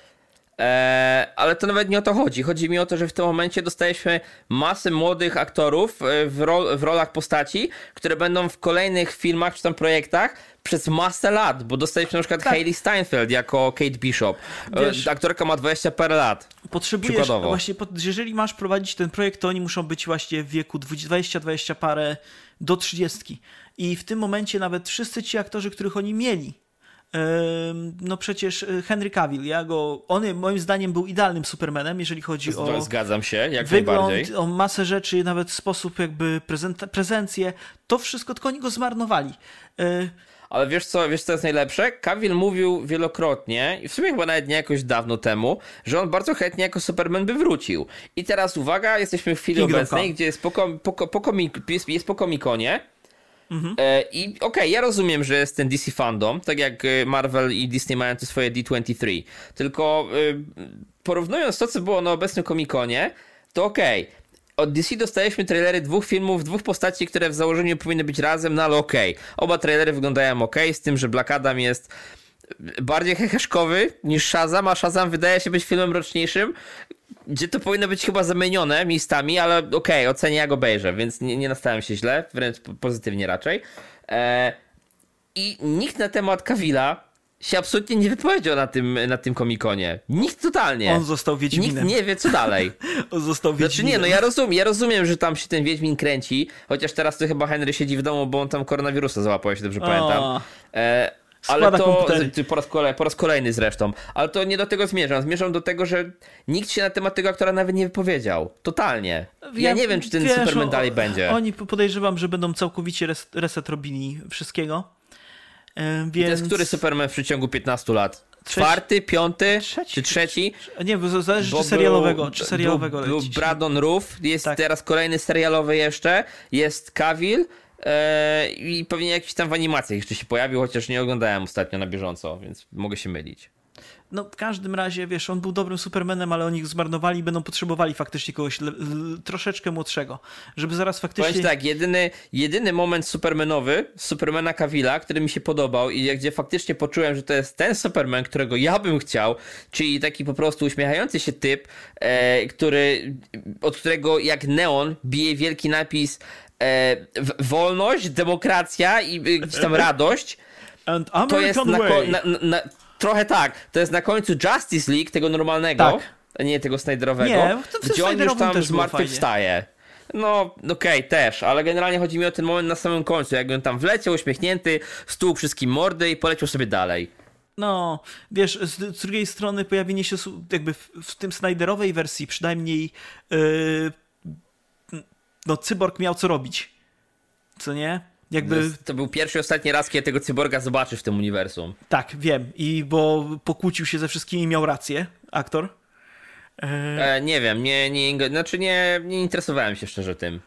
Ale to nawet nie o to chodzi. Chodzi mi o to, że w tym momencie dostaliśmy masę młodych aktorów w rolach postaci, które będą w kolejnych filmach czy tam projektach przez masę lat, bo dostaliśmy na przykład Hailey Steinfeld jako Kate Bishop. Wiesz, aktorka ma 20 parę lat. Potrzebujesz, właśnie, jeżeli masz prowadzić ten projekt, to oni muszą być właśnie w wieku 20 parę do 30. I w tym momencie nawet wszyscy ci aktorzy, których oni mieli, no przecież Henry Cavill, on moim zdaniem był idealnym Supermanem, jeżeli chodzi o zgadzam się, jak wygląd, najbardziej. O masę rzeczy, nawet sposób jakby prezencję, to wszystko, tylko oni go zmarnowali. Ale wiesz co jest najlepsze? Cavill mówił wielokrotnie, i w sumie chyba nawet nie jakoś dawno temu, że on bardzo chętnie jako Superman by wrócił. I teraz uwaga, jesteśmy w chwili obecnej, gdzie jest po Comic-Conie. I okej, ja rozumiem, że jest ten DC fandom, tak jak Marvel i Disney mają te swoje D23, tylko porównując to, co było na obecnym Comic-Conie, to od DC dostaliśmy trailery 2 filmów, 2 postaci, które w założeniu powinny być razem, no ale oba trailery wyglądają z tym, że Black Adam jest bardziej heheszkowy niż Shazam, a Shazam wydaje się być filmem roczniejszym, gdzie to powinno być chyba zamienione miejscami, ale ocenię, jak obejrzę, więc nie nastawiam się źle, wręcz pozytywnie raczej. I nikt na temat Cavilla się absolutnie nie wypowiedział na tym Comic-Conie. Nikt totalnie. On został Wiedźminem. Nikt nie wie, co dalej. On został Wiedźminem. Znaczy nie, no ja rozumiem, że tam się ten Wiedźmin kręci, chociaż teraz to chyba Henry siedzi w domu, bo on tam koronawirusa załapał, jeśli dobrze pamiętam. Ale to komputery. po raz kolejny zresztą. Ale to nie do tego zmierzam. Zmierzam do tego, że nikt się na temat tego aktora nawet nie wypowiedział. Totalnie. Ja nie wiem, czy ten Superman dalej będzie. Oni podejrzewam, że będą całkowicie reset robili wszystkiego. Więc... To jest który Superman w przeciągu 15 lat? Czwarty, piąty, czy trzeci? Nie, bo zależy, czy serialowego był leci. Brandon Roof, jest teraz kolejny serialowy jeszcze, jest Cavill i pewnie jakiś tam w animacjach jeszcze się pojawił, chociaż nie oglądałem ostatnio na bieżąco, więc mogę się mylić. No w każdym razie, wiesz, on był dobrym Supermanem, ale oni go zmarnowali i będą potrzebowali faktycznie kogoś troszeczkę młodszego, żeby zaraz faktycznie... Powiem tak, jedyny moment Supermanowy, Supermana Cavilla, który mi się podobał i gdzie faktycznie poczułem, że to jest ten Superman, którego ja bym chciał, czyli taki po prostu uśmiechający się typ, od którego jak neon bije wielki napis wolność, demokracja i gdzieś tam radość. And to jest trochę tak, to jest na końcu Justice League, tego normalnego, nie tego Snyderowego, gdzie on już tam zmartwychwstaje. No okej, też, ale generalnie chodzi mi o ten moment na samym końcu, jak on tam wleciał uśmiechnięty, stuł wszystkim mordy i poleciał sobie dalej. No, wiesz, z drugiej strony pojawienie się jakby w tym Snyderowej wersji przynajmniej Cyborg miał co robić, co nie? Jakby... To był pierwszy i ostatni raz, kiedy tego cyborga zobaczysz w tym uniwersum. Tak, wiem. Bo pokłócił się ze wszystkimi, miał rację, aktor. Nie wiem, nie interesowałem się szczerze tym.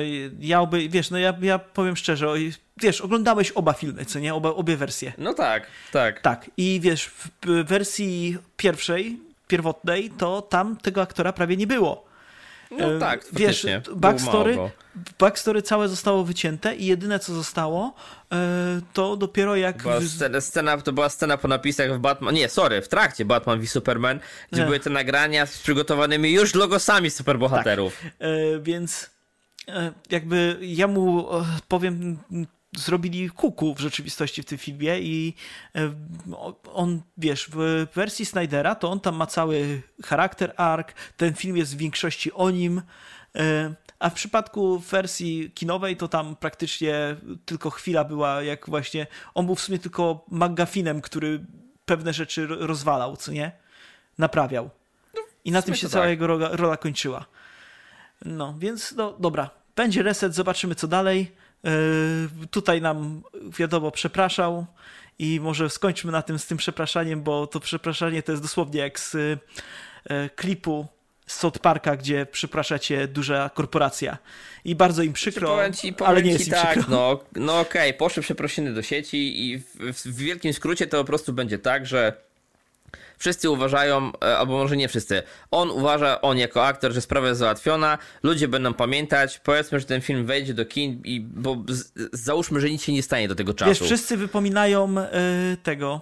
Ja powiem szczerze, wiesz, oglądałeś oba filmy, co nie? Obie wersje. No tak. Tak, i wiesz, w wersji pierwotnej, to tam tego aktora prawie nie było. No tak, wiesz, backstory całe zostało wycięte i jedyne co zostało to dopiero jak... To była scena po napisach w trakcie Batman v Superman, gdzie były te nagrania z przygotowanymi już logosami superbohaterów. Tak. Więc jakby ja mu powiem, zrobili kuku w rzeczywistości w tym filmie i on, wiesz, w wersji Snydera to on tam ma cały charakter arc, ten film jest w większości o nim, a w przypadku wersji kinowej to tam praktycznie tylko chwila była, jak właśnie on był w sumie tylko McGuffinem, który pewne rzeczy rozwalał, co nie? Naprawiał. I na tym się cała jego rola kończyła. No, więc dobra, będzie reset, zobaczymy co dalej. Tutaj nam wiadomo przepraszał i może skończmy na tym z tym przepraszaniem, bo to przepraszanie to jest dosłownie jak z klipu z South Parka, gdzie przepraszacie duża korporacja i bardzo im przykro, ale nie jest im przykro. No okej, poszły przeprosiny do sieci i w wielkim skrócie to po prostu będzie tak, że wszyscy uważają, albo może nie wszyscy, on jako aktor, że sprawa jest załatwiona, ludzie będą pamiętać, powiedzmy, że ten film wejdzie do kin, bo załóżmy, że nic się nie stanie do tego czasu. Wiesz, wszyscy wypominają tego,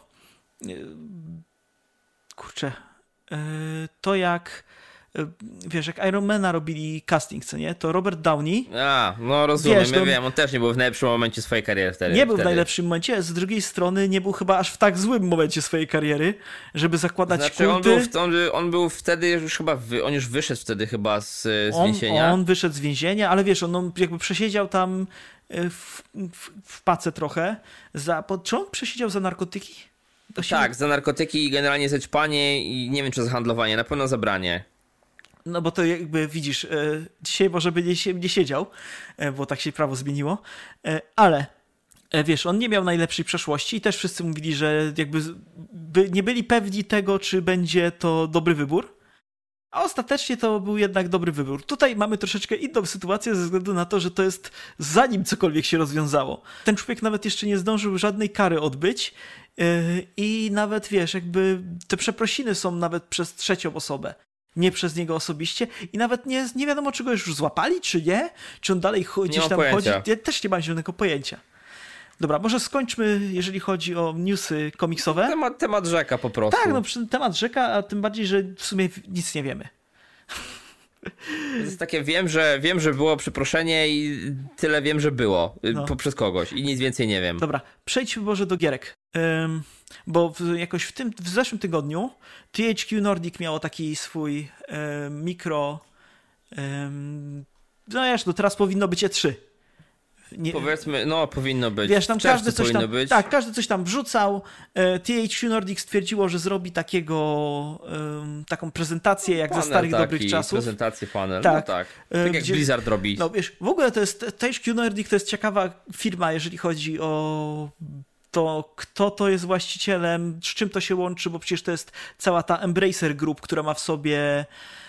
to jak, wiesz, jak Ironmana robili casting, co nie, to Robert Downey... No rozumiem, wiesz, ja wiem, on też nie był w najlepszym momencie swojej kariery wtedy. Nie był w najlepszym momencie, z drugiej strony nie był chyba aż w tak złym momencie swojej kariery, żeby zakładać kulty. On był wtedy już chyba, on już wyszedł wtedy chyba z więzienia. On wyszedł z więzienia, ale wiesz, on jakby przesiedział tam w pace trochę. Czy on przesiedział za narkotyki? Tak, za narkotyki i generalnie za ćpanie i nie wiem, czy za handlowanie, na pewno za branie. No bo to jakby widzisz, dzisiaj może by nie siedział, bo tak się prawo zmieniło, ale wiesz, on nie miał najlepszej przeszłości i też wszyscy mówili, że jakby nie byli pewni tego, czy będzie to dobry wybór, a ostatecznie to był jednak dobry wybór. Tutaj mamy troszeczkę inną sytuację ze względu na to, że to jest zanim cokolwiek się rozwiązało. Ten człowiek nawet jeszcze nie zdążył żadnej kary odbyć i nawet wiesz, jakby te przeprosiny są nawet przez trzecią osobę. Nie przez niego osobiście i nawet nie wiadomo, czy go już złapali, czy nie, czy on dalej gdzieś tam chodzi. Ja też nie mam zielonego pojęcia. Dobra, może skończmy, jeżeli chodzi o newsy komiksowe. Temat rzeka po prostu. Tak, temat rzeka, a tym bardziej, że w sumie nic nie wiemy. To jest takie, wiem, że było przeproszenie i tyle wiem, że było poprzez kogoś i nic więcej nie wiem. Dobra, przejdźmy może do gierek. Bo jakoś w zeszłym tygodniu THQ Nordic miało taki swój mikro... teraz powinno być E3 Powiedzmy, no powinno być. Wiesz, tam każdy coś powinno tam, być. tak, każdy coś tam wrzucał. THQ Nordic stwierdziło, że zrobi taką prezentację jak ze starych dobrych czasów. Prezentację panel, tak. No tak. Tak jak Blizzard robi. No wiesz, w ogóle to jest THQ Nordic to jest ciekawa firma, jeżeli chodzi o to, kto to jest właścicielem, z czym to się łączy, bo przecież to jest cała ta Embracer Group, która ma w sobie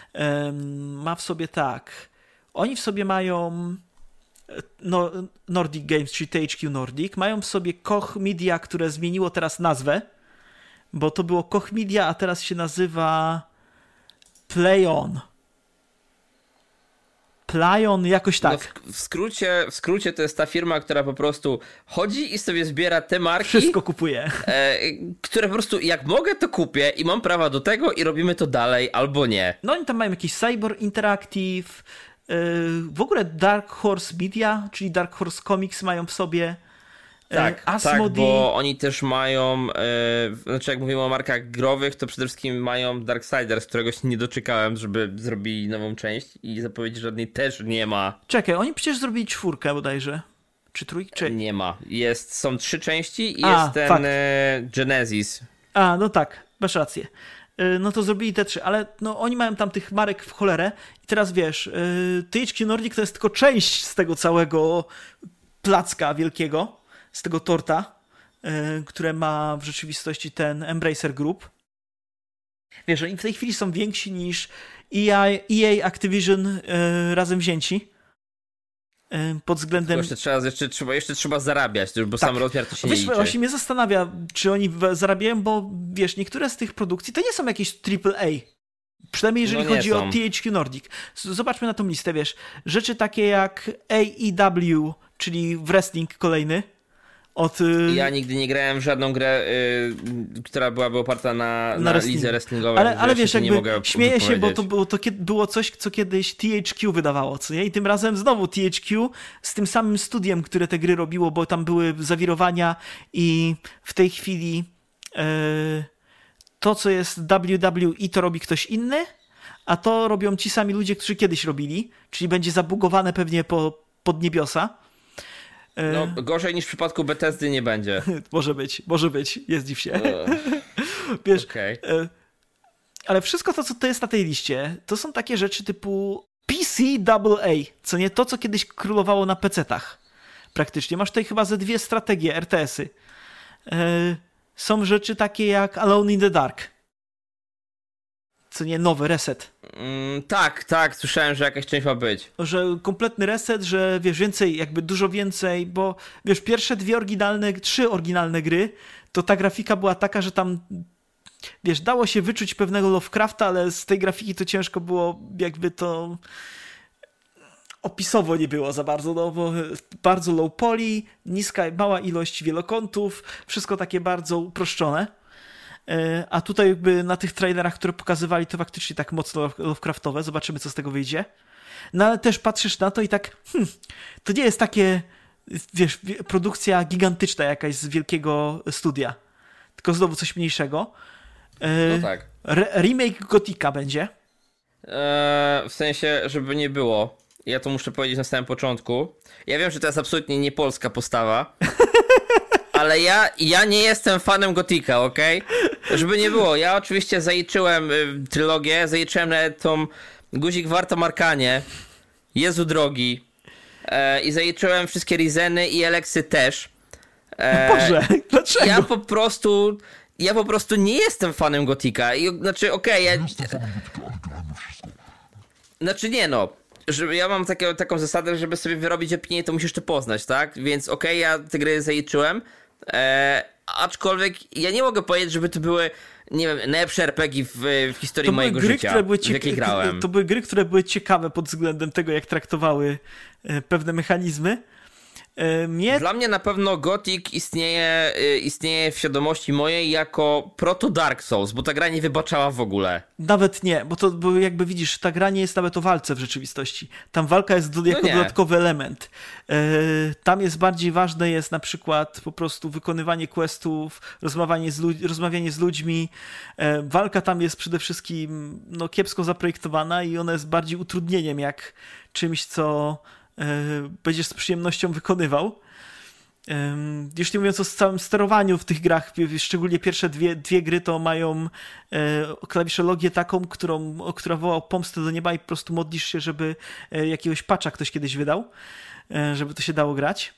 tak. Oni w sobie mają Nordic Games, czyli THQ Nordic, mają w sobie Koch Media, które zmieniło teraz nazwę, bo to było Koch Media, a teraz się nazywa PlayOn, jakoś tak. No w skrócie to jest ta firma, która po prostu chodzi i sobie zbiera te marki. Wszystko kupuje. Które po prostu jak mogę to kupię i mam prawa do tego i robimy to dalej albo nie. No oni tam mają jakiś Cyber Interactive, w ogóle Dark Horse Media, czyli Dark Horse Comics mają w sobie. Tak, bo oni też mają, znaczy jak mówimy o markach growych, to przede wszystkim mają Darksiders, którego się nie doczekałem, żeby zrobili nową część i zapowiedzi żadnej też nie ma. Czekaj, oni przecież zrobili 4 bodajże. Czy trójkę? Nie ma. Są 3 części i jest ten Genesis. No tak, masz rację. No to zrobili te 3, ale no oni mają tam tych marek w cholerę i teraz wiesz, THQ Nordic to jest tylko część z tego całego placka wielkiego, z tego torta, które ma w rzeczywistości ten Embracer Group. Wiesz, oni w tej chwili są więksi niż EA Activision razem wzięci. Pod względem... Jeszcze trzeba zarabiać, bo sam rozmiar to się nie liczy. Właśnie mnie zastanawia, czy oni zarabiają, bo wiesz, niektóre z tych produkcji to nie są jakieś AAA. Przynajmniej jeżeli chodzi o THQ Nordic. Zobaczmy na tą listę, wiesz. Rzeczy takie jak AEW, czyli wrestling kolejny. Ja nigdy nie grałem w żadną grę, która byłaby oparta na lidze wrestlingowej. Ale wiesz, jakby nie mogę śmieję się, bo to było coś, co kiedyś THQ wydawało, co nie? I tym razem znowu THQ z tym samym studiem, które te gry robiło, bo tam były zawirowania i w tej chwili to, co jest WWE, to robi ktoś inny, a to robią ci sami ludzie, którzy kiedyś robili, czyli będzie zabugowane pewnie pod niebiosa. No, gorzej niż w przypadku Bethesdy nie będzie. Może być, jest dziw się. Wiesz, okay. Ale wszystko to, co to jest na tej liście, to są takie rzeczy typu PCAA, co nie to, co kiedyś królowało na PC-tach. Praktycznie. Masz tutaj chyba ze 2 strategie, RTS-y. Są rzeczy takie jak Alone in the Dark. Co nie, nowy reset. Tak, słyszałem, że jakaś część ma być. Że kompletny reset, że wiesz, więcej, jakby dużo więcej, bo wiesz, pierwsze 3 oryginalne gry, to ta grafika była taka, że tam wiesz, dało się wyczuć pewnego Lovecrafta, ale z tej grafiki to ciężko było jakby to opisowo nie było za bardzo, no bo bardzo low poly, mała ilość wielokątów, wszystko takie bardzo uproszczone. A tutaj jakby na tych trailerach, które pokazywali, to faktycznie tak mocno Lovecraftowe. Zobaczymy, co z tego wyjdzie. No ale też patrzysz na to i tak to nie jest takie, wiesz, produkcja gigantyczna jakaś z wielkiego studia. Tylko znowu coś mniejszego. No tak. Remake Gotika będzie. W sensie, żeby nie było. Ja to muszę powiedzieć na samym początku. Ja wiem, że to jest absolutnie nie polska postawa. Ale ja nie jestem fanem Gotika, okej? Żeby nie było, ja oczywiście zaliczyłem trylogię, zaliczyłem nawet tą Guzik Warta Markanie, Jezu drogi, i zaliczyłem wszystkie Rizeny i Eleksy też. Boże, dlaczego? Ja po prostu nie jestem fanem Gotika. Znaczy, Znaczy nie no. Ja mam taką zasadę, żeby sobie wyrobić opinię, to musisz to poznać, tak? Więc ja te gry zaliczyłem. Aczkolwiek ja nie mogę powiedzieć, żeby to były, nie wiem, najlepsze RPG w historii mojego życia, w jakie grałem. To były gry, które były ciekawe pod względem tego, jak traktowały pewne mechanizmy. Dla mnie na pewno Gothic istnieje w świadomości mojej jako proto Dark Souls, bo ta gra nie wybaczała w ogóle. Nawet nie, bo jakby widzisz, ta gra nie jest nawet o walce w rzeczywistości. Tam walka jest jako dodatkowy element. Tam jest bardziej ważne jest na przykład po prostu wykonywanie questów, rozmawianie z ludźmi. Walka tam jest przede wszystkim kiepsko zaprojektowana i ona jest bardziej utrudnieniem jak czymś, co będziesz z przyjemnością wykonywał. Już nie mówiąc o całym sterowaniu w tych grach, szczególnie pierwsze dwie gry to mają klawiszologię taką, która woła pomstę do nieba i po prostu modlisz się, żeby jakiegoś patcha ktoś kiedyś wydał, żeby to się dało grać.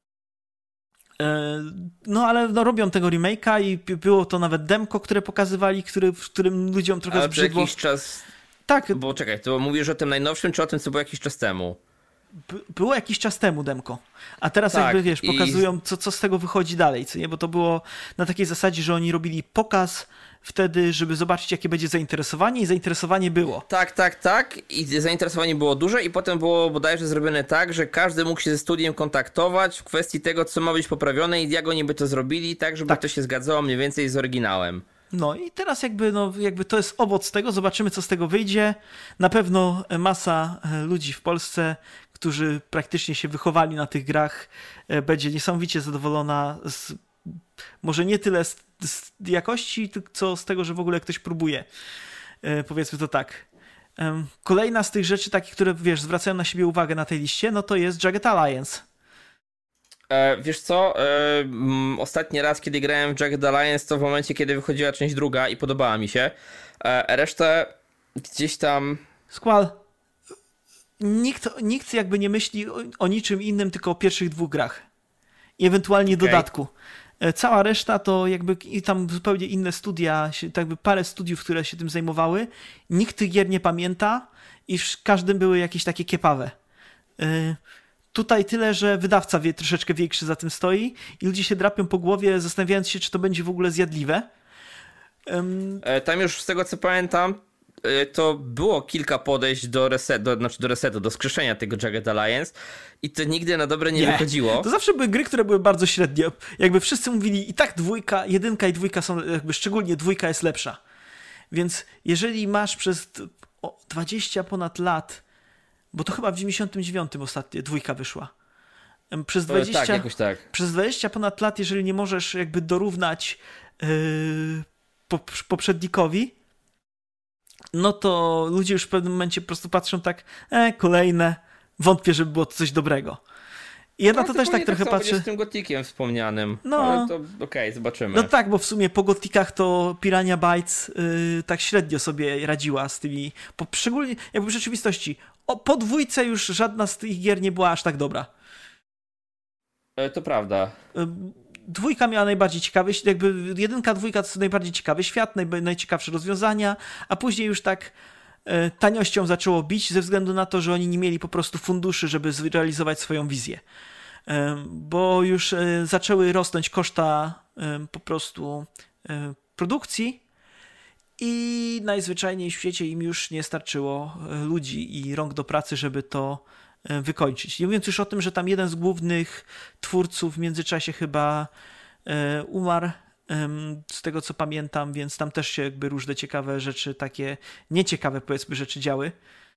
No ale no, robią tego remake'a i było to nawet demko, które pokazywali, w którym ludziom trochę zbrzydło. Ale jakiś czas... Tak. Bo czekaj, to mówisz o tym najnowszym, czy o tym, co było jakiś czas temu? Było jakiś czas temu demko, a teraz tak, jakby wiesz, pokazują co z tego wychodzi dalej, co nie, bo to było na takiej zasadzie, że oni robili pokaz wtedy, żeby zobaczyć jakie będzie zainteresowanie i zainteresowanie było. Tak i zainteresowanie było duże i potem było bodajże zrobione tak, że każdy mógł się ze studiem kontaktować w kwestii tego, co ma być poprawione i jak oni by to zrobili, tak żeby to się zgadzało mniej więcej z oryginałem. No i teraz jakby to jest owoc tego, zobaczymy co z tego wyjdzie. Na pewno masa ludzi w Polsce, którzy praktycznie się wychowali na tych grach, będzie niesamowicie zadowolona może nie tyle z jakości, co z tego, że w ogóle ktoś próbuje. Powiedzmy to tak. Kolejna z tych rzeczy takich, które wiesz, zwracają na siebie uwagę na tej liście, no to jest Jagged Alliance. Wiesz co, ostatni raz, kiedy grałem w Jagged Alliance, to w momencie, kiedy wychodziła część druga i podobała mi się. Resztę gdzieś tam... Squall, nikt jakby nie myśli o niczym innym, tylko o pierwszych dwóch grach. I ewentualnie dodatku. Cała reszta to jakby i tam zupełnie inne studia, jakby parę studiów, które się tym zajmowały. Nikt tych gier nie pamięta i w każdym były jakieś takie kiepawe. Tutaj tyle, że wydawca troszeczkę większy za tym stoi i ludzie się drapią po głowie, zastanawiając się, czy to będzie w ogóle zjadliwe. Tam już z tego, co pamiętam, to było kilka podejść do resetu, do skrzeszenia tego Jagged Alliance i to nigdy na dobre nie wychodziło. To zawsze były gry, które były bardzo średnie. Jakby wszyscy mówili i tak jedynka i dwójka są, jakby szczególnie dwójka jest lepsza. Więc jeżeli masz przez 20 ponad lat, bo to chyba w 99 ostatnio dwójka wyszła. Przez 20, tak, jakoś tak. Przez 20 ponad lat, jeżeli nie możesz jakby dorównać poprzednikowi, no to ludzie już w pewnym momencie po prostu patrzą tak, kolejne, wątpię, żeby było to coś dobrego. I ja na to też tak trochę patrzę. Z tym Gothikiem wspomnianym, no, ale to okej, zobaczymy. No tak, bo w sumie po Gothikach to Piranha Bytes tak średnio sobie radziła z tymi, szczególnie jakby w rzeczywistości. Po dwójce już żadna z tych gier nie była aż tak dobra. To prawda. Dwójka miała najbardziej ciekawy, jakby jedynka, dwójka to są najbardziej ciekawy świat, najciekawsze rozwiązania, a później już tak taniością zaczęło bić ze względu na to, że oni nie mieli po prostu funduszy, żeby zrealizować swoją wizję. Bo już zaczęły rosnąć koszta po prostu produkcji i najzwyczajniej w świecie im już nie starczyło ludzi i rąk do pracy, żeby to wykończyć. Nie mówiąc już o tym, że tam jeden z głównych twórców w międzyczasie chyba umarł, z tego co pamiętam, więc tam też się jakby różne ciekawe rzeczy, takie nieciekawe powiedzmy rzeczy działy.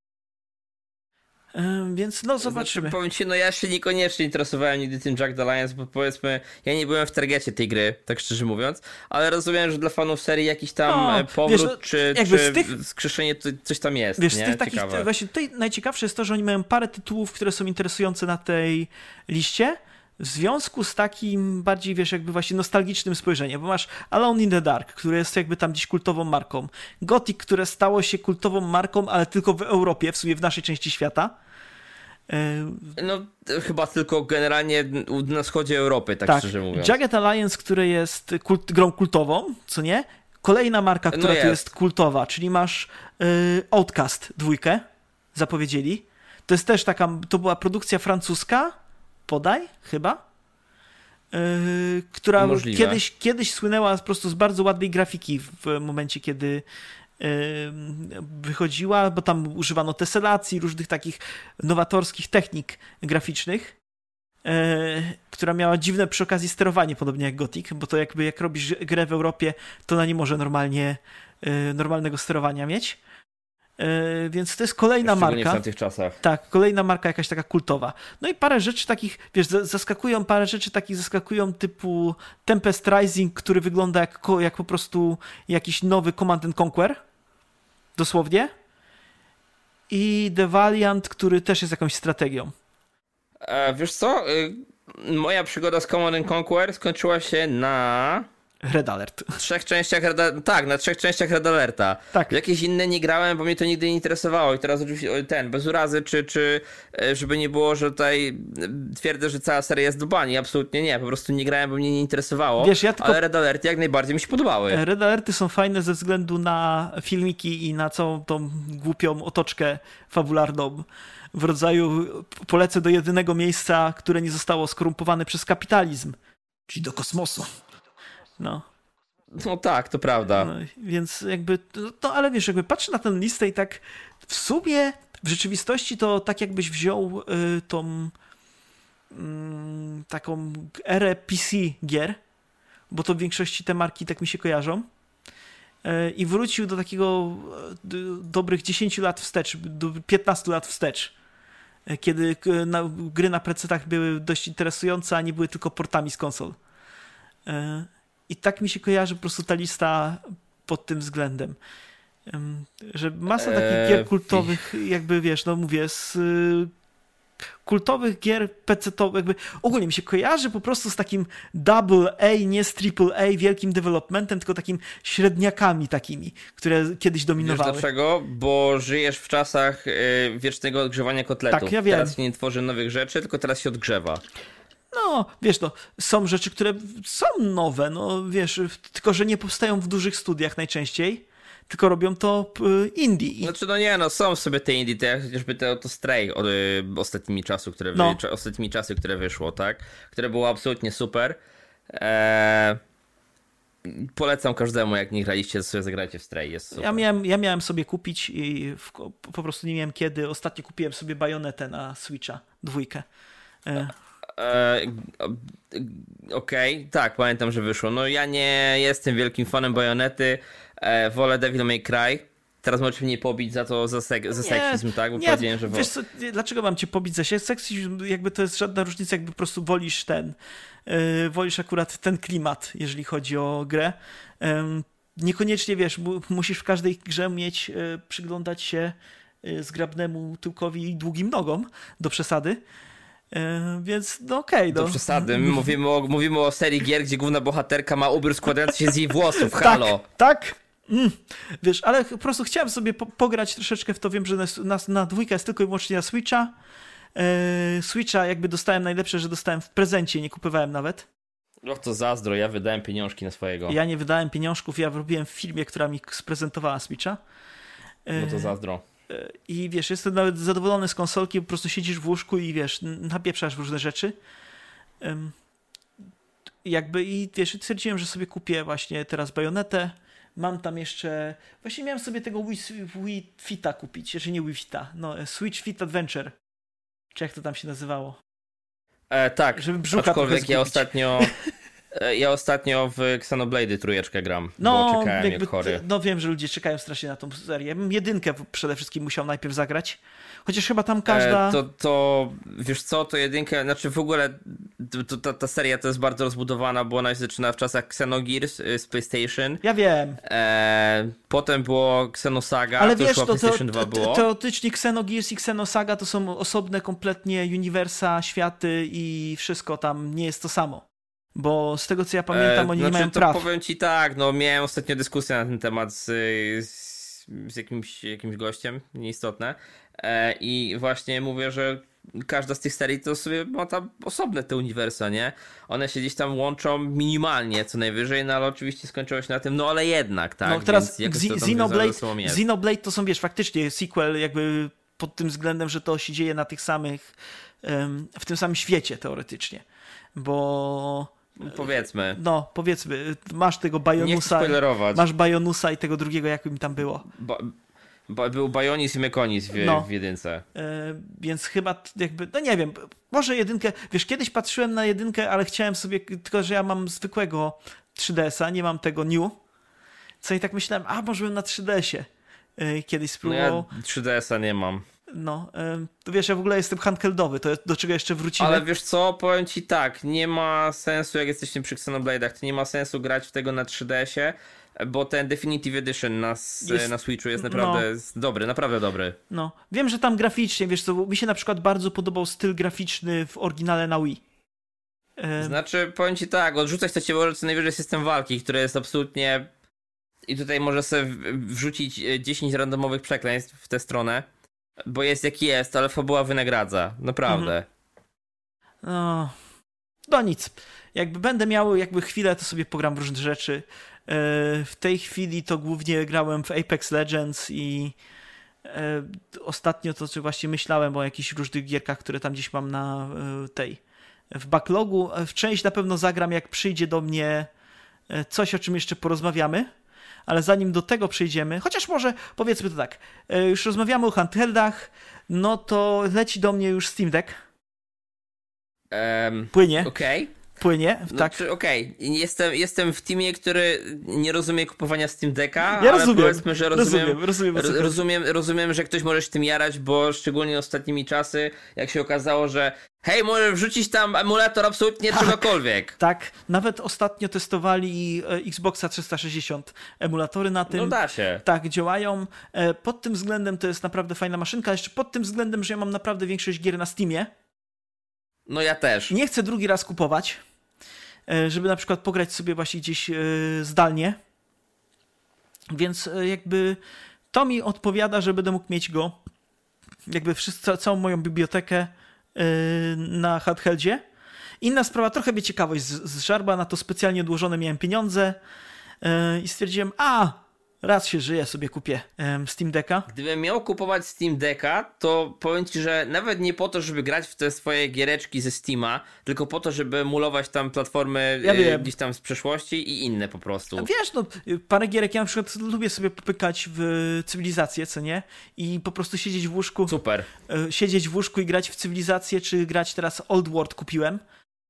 Więc no zobaczymy. Znaczy, powiem ci, no ja się niekoniecznie interesowałem nigdy tym Jagged Alliance, bo powiedzmy, ja nie byłem w targecie tej gry, tak szczerze mówiąc, ale rozumiem, że dla fanów serii jakiś tam powrót, wiesz, czy skrzeszenie to coś tam jest, wiesz, nie? Z tych takich, właśnie tutaj najciekawsze jest to, że oni mają parę tytułów, które są interesujące na tej liście, w związku z takim bardziej, wiesz, jakby właśnie nostalgicznym spojrzeniem, bo masz Alone in the Dark, które jest jakby tam gdzieś kultową marką. Gothic, które stało się kultową marką, ale tylko w Europie, w sumie w naszej części świata. No, chyba tylko generalnie na wschodzie Europy, tak szczerze mówiąc. Jagged Alliance, które jest grą kultową, co nie? Kolejna marka, która tu jest kultowa, czyli masz Outcast 2, zapowiedzieli. To jest też to była produkcja francuska, chyba, która kiedyś słynęła po prostu z bardzo ładnej grafiki w momencie, kiedy wychodziła, bo tam używano teselacji, różnych takich nowatorskich technik graficznych, która miała dziwne przy okazji sterowanie, podobnie jak Gothic, bo to jakby jak robisz grę w Europie, to ona nie może normalnego sterowania mieć. Więc to jest kolejna marka. W tamtych czasach. Tak, kolejna marka jakaś taka kultowa. No i parę rzeczy takich, wiesz, zaskakują typu Tempest Rising, który wygląda jak po prostu jakiś nowy Command & Conquer. Dosłownie. I The Valiant, który też jest jakąś strategią. Wiesz co? Moja przygoda z Command & Conquer skończyła się na... Red Alert. Trzech częściach na 3 częściach Red Alerta. Tak. W jakieś inne nie grałem, bo mnie to nigdy nie interesowało. I teraz oczywiście bez urazy, czy żeby nie było, że tutaj twierdzę, że cała seria jest do bani. Absolutnie nie. Po prostu nie grałem, bo mnie nie interesowało. Wiesz, ale Red Alerty jak najbardziej mi się podobały. Red Alerty są fajne ze względu na filmiki i na całą tą głupią otoczkę fabularną. W rodzaju polecę do jedynego miejsca, które nie zostało skorumpowane przez kapitalizm. Czyli do kosmosu. No tak, to prawda. No, więc jakby, no ale wiesz, jakby patrzę na tę listę i tak w sumie, w rzeczywistości to tak jakbyś wziął tą taką erę PC gier, bo to w większości te marki tak mi się kojarzą, i wrócił do takiego dobrych 10 lat wstecz, do 15 lat wstecz, kiedy gry na PC-tach były dość interesujące, a nie były tylko portami z konsol. I tak mi się kojarzy po prostu ta lista pod tym względem. Że masa takich gier kultowych, jakby wiesz, no mówię, z kultowych gier PC-towych, jakby ogólnie mi się kojarzy po prostu z takim double A, nie z triple A, wielkim developmentem, tylko takim średniakami takimi, które kiedyś dominowały. Wiesz dlaczego? Bo żyjesz w czasach wiecznego odgrzewania kotletów. Tak, ja wiem. Teraz się nie tworzy nowych rzeczy, tylko teraz się odgrzewa. No, wiesz, no, są rzeczy, które są nowe, no wiesz, tylko że nie powstają w dużych studiach najczęściej, tylko robią to indie. Znaczy, są sobie te indie, jak chociażby to Stray ostatnimi czasy, które wyszło, tak? Które było absolutnie super. Polecam każdemu, jak nie graliście, sobie zagrajcie w Stray, jest super. Ja miałem sobie kupić i po prostu nie miałem kiedy. Ostatnio kupiłem sobie Bajonetę na Switcha, 2. Okej, tak, pamiętam, że wyszło. No ja nie jestem wielkim fanem Bajonety, wolę Devil May Cry. Teraz możecie mnie pobić za seksizm, tak? Bo powiedziałem, że wiesz co, dlaczego mam cię pobić za seksizm? Jakby to jest żadna różnica, jakby po prostu wolisz akurat ten klimat, jeżeli chodzi o grę. Niekoniecznie, wiesz, musisz w każdej grze przyglądać się zgrabnemu tyłkowi i długim nogom, do przesady. Więc no okej. Do przesady. Mówimy o serii gier, gdzie główna bohaterka ma ubiór składający się z jej włosów. Halo. Tak. Wiesz, ale po prostu chciałem sobie pograć troszeczkę w to. Wiem, że na 2 jest tylko i wyłącznie na Switcha. Switcha jakby dostałem najlepsze, że dostałem w prezencie, nie kupowałem nawet. To zazdro, ja wydałem pieniążki na swojego. Ja nie wydałem pieniążków, ja robiłem w firmie, która mi sprezentowała Switcha. No to zazdro. I wiesz, jestem nawet zadowolony z konsolki, po prostu siedzisz w łóżku i wiesz, napieprzasz w różne rzeczy. Jakby i wiesz, stwierdziłem, że sobie kupię właśnie teraz Bajonetę. Mam tam jeszcze, właśnie miałem sobie tego Wii Fita kupić, jeszcze nie Wii Fita, no Switch Fit Adventure, czy jak to tam się nazywało. Tak, żeby brzucha aczkolwiek ja ostatnio w Xenoblade 3 gram, bo czekałem jak chory. No wiem, że ludzie czekają strasznie na tą serię. Ja bym 1 przede wszystkim musiał najpierw zagrać. Chociaż chyba tam każda... To wiesz co, to 1, znaczy w ogóle ta seria to jest bardzo rozbudowana, bo ona się zaczyna w czasach Xenogears z PlayStation. Ja wiem. Potem było Xenosaga, ale to wiesz, już PlayStation 2 było. Teoretycznie Xenogears i Xenosaga to są osobne kompletnie uniwersa, światy i wszystko tam nie jest to samo. Bo z tego co ja pamiętam, oni nie mają praw. Powiem ci tak, no miałem ostatnio dyskusję na ten temat z jakimś gościem, nieistotne. I właśnie mówię, że każda z tych serii to sobie ma tam osobne te uniwersa, nie? One się gdzieś tam łączą minimalnie co najwyżej, no ale oczywiście skończyło się na tym, no ale jednak, tak? No teraz Xenoblade to są, wiesz, faktycznie sequel jakby pod tym względem, że to się dzieje na tych samych, w tym samym świecie teoretycznie, bo... Powiedzmy. No, powiedzmy, masz tego Bajonusa. Nie chcę spoilerować. Masz Bajonusa i tego drugiego, jak im tam było. Był Bajonis i Mekonis w 1. Więc chyba jakby, no nie wiem, może 1, wiesz, kiedyś patrzyłem na 1, ale chciałem sobie, tylko że ja mam zwykłego 3DS-a, nie mam tego New, co i tak myślałem, może bym na 3DS-ie kiedyś spróbował. No ja 3DS-a nie mam. No, to wiesz, ja w ogóle jestem handheldowy, to jest, do czego jeszcze wrócimy. Ale wiesz co, powiem ci tak, nie ma sensu, jak jesteśmy przy Xenoblade'ach, to nie ma sensu grać w tego na 3DS-ie, bo ten Definitive Edition na Switchu jest naprawdę dobry, naprawdę dobry. No, wiem, że tam graficznie, wiesz co, mi się na przykład bardzo podobał styl graficzny w oryginale na Wii. Znaczy, powiem ci tak, odrzucać to cię może co najwyżej system walki, który jest absolutnie... I tutaj może sobie wrzucić 10 randomowych przekleństw w tę stronę, bo jest jaki jest, ale fabuła wynagradza, naprawdę. No nic. Jakby będę miał chwilę, to sobie pogram w różne rzeczy. W tej chwili to głównie grałem w Apex Legends i ostatnio to czy właśnie myślałem o jakichś różnych gierkach, które tam gdzieś mam w backlogu. W część na pewno zagram, jak przyjdzie do mnie coś, o czym jeszcze porozmawiamy. Ale zanim do tego przejdziemy, chociaż może powiedzmy to tak, już rozmawiamy o handheldach, no to leci do mnie już Steam Deck. Płynie. Okej. Płynie, tak. Znaczy, okej. Jestem w teamie, który nie rozumie kupowania Steam Decka, ja ale rozumiem, powiedzmy, że rozumiem, że ktoś może się tym jarać, bo szczególnie ostatnimi czasy, jak się okazało, że hej, możesz wrzucić tam emulator absolutnie czegokolwiek. Tak, nawet ostatnio testowali Xboxa 360 emulatory na tym. No da się. Tak, działają. Pod tym względem to jest naprawdę fajna maszynka, jeszcze pod tym względem, że ja mam naprawdę większość gier na Steamie. No ja też. Nie chcę drugi raz kupować, żeby na przykład pograć sobie właśnie gdzieś zdalnie. Więc jakby to mi odpowiada, że będę mógł mieć go jakby całą moją bibliotekę na handheldzie. Inna sprawa, trochę mnie ciekawość z żarba, na to specjalnie odłożone miałem pieniądze i stwierdziłem, raz się żyje, sobie kupię Steam Decka. Gdybym miał kupować Steam Decka, to powiem ci, że nawet nie po to, żeby grać w te swoje giereczki ze Steama, tylko po to, żeby emulować tam platformy gdzieś tam z przeszłości i inne po prostu. Wiesz, no parę gierek, ja na przykład lubię sobie popykać w Cywilizację, co nie? I po prostu siedzieć w łóżku. Super. Siedzieć w łóżku i grać w Cywilizację, czy grać teraz Old World kupiłem,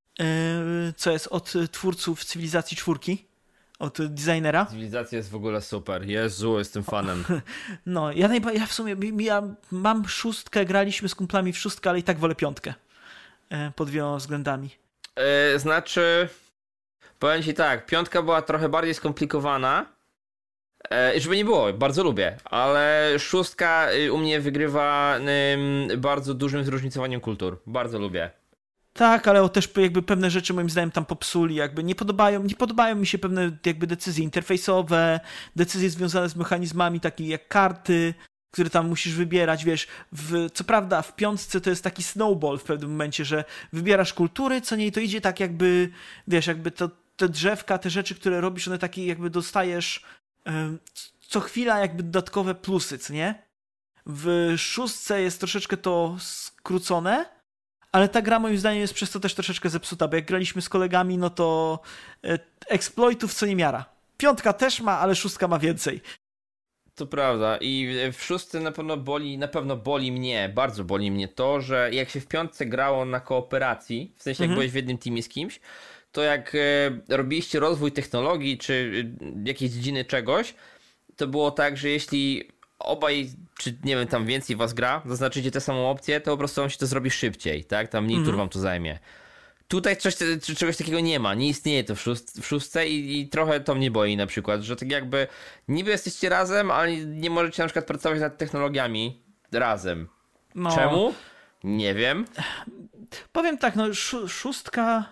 co jest od twórców Cywilizacji 4. Od designera. Cywilizacja jest w ogóle super. Jezu, jestem fanem. No, ja w sumie mam 6, graliśmy z kumplami w 6, ale i tak wolę 5. Pod wieloma względami. Znaczy, powiem ci tak, 5 była trochę bardziej skomplikowana. Żeby nie było, bardzo lubię, ale 6 u mnie wygrywa bardzo dużym zróżnicowaniem kultur. Bardzo lubię. Tak, ale też jakby pewne rzeczy moim zdaniem tam popsuli, jakby nie podobają mi się pewne jakby decyzje interfejsowe, decyzje związane z mechanizmami takie jak karty, które tam musisz wybierać, wiesz, co prawda w 5 to jest taki snowball w pewnym momencie, że wybierasz kultury, co nie, to idzie tak jakby, wiesz, jakby te drzewka, te rzeczy, które robisz, one takie jakby dostajesz co chwila jakby dodatkowe plusy, co nie? W 6 jest troszeczkę to skrócone, ale ta gra moim zdaniem jest przez to też troszeczkę zepsuta, bo jak graliśmy z kolegami, no to exploitów co niemiara. 5 też ma, ale 6 ma więcej. To prawda i w 6 na pewno boli mnie, bardzo boli mnie to, że jak się w 5 grało na kooperacji, w sensie jak byłeś w jednym teamie z kimś, to jak robiliście rozwój technologii czy jakiejś dziedziny czegoś, to było tak, że jeśli obaj, czy nie wiem, tam więcej was gra, zaznaczycie tę samą opcję, to po prostu wam się to zrobi szybciej, tak? Tam mniej tur wam to zajmie. Tutaj czegoś takiego nie ma, nie istnieje to w 6 i trochę to mnie boi na przykład, że tak jakby niby jesteście razem, ale nie możecie na przykład pracować nad technologiami razem. No. Czemu? Nie wiem. Powiem tak, no 6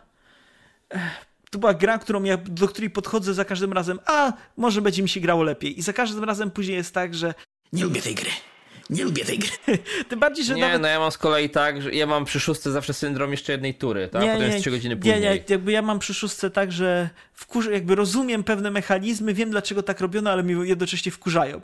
to była gra, do której podchodzę za każdym razem, może będzie mi się grało lepiej. I za każdym razem później jest tak, że nie lubię tej gry. Tym bardziej, że no ja mam z kolei tak, że ja mam przy 6 zawsze syndrom jeszcze jednej tury, tak? Potem jest 3 godziny później. Nie, jakby ja mam przy 6 tak, że jakby rozumiem pewne mechanizmy, wiem dlaczego tak robiono, ale mnie jednocześnie wkurzają.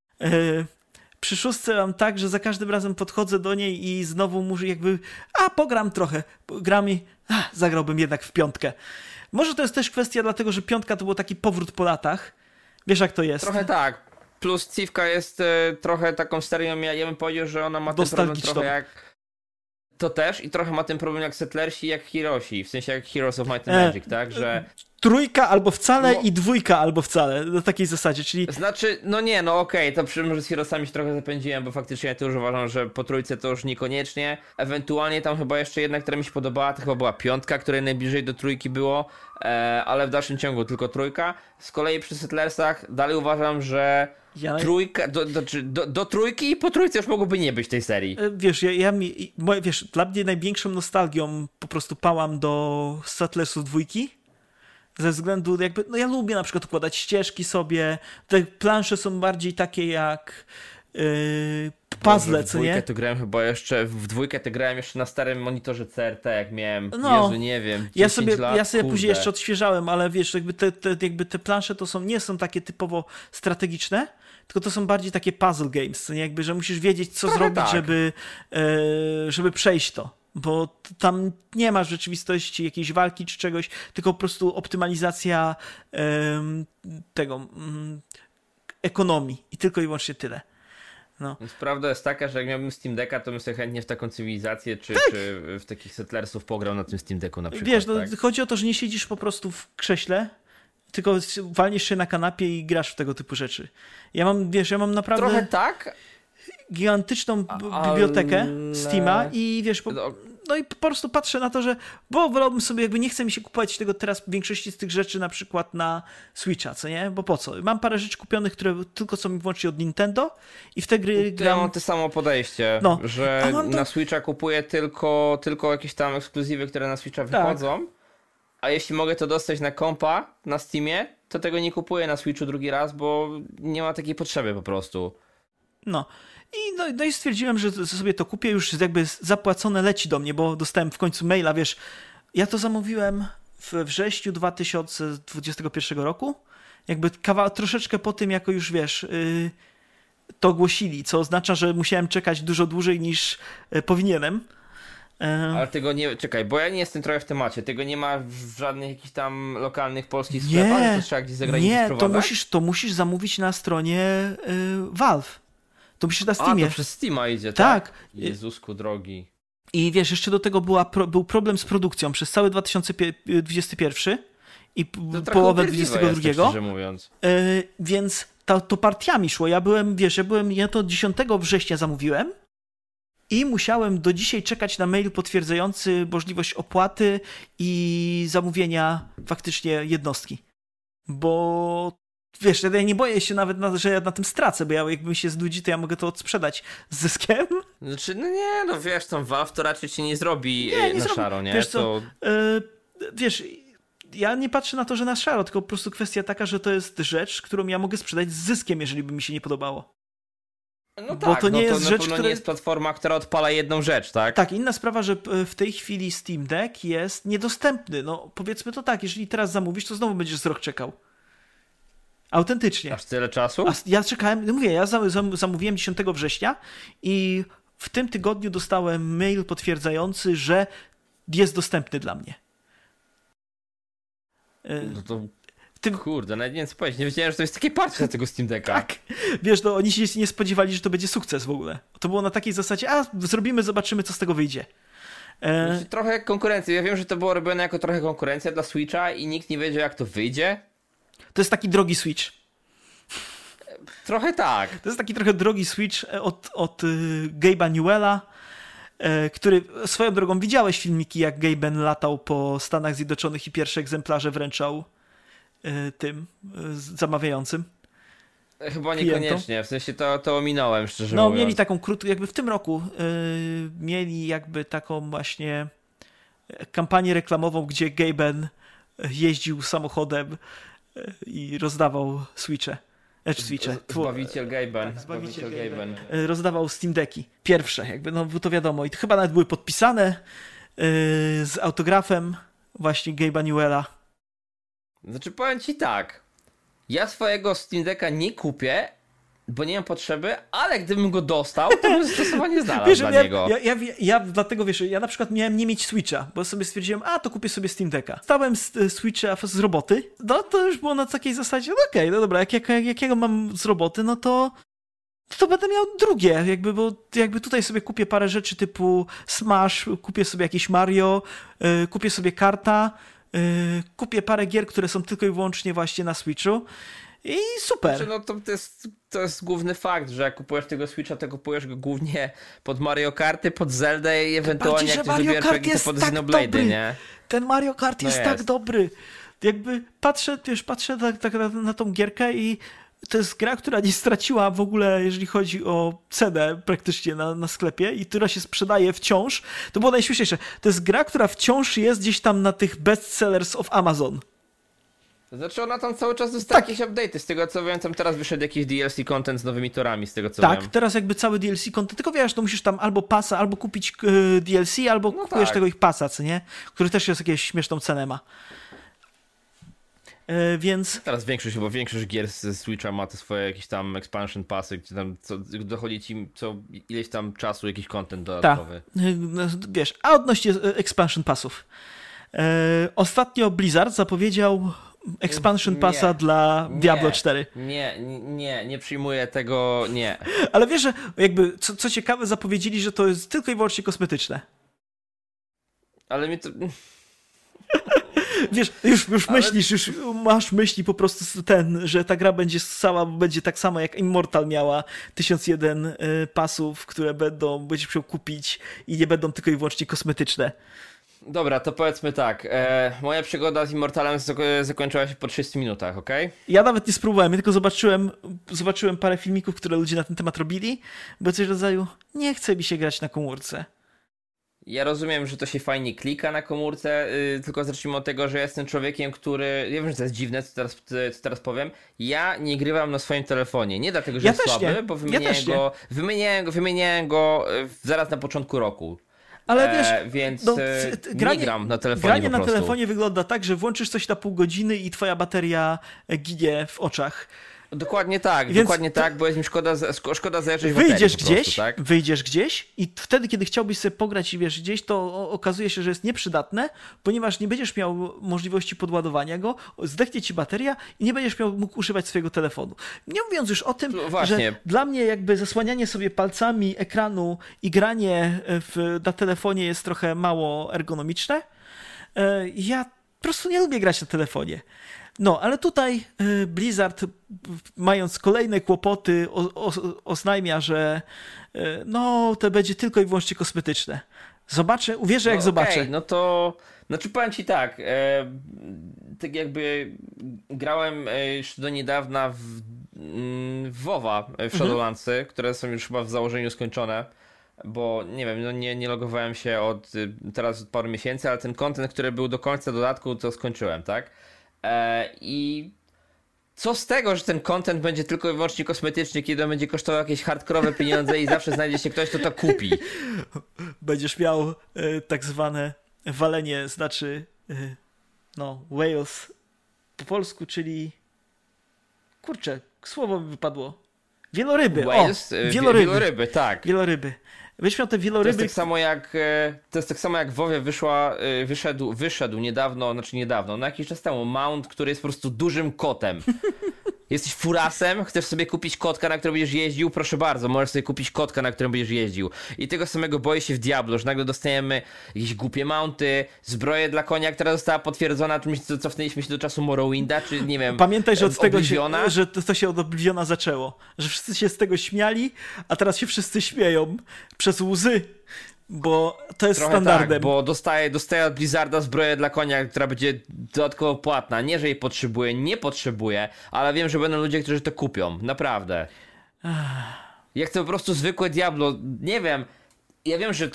Przy 6 mam tak, że za każdym razem podchodzę do niej i znowu muszę jakby, pogram trochę, gram i zagrałbym jednak w 5. Może to jest też kwestia dlatego, że 5 to był taki powrót po latach. Wiesz jak to jest? Trochę tak. Plus Civka jest trochę taką serią, ja bym powiedział, że ona ma ten problem trochę jak... To też i trochę ma ten problem jak Settlersi, jak Heroesi, w sensie jak Heroes of Might and Magic, tak? Że trójka albo wcale i dwójka albo wcale, na takiej zasadzie, czyli... Znaczy, no nie, no okej, to może z Heroesami się trochę zapędziłem, bo faktycznie ja to już uważam, że po trójce to już niekoniecznie. Ewentualnie tam chyba jeszcze jedna, która mi się podobała, to chyba była piątka, której najbliżej do trójki było, ale w dalszym ciągu tylko trójka. Z kolei przy Settlersach dalej uważam, że trójka, do trójki i po trójce już mogłoby nie być tej serii. Wiesz, wiesz, dla mnie największą nostalgią po prostu pałam do Settlersów dwójki, ze względu jakby, no ja lubię na przykład układać ścieżki sobie, te plansze są bardziej takie jak puzzle, co nie? W dwójkę to grałem jeszcze na starym monitorze CRT, jak miałem, no, Jezu, nie wiem, ja sobie później jeszcze odświeżałem, ale wiesz, jakby te plansze to nie są takie typowo strategiczne, tylko to są bardziej takie puzzle games, co nie? Jakby, że musisz wiedzieć, co zrobić, tak, żeby przejść to. Bo tam nie ma w rzeczywistości jakiejś walki czy czegoś, tylko po prostu optymalizacja ekonomii i tylko i wyłącznie tyle. No. Więc prawda jest taka, że jak miałbym Steam Decka, to bym sobie chętnie w taką cywilizację czy w takich Settlersów pograł na tym Steam Decku na przykład. Wiesz, chodzi o to, że nie siedzisz po prostu w krześle, tylko walniesz się na kanapie i grasz w tego typu rzeczy. Ja mam naprawdę... Trochę tak, gigantyczną bibliotekę Steama i wiesz, no i po prostu patrzę na to, że wolałbym sobie, jakby nie chce mi się kupować tego teraz większości z tych rzeczy na przykład na Switcha, co nie? Bo po co? Mam parę rzeczy kupionych, które tylko są wyłącznie od Nintendo i w te gry gram... Ja mam to samo podejście, że na Switcha kupuję tylko jakieś tam ekskluzywy, które na Switcha wychodzą, a jeśli mogę to dostać na kompa, na Steamie, to tego nie kupuję na Switchu drugi raz, bo nie ma takiej potrzeby po prostu. I stwierdziłem, że sobie to kupię, już jakby zapłacone leci do mnie, bo dostałem w końcu maila, wiesz, ja to zamówiłem we wrześniu 2021 roku, jakby troszeczkę po tym, jako już wiesz, to ogłosili, co oznacza, że musiałem czekać dużo dłużej niż powinienem. Ale tego nie, czekaj, bo ja nie jestem trochę w temacie, tego nie ma w żadnych jakichś tam lokalnych polskich sklepach, to trzeba gdzieś zagranicznie sprowadzać? Nie, to musisz zamówić na stronie Valve. To musisz na Steamie. A, to przez Steama idzie, tak? Jezusku drogi. I wiesz, jeszcze do tego był problem z produkcją przez cały 2021 i połowę 2022. Szczerze mówiąc. Więc to partiami szło. Ja to 10 września zamówiłem i musiałem do dzisiaj czekać na mail potwierdzający możliwość opłaty i zamówienia faktycznie jednostki. Bo wiesz, ja nie boję się nawet, że ja na tym stracę, bo jakbym się znudzi, to ja mogę to odsprzedać z zyskiem. Znaczy, wiesz, tą Valve to raczej ci nie zrobi na szaro, nie? Wiesz co, wiesz, ja nie patrzę na to, że na szaro, tylko po prostu kwestia taka, że to jest rzecz, którą ja mogę sprzedać z zyskiem, jeżeli by mi się nie podobało. No bo tak, to nie jest rzecz, nie jest platforma, która odpala jedną rzecz, tak? Tak, inna sprawa, że w tej chwili Steam Deck jest niedostępny. No powiedzmy to tak, jeżeli teraz zamówisz, to znowu będziesz z rok czekał. Autentycznie. Aż tyle czasu? Ja czekałem, ja zamówiłem 10 września i w tym tygodniu dostałem mail potwierdzający, że jest dostępny dla mnie. No to kurde, nawet nie wiem co powiedzieć. Nie wiedziałem, że to jest takie parcie tego Steam Decka. Tak. Wiesz, oni się nie spodziewali, że to będzie sukces w ogóle. To było na takiej zasadzie, zrobimy, zobaczymy, co z tego wyjdzie. Trochę konkurencji. Ja wiem, że to było robione jako trochę konkurencja dla Switcha i nikt nie wiedział, jak to wyjdzie. To jest taki drogi Switch. Trochę tak. To jest taki trochę drogi Switch od Gabe'a Newella, który swoją drogą widziałeś filmiki, jak Gaben latał po Stanach Zjednoczonych i pierwsze egzemplarze wręczał tym zamawiającym. Chyba niekoniecznie, w sensie to ominąłem, szczerze mówiąc. Mieli taką krótką, jakby w tym roku mieli jakby taką właśnie kampanię reklamową, gdzie Gaben jeździł samochodem i rozdawał Switche. Zbawiciel Gaben. Zbawiciel Gaben. Rozdawał Steam Decki. Pierwsze, jakby, bo to wiadomo. I to chyba nawet były podpisane z autografem właśnie Gabe'a Newella. Znaczy powiem ci tak. Ja swojego Steam Decka nie kupię, bo nie mam potrzeby, ale gdybym go dostał, to bym stosowanie znalazł dla niego. Ja dlatego, wiesz, ja na przykład miałem nie mieć Switcha, bo sobie stwierdziłem, to kupię sobie Steam Decka. Stałem Switcha z roboty, to już było na takiej zasadzie, okej, dobra, jakiego mam z roboty, to będę miał drugie, bo tutaj sobie kupię parę rzeczy typu Smash, kupię sobie jakieś Mario, kupię sobie karta, kupię parę gier, które są tylko i wyłącznie właśnie na Switchu i super. Znaczy, no to jest główny fakt, że jak kupujesz tego Switcha, to kupujesz go głównie pod Mario Karty, pod Zeldę i ewentualnie jak ktoś dobiera człowiek, to pod Xenoblade'y, nie? Ten Mario Kart jest tak dobry. Jakby patrzę tak na tą gierkę i to jest gra, która nie straciła w ogóle, jeżeli chodzi o cenę praktycznie na sklepie i która się sprzedaje wciąż. To było najśmieszniejsze. To jest gra, która wciąż jest gdzieś tam na tych bestsellers of Amazon. To znaczy ona tam cały czas dostaje jakieś update'y. Z tego co wiem, tam teraz wyszedł jakiś DLC content z nowymi torami, z tego co wiem. Tak, teraz jakby cały DLC content, tylko wiesz, to musisz tam albo pasa, albo kupić DLC, albo kupujesz tego ich pasa, co nie? Który też jest jakąś śmieszną cenę ma. Więc... Teraz większość gier ze Switcha ma te swoje jakieś tam expansion passy, gdzie tam dochodzi ci co ileś tam czasu jakiś content dodatkowy. Wiesz, a odnośnie expansion passów. Ostatnio Blizzard zapowiedział expansion passa dla Diablo 4. Nie przyjmuję tego, nie. Ale wiesz, że jakby, co ciekawe, zapowiedzieli, że to jest tylko i wyłącznie kosmetyczne. Ale mi to... Wiesz, już myślisz, już masz myśli po prostu że ta gra będzie tak samo jak Immortal miała 1001 pasów, które będziesz musiał kupić i nie będą tylko i wyłącznie kosmetyczne. Dobra, to powiedzmy tak. Moja przygoda z Immortalem zakończyła się po 30 minutach, okej? Ja nawet nie spróbowałem, ja tylko zobaczyłem parę filmików, które ludzie na ten temat robili, bo coś w rodzaju, nie chce mi się grać na komórce. Ja rozumiem, że to się fajnie klika na komórce, tylko zacznijmy od tego, że ja jestem człowiekiem, który... Ja wiem, że to jest dziwne, co teraz powiem. Ja nie grywam na swoim telefonie. Nie dlatego, że jest słaby, bo wymieniałem go zaraz na początku roku. Ale wiesz, więc nie gram na telefonie. Granie na telefonie wygląda tak, że włączysz coś na pół godziny i twoja bateria ginie w oczach. Dokładnie tak, bo jest mi szkoda zajrzeć baterii wyjdziesz gdzieś i wtedy, kiedy chciałbyś sobie pograć i wiesz gdzieś, to okazuje się, że jest nieprzydatne, ponieważ nie będziesz miał możliwości podładowania go, zdechnie ci bateria i nie będziesz mógł używać swojego telefonu. Nie mówiąc już o tym, że dla mnie jakby zasłanianie sobie palcami ekranu i granie na telefonie jest trochę mało ergonomiczne. Ja po prostu nie lubię grać na telefonie. No, ale tutaj Blizzard, mając kolejne kłopoty, oznajmia, że to będzie tylko i wyłącznie kosmetyczne. Uwierzę jak zobaczę. No to, znaczy powiem ci tak, tak jakby grałem jeszcze do niedawna w WoWa, w Shadowlandsy, które są już chyba w założeniu skończone, bo nie wiem, nie logowałem się od paru miesięcy, ale ten content, który był do końca dodatku, to skończyłem, tak? I co z tego, że ten content będzie tylko i wyłącznie kosmetyczny, kiedy on będzie kosztował jakieś hardkorowe pieniądze i zawsze znajdzie się ktoś, kto to kupi. Będziesz miał tak zwane walenie, znaczy whales po polsku, czyli kurczę, słowo mi wypadło. Wieloryby. Whales? Wieloryby, tak. Wieloryby. Będziesz miał te wieloryby. To jest tak samo jak w WoWie wyszedł niedawno, no jakiś czas temu, mount, który jest po prostu dużym kotem. Jesteś furasem, chcesz sobie kupić kotka, na którym będziesz jeździł, proszę bardzo, możesz sobie kupić kotka, na którym będziesz jeździł. I tego samego boję się w Diablo, że nagle dostajemy jakieś głupie mounty, zbroję dla konia, która została potwierdzona, czy cofnęliśmy się do czasu Morrowinda, czy nie wiem, pamiętaj, że od tego że to się od Obliviona zaczęło, że wszyscy się z tego śmiali, a teraz się wszyscy śmieją przez łzy. Bo to jest trochę standardem. Tak, bo dostaję od Blizzarda zbroję dla konia, która będzie dodatkowo płatna. Nie, że jej nie potrzebuję, ale wiem, że będą ludzie, którzy to kupią. Naprawdę. Ja chcę po prostu zwykłe Diablo. Nie wiem. Ja wiem, że to.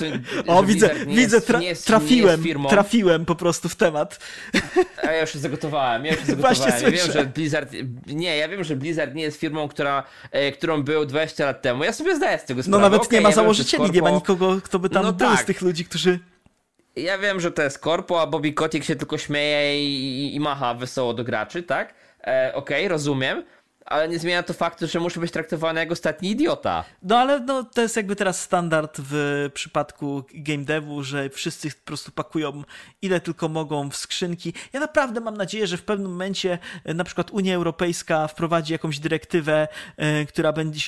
Trafiłem po prostu w temat. A ja już się zagotowałem. Ja wiem, że Blizzard. Nie, ja wiem, że Blizzard nie jest firmą, którą był 20 lat temu. Ja sobie zdaję z tego sprawę. No nawet nie ma założycieli, nie ma nikogo, kto by tam był z tych ludzi, którzy. Ja wiem, że to jest korpo, a Bobby Kotick się tylko śmieje i macha wesoło do graczy, tak? Okej, rozumiem. Ale nie zmienia to faktu, że muszę być traktowany jak ostatni idiota. No ale to jest jakby teraz standard w przypadku game devu, że wszyscy po prostu pakują ile tylko mogą w skrzynki. Ja naprawdę mam nadzieję, że w pewnym momencie na przykład Unia Europejska wprowadzi jakąś dyrektywę, która będzie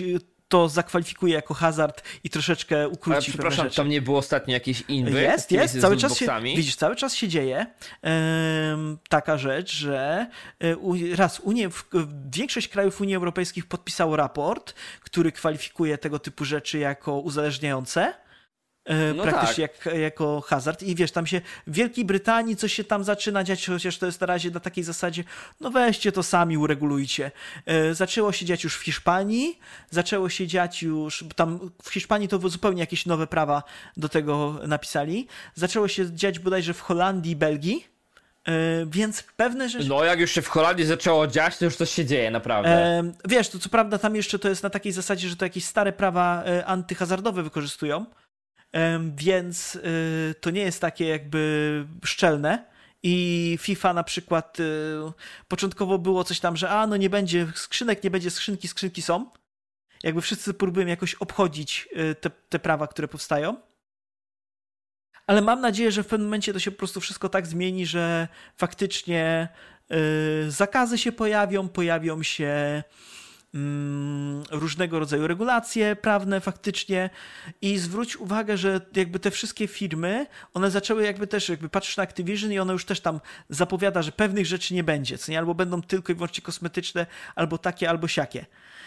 to zakwalifikuje jako hazard i troszeczkę ukróci Ale pewne przepraszam, rzeczy. tam nie było ostatnio jakiejś inwy? Jest. Cały czas się dzieje taka rzecz, że większość krajów Unii Europejskiej podpisało raport, który kwalifikuje tego typu rzeczy jako uzależniające. Praktycznie jako hazard i wiesz, tam się w Wielkiej Brytanii coś się tam zaczyna dziać, chociaż to jest na razie na takiej zasadzie, no weźcie to sami, uregulujcie. Zaczęło się dziać już w Hiszpanii, zaczęło się dziać już, tam w Hiszpanii to zupełnie jakieś nowe prawa do tego napisali, zaczęło się dziać bodajże w Holandii i Belgii, więc pewne rzeczy... No jak już się w Holandii zaczęło dziać, to już coś się dzieje, naprawdę. Wiesz, to co prawda tam jeszcze to jest na takiej zasadzie, że to jakieś stare prawa antyhazardowe wykorzystują, więc to nie jest takie jakby szczelne i FIFA na przykład początkowo było coś tam, że no nie będzie skrzynek, nie będzie skrzynki są. Jakby wszyscy próbują jakoś obchodzić te prawa, które powstają. Ale mam nadzieję, że w pewnym momencie to się po prostu wszystko tak zmieni, że faktycznie zakazy się pojawią się różnego rodzaju regulacje prawne faktycznie i zwróć uwagę, że jakby te wszystkie firmy, one zaczęły jakby patrzysz na Activision i ono już też tam zapowiada, że pewnych rzeczy nie będzie, co nie? Albo będą tylko i wyłącznie kosmetyczne, albo takie, albo siakie.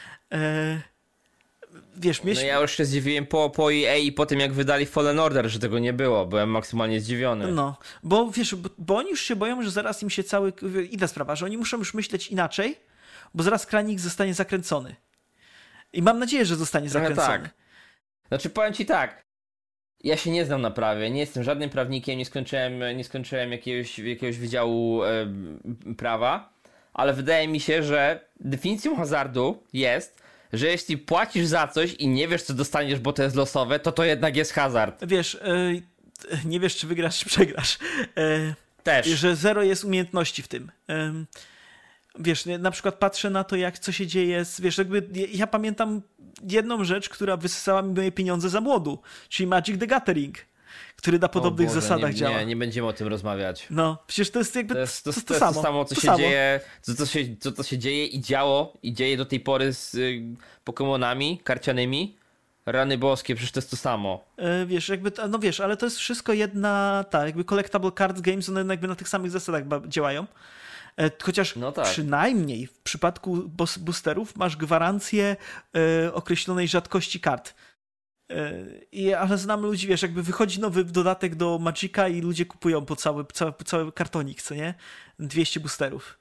Wiesz, No ja już się zdziwiłem po EA i po tym jak wydali Fallen Order, że tego nie było. Byłem maksymalnie zdziwiony. No, bo wiesz, bo oni już się boją, że zaraz im się inna sprawa, że oni muszą już myśleć inaczej, bo zaraz kranik zostanie zakręcony. I mam nadzieję, że zostanie zakręcony. Tak. Znaczy powiem ci tak, ja się nie znam na prawie, nie jestem żadnym prawnikiem, nie skończyłem jakiegoś wydziału prawa, ale wydaje mi się, że definicją hazardu jest, że jeśli płacisz za coś i nie wiesz co dostaniesz, bo to jest losowe, to jednak jest hazard. Wiesz, nie wiesz czy wygrasz, czy przegrasz. Też. Że zero jest umiejętności w tym. Wiesz, na przykład patrzę na to, co się dzieje, wiesz, jakby ja pamiętam jedną rzecz, która wysysała mi moje pieniądze za młodu, czyli Magic the Gathering, który na podobnych zasadach działa. Nie będziemy o tym rozmawiać. No, przecież to jest jakby to samo, co się dzieje, co się dzieje i działo i dzieje do tej pory z Pokemonami karcianymi. Rany boskie, przecież to jest to samo. Wiesz, jakby, no wiesz, ale to jest wszystko jakby collectible cards games, one jakby na tych samych zasadach działają. Chociaż przynajmniej w przypadku boosterów masz gwarancję określonej rzadkości kart. Ale znam ludzi, wiesz, jakby wychodzi nowy dodatek do Magica i ludzie kupują po cały kartonik, co nie? 200 boosterów.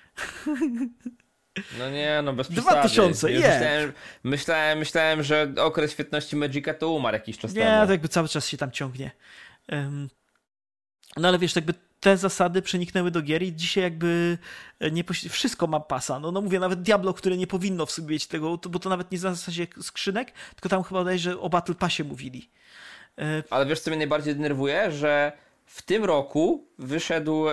No nie, no bez przesady. 2000, Myślałem, że okres świetności Magica to umarł jakiś czas temu. Nie, to jakby cały czas się tam ciągnie. No ale wiesz, jakby te zasady przeniknęły do gier i dzisiaj jakby wszystko ma pasa. No mówię, nawet Diablo, które nie powinno w sobie mieć tego, bo to nawet nie na zasadzie skrzynek, tylko tam chyba wydaje, że o Battle Passie mówili. Ale wiesz, co mnie najbardziej denerwuje? Że w tym roku wyszedł...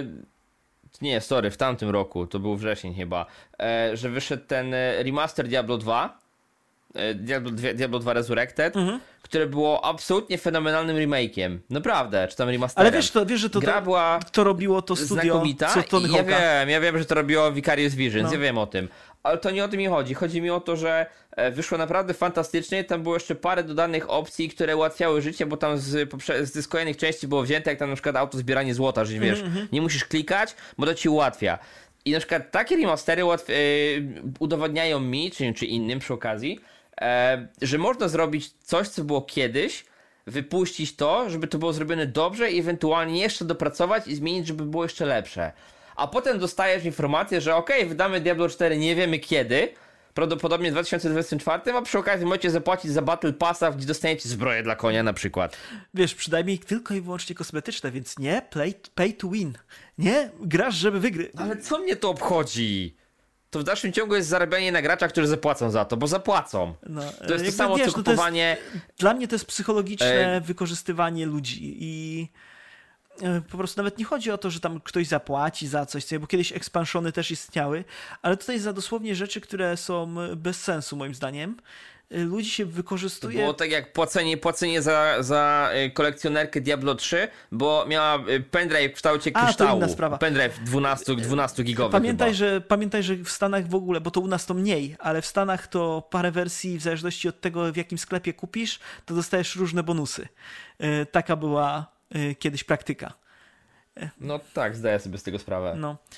w tamtym roku, to był wrzesień chyba, że wyszedł ten remaster Diablo 2, Diablo 2 Resurrected, które było absolutnie fenomenalnym remake'iem. Naprawdę, czy tam remasterem. Ale wiesz, że gra była to robiło to studio znakomita. Ja wiem, że to robiło Vicarious Visions, ja wiem o tym. Ale to nie o tym mi chodzi. Chodzi mi o to, że wyszło naprawdę fantastycznie. Tam było jeszcze parę dodanych opcji, które ułatwiały życie, bo tam z kolejnych części było wzięte, jak tam na przykład autozbieranie złota, że wiesz, nie musisz klikać, bo to ci ułatwia. I na przykład takie remastery udowadniają mi, czy innym przy okazji, że można zrobić coś, co było kiedyś, wypuścić to, żeby to było zrobione dobrze i ewentualnie jeszcze dopracować i zmienić, żeby było jeszcze lepsze. A potem dostajesz informację, że wydamy Diablo 4 nie wiemy kiedy, prawdopodobnie w 2024, a przy okazji możecie zapłacić za Battle Passa, gdzie dostaniecie zbroję dla konia na przykład. Wiesz, przynajmniej tylko i wyłącznie kosmetyczne, więc nie pay to win. Nie, grasz, żeby wygryć. Ale co mnie to obchodzi? To w dalszym ciągu jest zarabianie na graczach, którzy zapłacą za to, bo zapłacą. No, to jest to samo, co kupowanie... Dla mnie to jest psychologiczne wykorzystywanie ludzi i po prostu nawet nie chodzi o to, że tam ktoś zapłaci za coś, bo kiedyś expansiony też istniały, ale tutaj za dosłownie rzeczy, które są bez sensu moim zdaniem. ludzi się To wykorzystuje. było tak jak płacenie za kolekcjonerkę Diablo 3, bo miała pendrive w kształcie To kryształu. inna sprawa. Pendrive 12 gigowy Pamiętaj, że w Stanach w ogóle, bo to u nas to mniej, ale w Stanach to parę wersji, w zależności od tego, w jakim sklepie kupisz, to dostajesz różne bonusy. Taka była kiedyś praktyka. No tak, zdaję sobie z tego sprawę.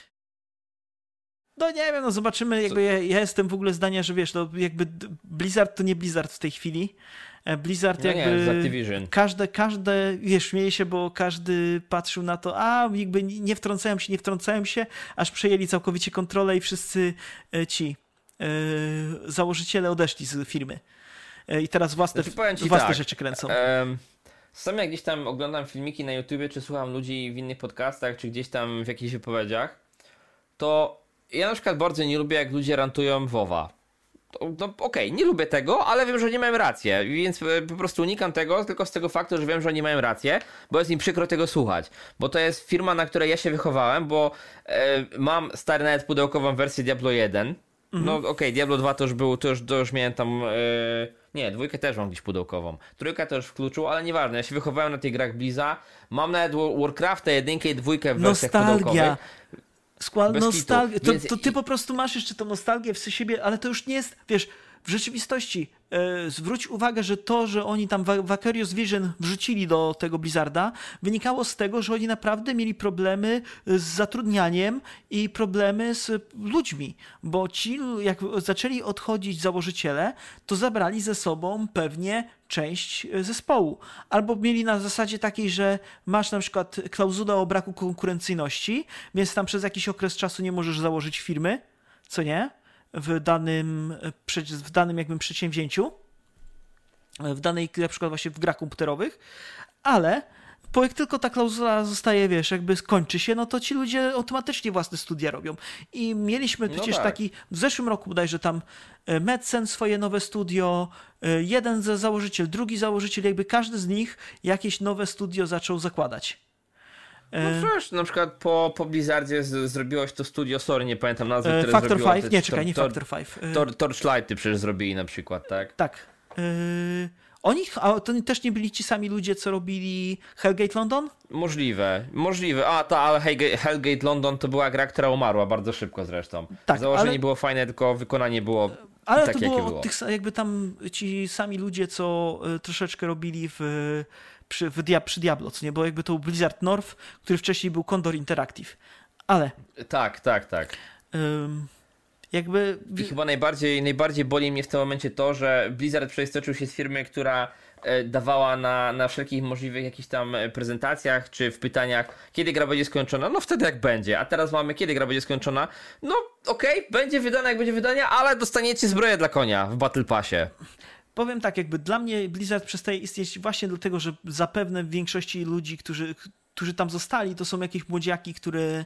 No nie wiem, zobaczymy, jakby ja jestem w ogóle zdania, że wiesz, jakby Blizzard to nie Blizzard w tej chwili. Blizzard jakby... z Activision. Każde, wiesz, śmieje się, bo każdy patrzył na to, jakby nie wtrącają się, aż przejęli całkowicie kontrolę i wszyscy założyciele odeszli z firmy. I teraz własne rzeczy kręcą. Sam jak gdzieś tam oglądam filmiki na YouTubie, czy słucham ludzi w innych podcastach, czy gdzieś tam w jakichś wypowiedziach, to ja na przykład bardzo nie lubię, jak ludzie rantują WoWa. No okej, nie lubię tego, ale wiem, że oni mają rację, więc po prostu unikam tego tylko z tego faktu, że wiem, że oni mają rację, bo jest mi przykro tego słuchać. Bo to jest firma, na której ja się wychowałem, bo mam stary nawet pudełkową wersję Diablo 1. No okej, Diablo 2 to już miałem tam... Nie, 2 też mam gdzieś pudełkową. 3 to już w kluczu, ale nieważne, ja się wychowałem na tych grach Bliza. Mam nawet Warcrafta 1 i 2 w wersjach pudełkowych. Nostalgia. To ty po prostu masz jeszcze tą nostalgię w siebie, ale to już nie jest, wiesz, w rzeczywistości zwróć uwagę, że to, że oni tam Vicarious Vision wrzucili do tego Blizzarda, wynikało z tego, że oni naprawdę mieli problemy z zatrudnianiem i problemy z ludźmi, bo ci, jak zaczęli odchodzić założyciele, to zabrali ze sobą pewnie część zespołu. Albo mieli na zasadzie takiej, że masz na przykład klauzulę o braku konkurencyjności, więc tam przez jakiś okres czasu nie możesz założyć firmy, co nie? W danym jakby przedsięwzięciu, w danej, na przykład właśnie w grach komputerowych, ale jak tylko ta klauzula zostaje, wiesz, jakby skończy się, no to ci ludzie automatycznie własne studia robią. I mieliśmy przecież taki, w zeszłym roku bodajże tam Medcen swoje nowe studio, jeden założyciel, drugi założyciel, jakby każdy z nich jakieś nowe studio zaczął zakładać. No przecież na przykład po Blizzardzie zrobiłeś to studio, sorry, nie pamiętam nazwy, które Factor zrobiło... 5, nie czekaj, nie Factor 5. Torchlighty przecież zrobili na przykład, tak? Tak. A to też nie byli ci sami ludzie, co robili Hellgate London? Możliwe. Ale Hellgate London to była gra, która umarła bardzo szybko zresztą. Tak, założenie było fajne, tylko wykonanie było ale takie, to było jakie było. Tych, jakby tam ci sami ludzie, co troszeczkę robili przy Diablo, co nie? Bo jakby to był Blizzard North, który wcześniej był Condor Interactive. Ale... Tak. Jakby... I chyba najbardziej boli mnie w tym momencie to, że Blizzard przeistoczył się z firmy, która dawała na wszelkich możliwych jakichś tam prezentacjach czy w pytaniach, kiedy gra będzie skończona, no wtedy jak będzie, a teraz mamy, kiedy gra będzie skończona, no okej, będzie wydana jak będzie wydania, ale dostaniecie zbroję dla konia w Battle Passie. Powiem tak, jakby dla mnie Blizzard przestaje istnieć właśnie dlatego, że zapewne w większości ludzi, którzy tam zostali, to są jakieś młodziaki, które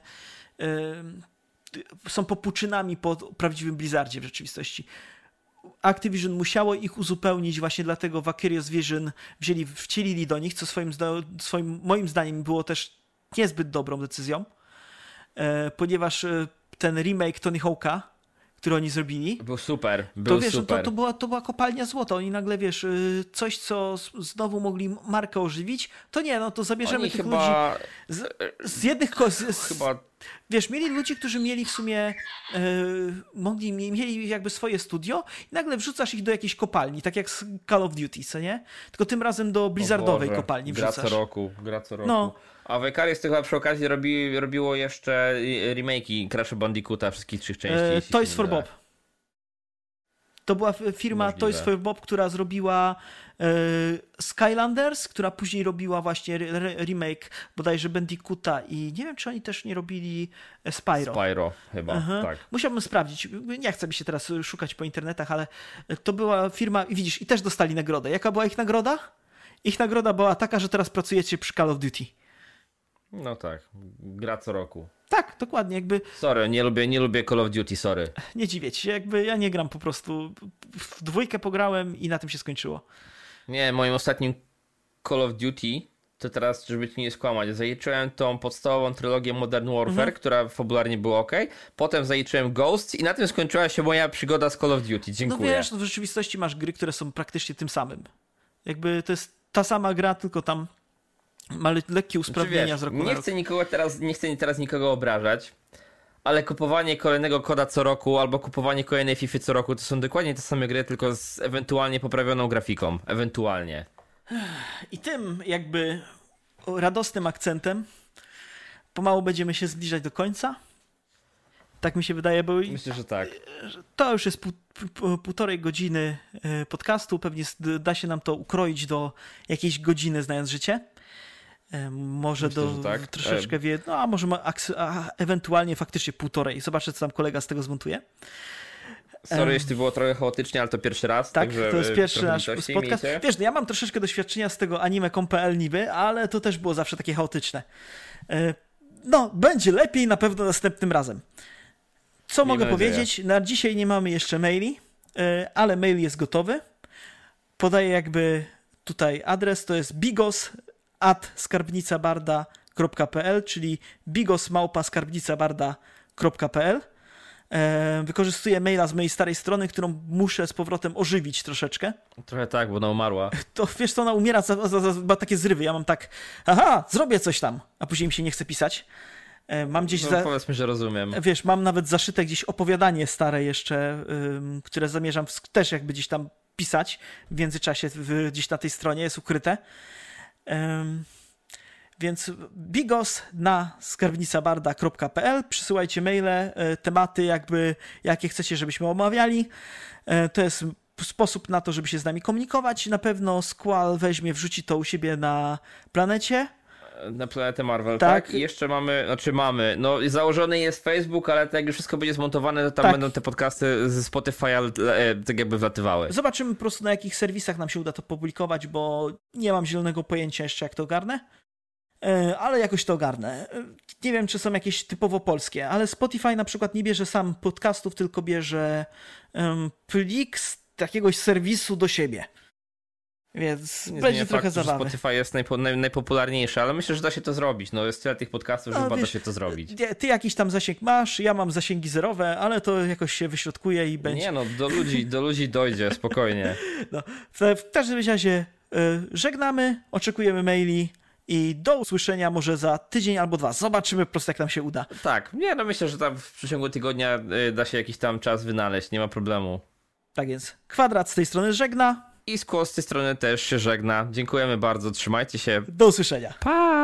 są popuczynami po prawdziwym Blizzardzie w rzeczywistości. Activision musiało ich uzupełnić, właśnie dlatego Vicarious Vision wcielili do nich, co moim zdaniem było też niezbyt dobrą decyzją, ponieważ ten remake Tony Hawk'a, który oni zrobili, był super. To była kopalnia złota. Oni nagle, wiesz, coś, co znowu mogli markę ożywić, to nie, no to zabierzemy tych ludzi z jednych... Wiesz, mieli ludzi, którzy mieli w sumie mieli jakby swoje studio i nagle wrzucasz ich do jakiejś kopalni, tak jak z Call of Duty, co nie? Tylko tym razem do Blizzardowej kopalni wrzucasz. Gra co roku. No. A Vicarious to chyba przy okazji robiło jeszcze remake'i Crash Bandicoota wszystkich 3 części. Toys for Bob. To była firma Toys for Bob, która zrobiła Skylanders, która później robiła właśnie remake bodajże Bandicoota i nie wiem, czy oni też nie robili Spyro. Spyro chyba, tak. Musiałbym sprawdzić. Nie chcę mi się teraz szukać po internetach, ale to była firma, i widzisz, i też dostali nagrodę. Jaka była ich nagroda? Ich nagroda była taka, że teraz pracujecie przy Call of Duty. No tak, gra co roku. Tak, dokładnie, jakby... Sorry, nie lubię Call of Duty, sorry. Nie dziwię ci, jakby ja nie gram po prostu. W 2 pograłem i na tym się skończyło. Nie, moim ostatnim Call of Duty To teraz, żeby ci nie skłamać, zaliczyłem tą podstawową trylogię Modern Warfare, która fabularnie była ok. Potem zaliczyłem Ghosts i na tym skończyła się moja przygoda z Call of Duty. Dziękuję. No wiesz, w rzeczywistości masz gry, które są praktycznie tym samym. Jakby to jest ta sama gra, tylko tam ma lekkie usprawnienia z roku na rok. Nie chcę teraz nikogo obrażać, ale kupowanie kolejnego koda co roku albo kupowanie kolejnej FIFA co roku to są dokładnie te same gry, tylko z ewentualnie poprawioną grafiką. Ewentualnie. I tym jakby radosnym akcentem pomału będziemy się zbliżać do końca. Tak mi się wydaje, bo myślę, że tak. To już jest półtorej godziny podcastu. Pewnie da się nam to ukroić do jakiejś godziny, znając życie. Może myślę, do tak. Troszeczkę no a może ewentualnie faktycznie półtorej. Zobaczę, co tam kolega z tego zmontuje. Sorry, jeśli było trochę chaotycznie, ale to pierwszy raz. Tak, to jest pierwszy nasz podcast. Wiesz, ja mam troszeczkę doświadczenia z tego anime.pl niby, ale to też było zawsze takie chaotyczne. No, będzie lepiej na pewno następnym razem. Co mogę powiedzieć? Na dzisiaj nie mamy jeszcze maili, ale mail jest gotowy. Podaję jakby tutaj adres, to jest bigos@skarbnicabarda.pl, czyli bigos@skarbnicabarda.pl. Wykorzystuję maila z mojej starej strony, którą muszę z powrotem ożywić troszeczkę. Trochę tak, bo ona umarła. To wiesz co, ona umiera, ma takie zrywy. Ja mam tak, zrobię coś tam, a później mi się nie chce pisać. Mam gdzieś powiedzmy, że rozumiem. Wiesz, mam nawet zaszyte gdzieś opowiadanie stare jeszcze, które zamierzam też jakby gdzieś tam pisać w międzyczasie, gdzieś na tej stronie jest ukryte. Więc bigos@skarbnicabarda.pl, przysyłajcie maile, tematy jakby, jakie chcecie, żebyśmy omawiali. To jest sposób na to, żeby się z nami komunikować. Na pewno Squall wrzuci to u siebie na planecie. Na planetę Marvel, tak? I jeszcze mamy, no założony jest Facebook, ale tak jak już wszystko będzie zmontowane, to tam będą te podcasty ze Spotify'a tak jakby wlatywały. Zobaczymy po prostu, na jakich serwisach nam się uda to publikować, bo nie mam zielonego pojęcia jeszcze, jak to ogarnę. Ale jakoś to ogarnę. Nie wiem, czy są jakieś typowo polskie, ale Spotify na przykład nie bierze sam podcastów, tylko bierze plik z jakiegoś serwisu do siebie. Więc nie będzie trochę zabawy. Spotify jest najpopularniejszy, ale myślę, że da się to zrobić. No jest tyle tych podcastów, że chyba da się to zrobić. Ty jakiś tam zasięg masz, ja mam zasięgi zerowe, ale to jakoś się wyśrodkuje i będzie. Nie no, do ludzi dojdzie, spokojnie. No, w każdym razie żegnamy, oczekujemy maili. I do usłyszenia może za tydzień albo 2. Zobaczymy po prostu, jak nam się uda. Tak, myślę, że tam w przeciągu tygodnia da się jakiś tam czas wynaleźć, nie ma problemu. Tak więc, Kwadrat z tej strony żegna. I Squall z tej strony też się żegna. Dziękujemy bardzo, trzymajcie się. Do usłyszenia. Pa!